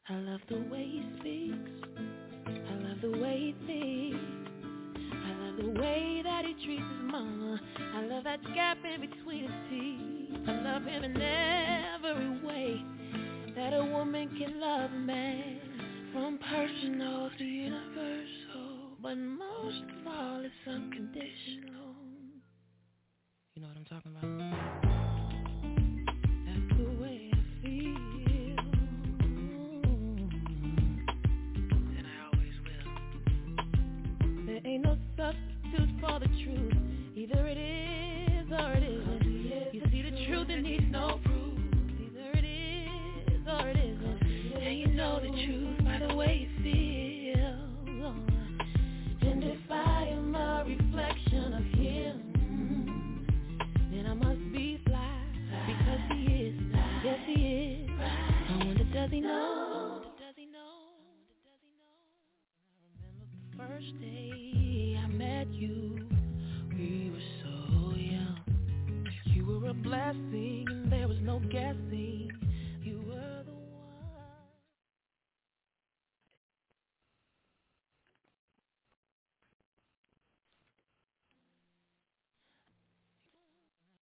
I love the way he speaks. I love the way he thinks. I love the way that he treats his mama. I love that gap in between his teeth. I love him in every way that a woman can love a man. From personal to universal, but most of all it's unconditional. You know what I'm talking about? That's the way I feel, and I always will. There ain't no substitute for the truth. Either it is or it isn't. You see the truth, it needs no proof. Either it is or it isn't. And you know the truth by the way you feel. And if I am a reflection of him, then I must be fly, because he is, yes he is. I wonder, does he know? Does he know? Does he know? I remember the first day I met you, we were so young. You were a blessing and there was no guessing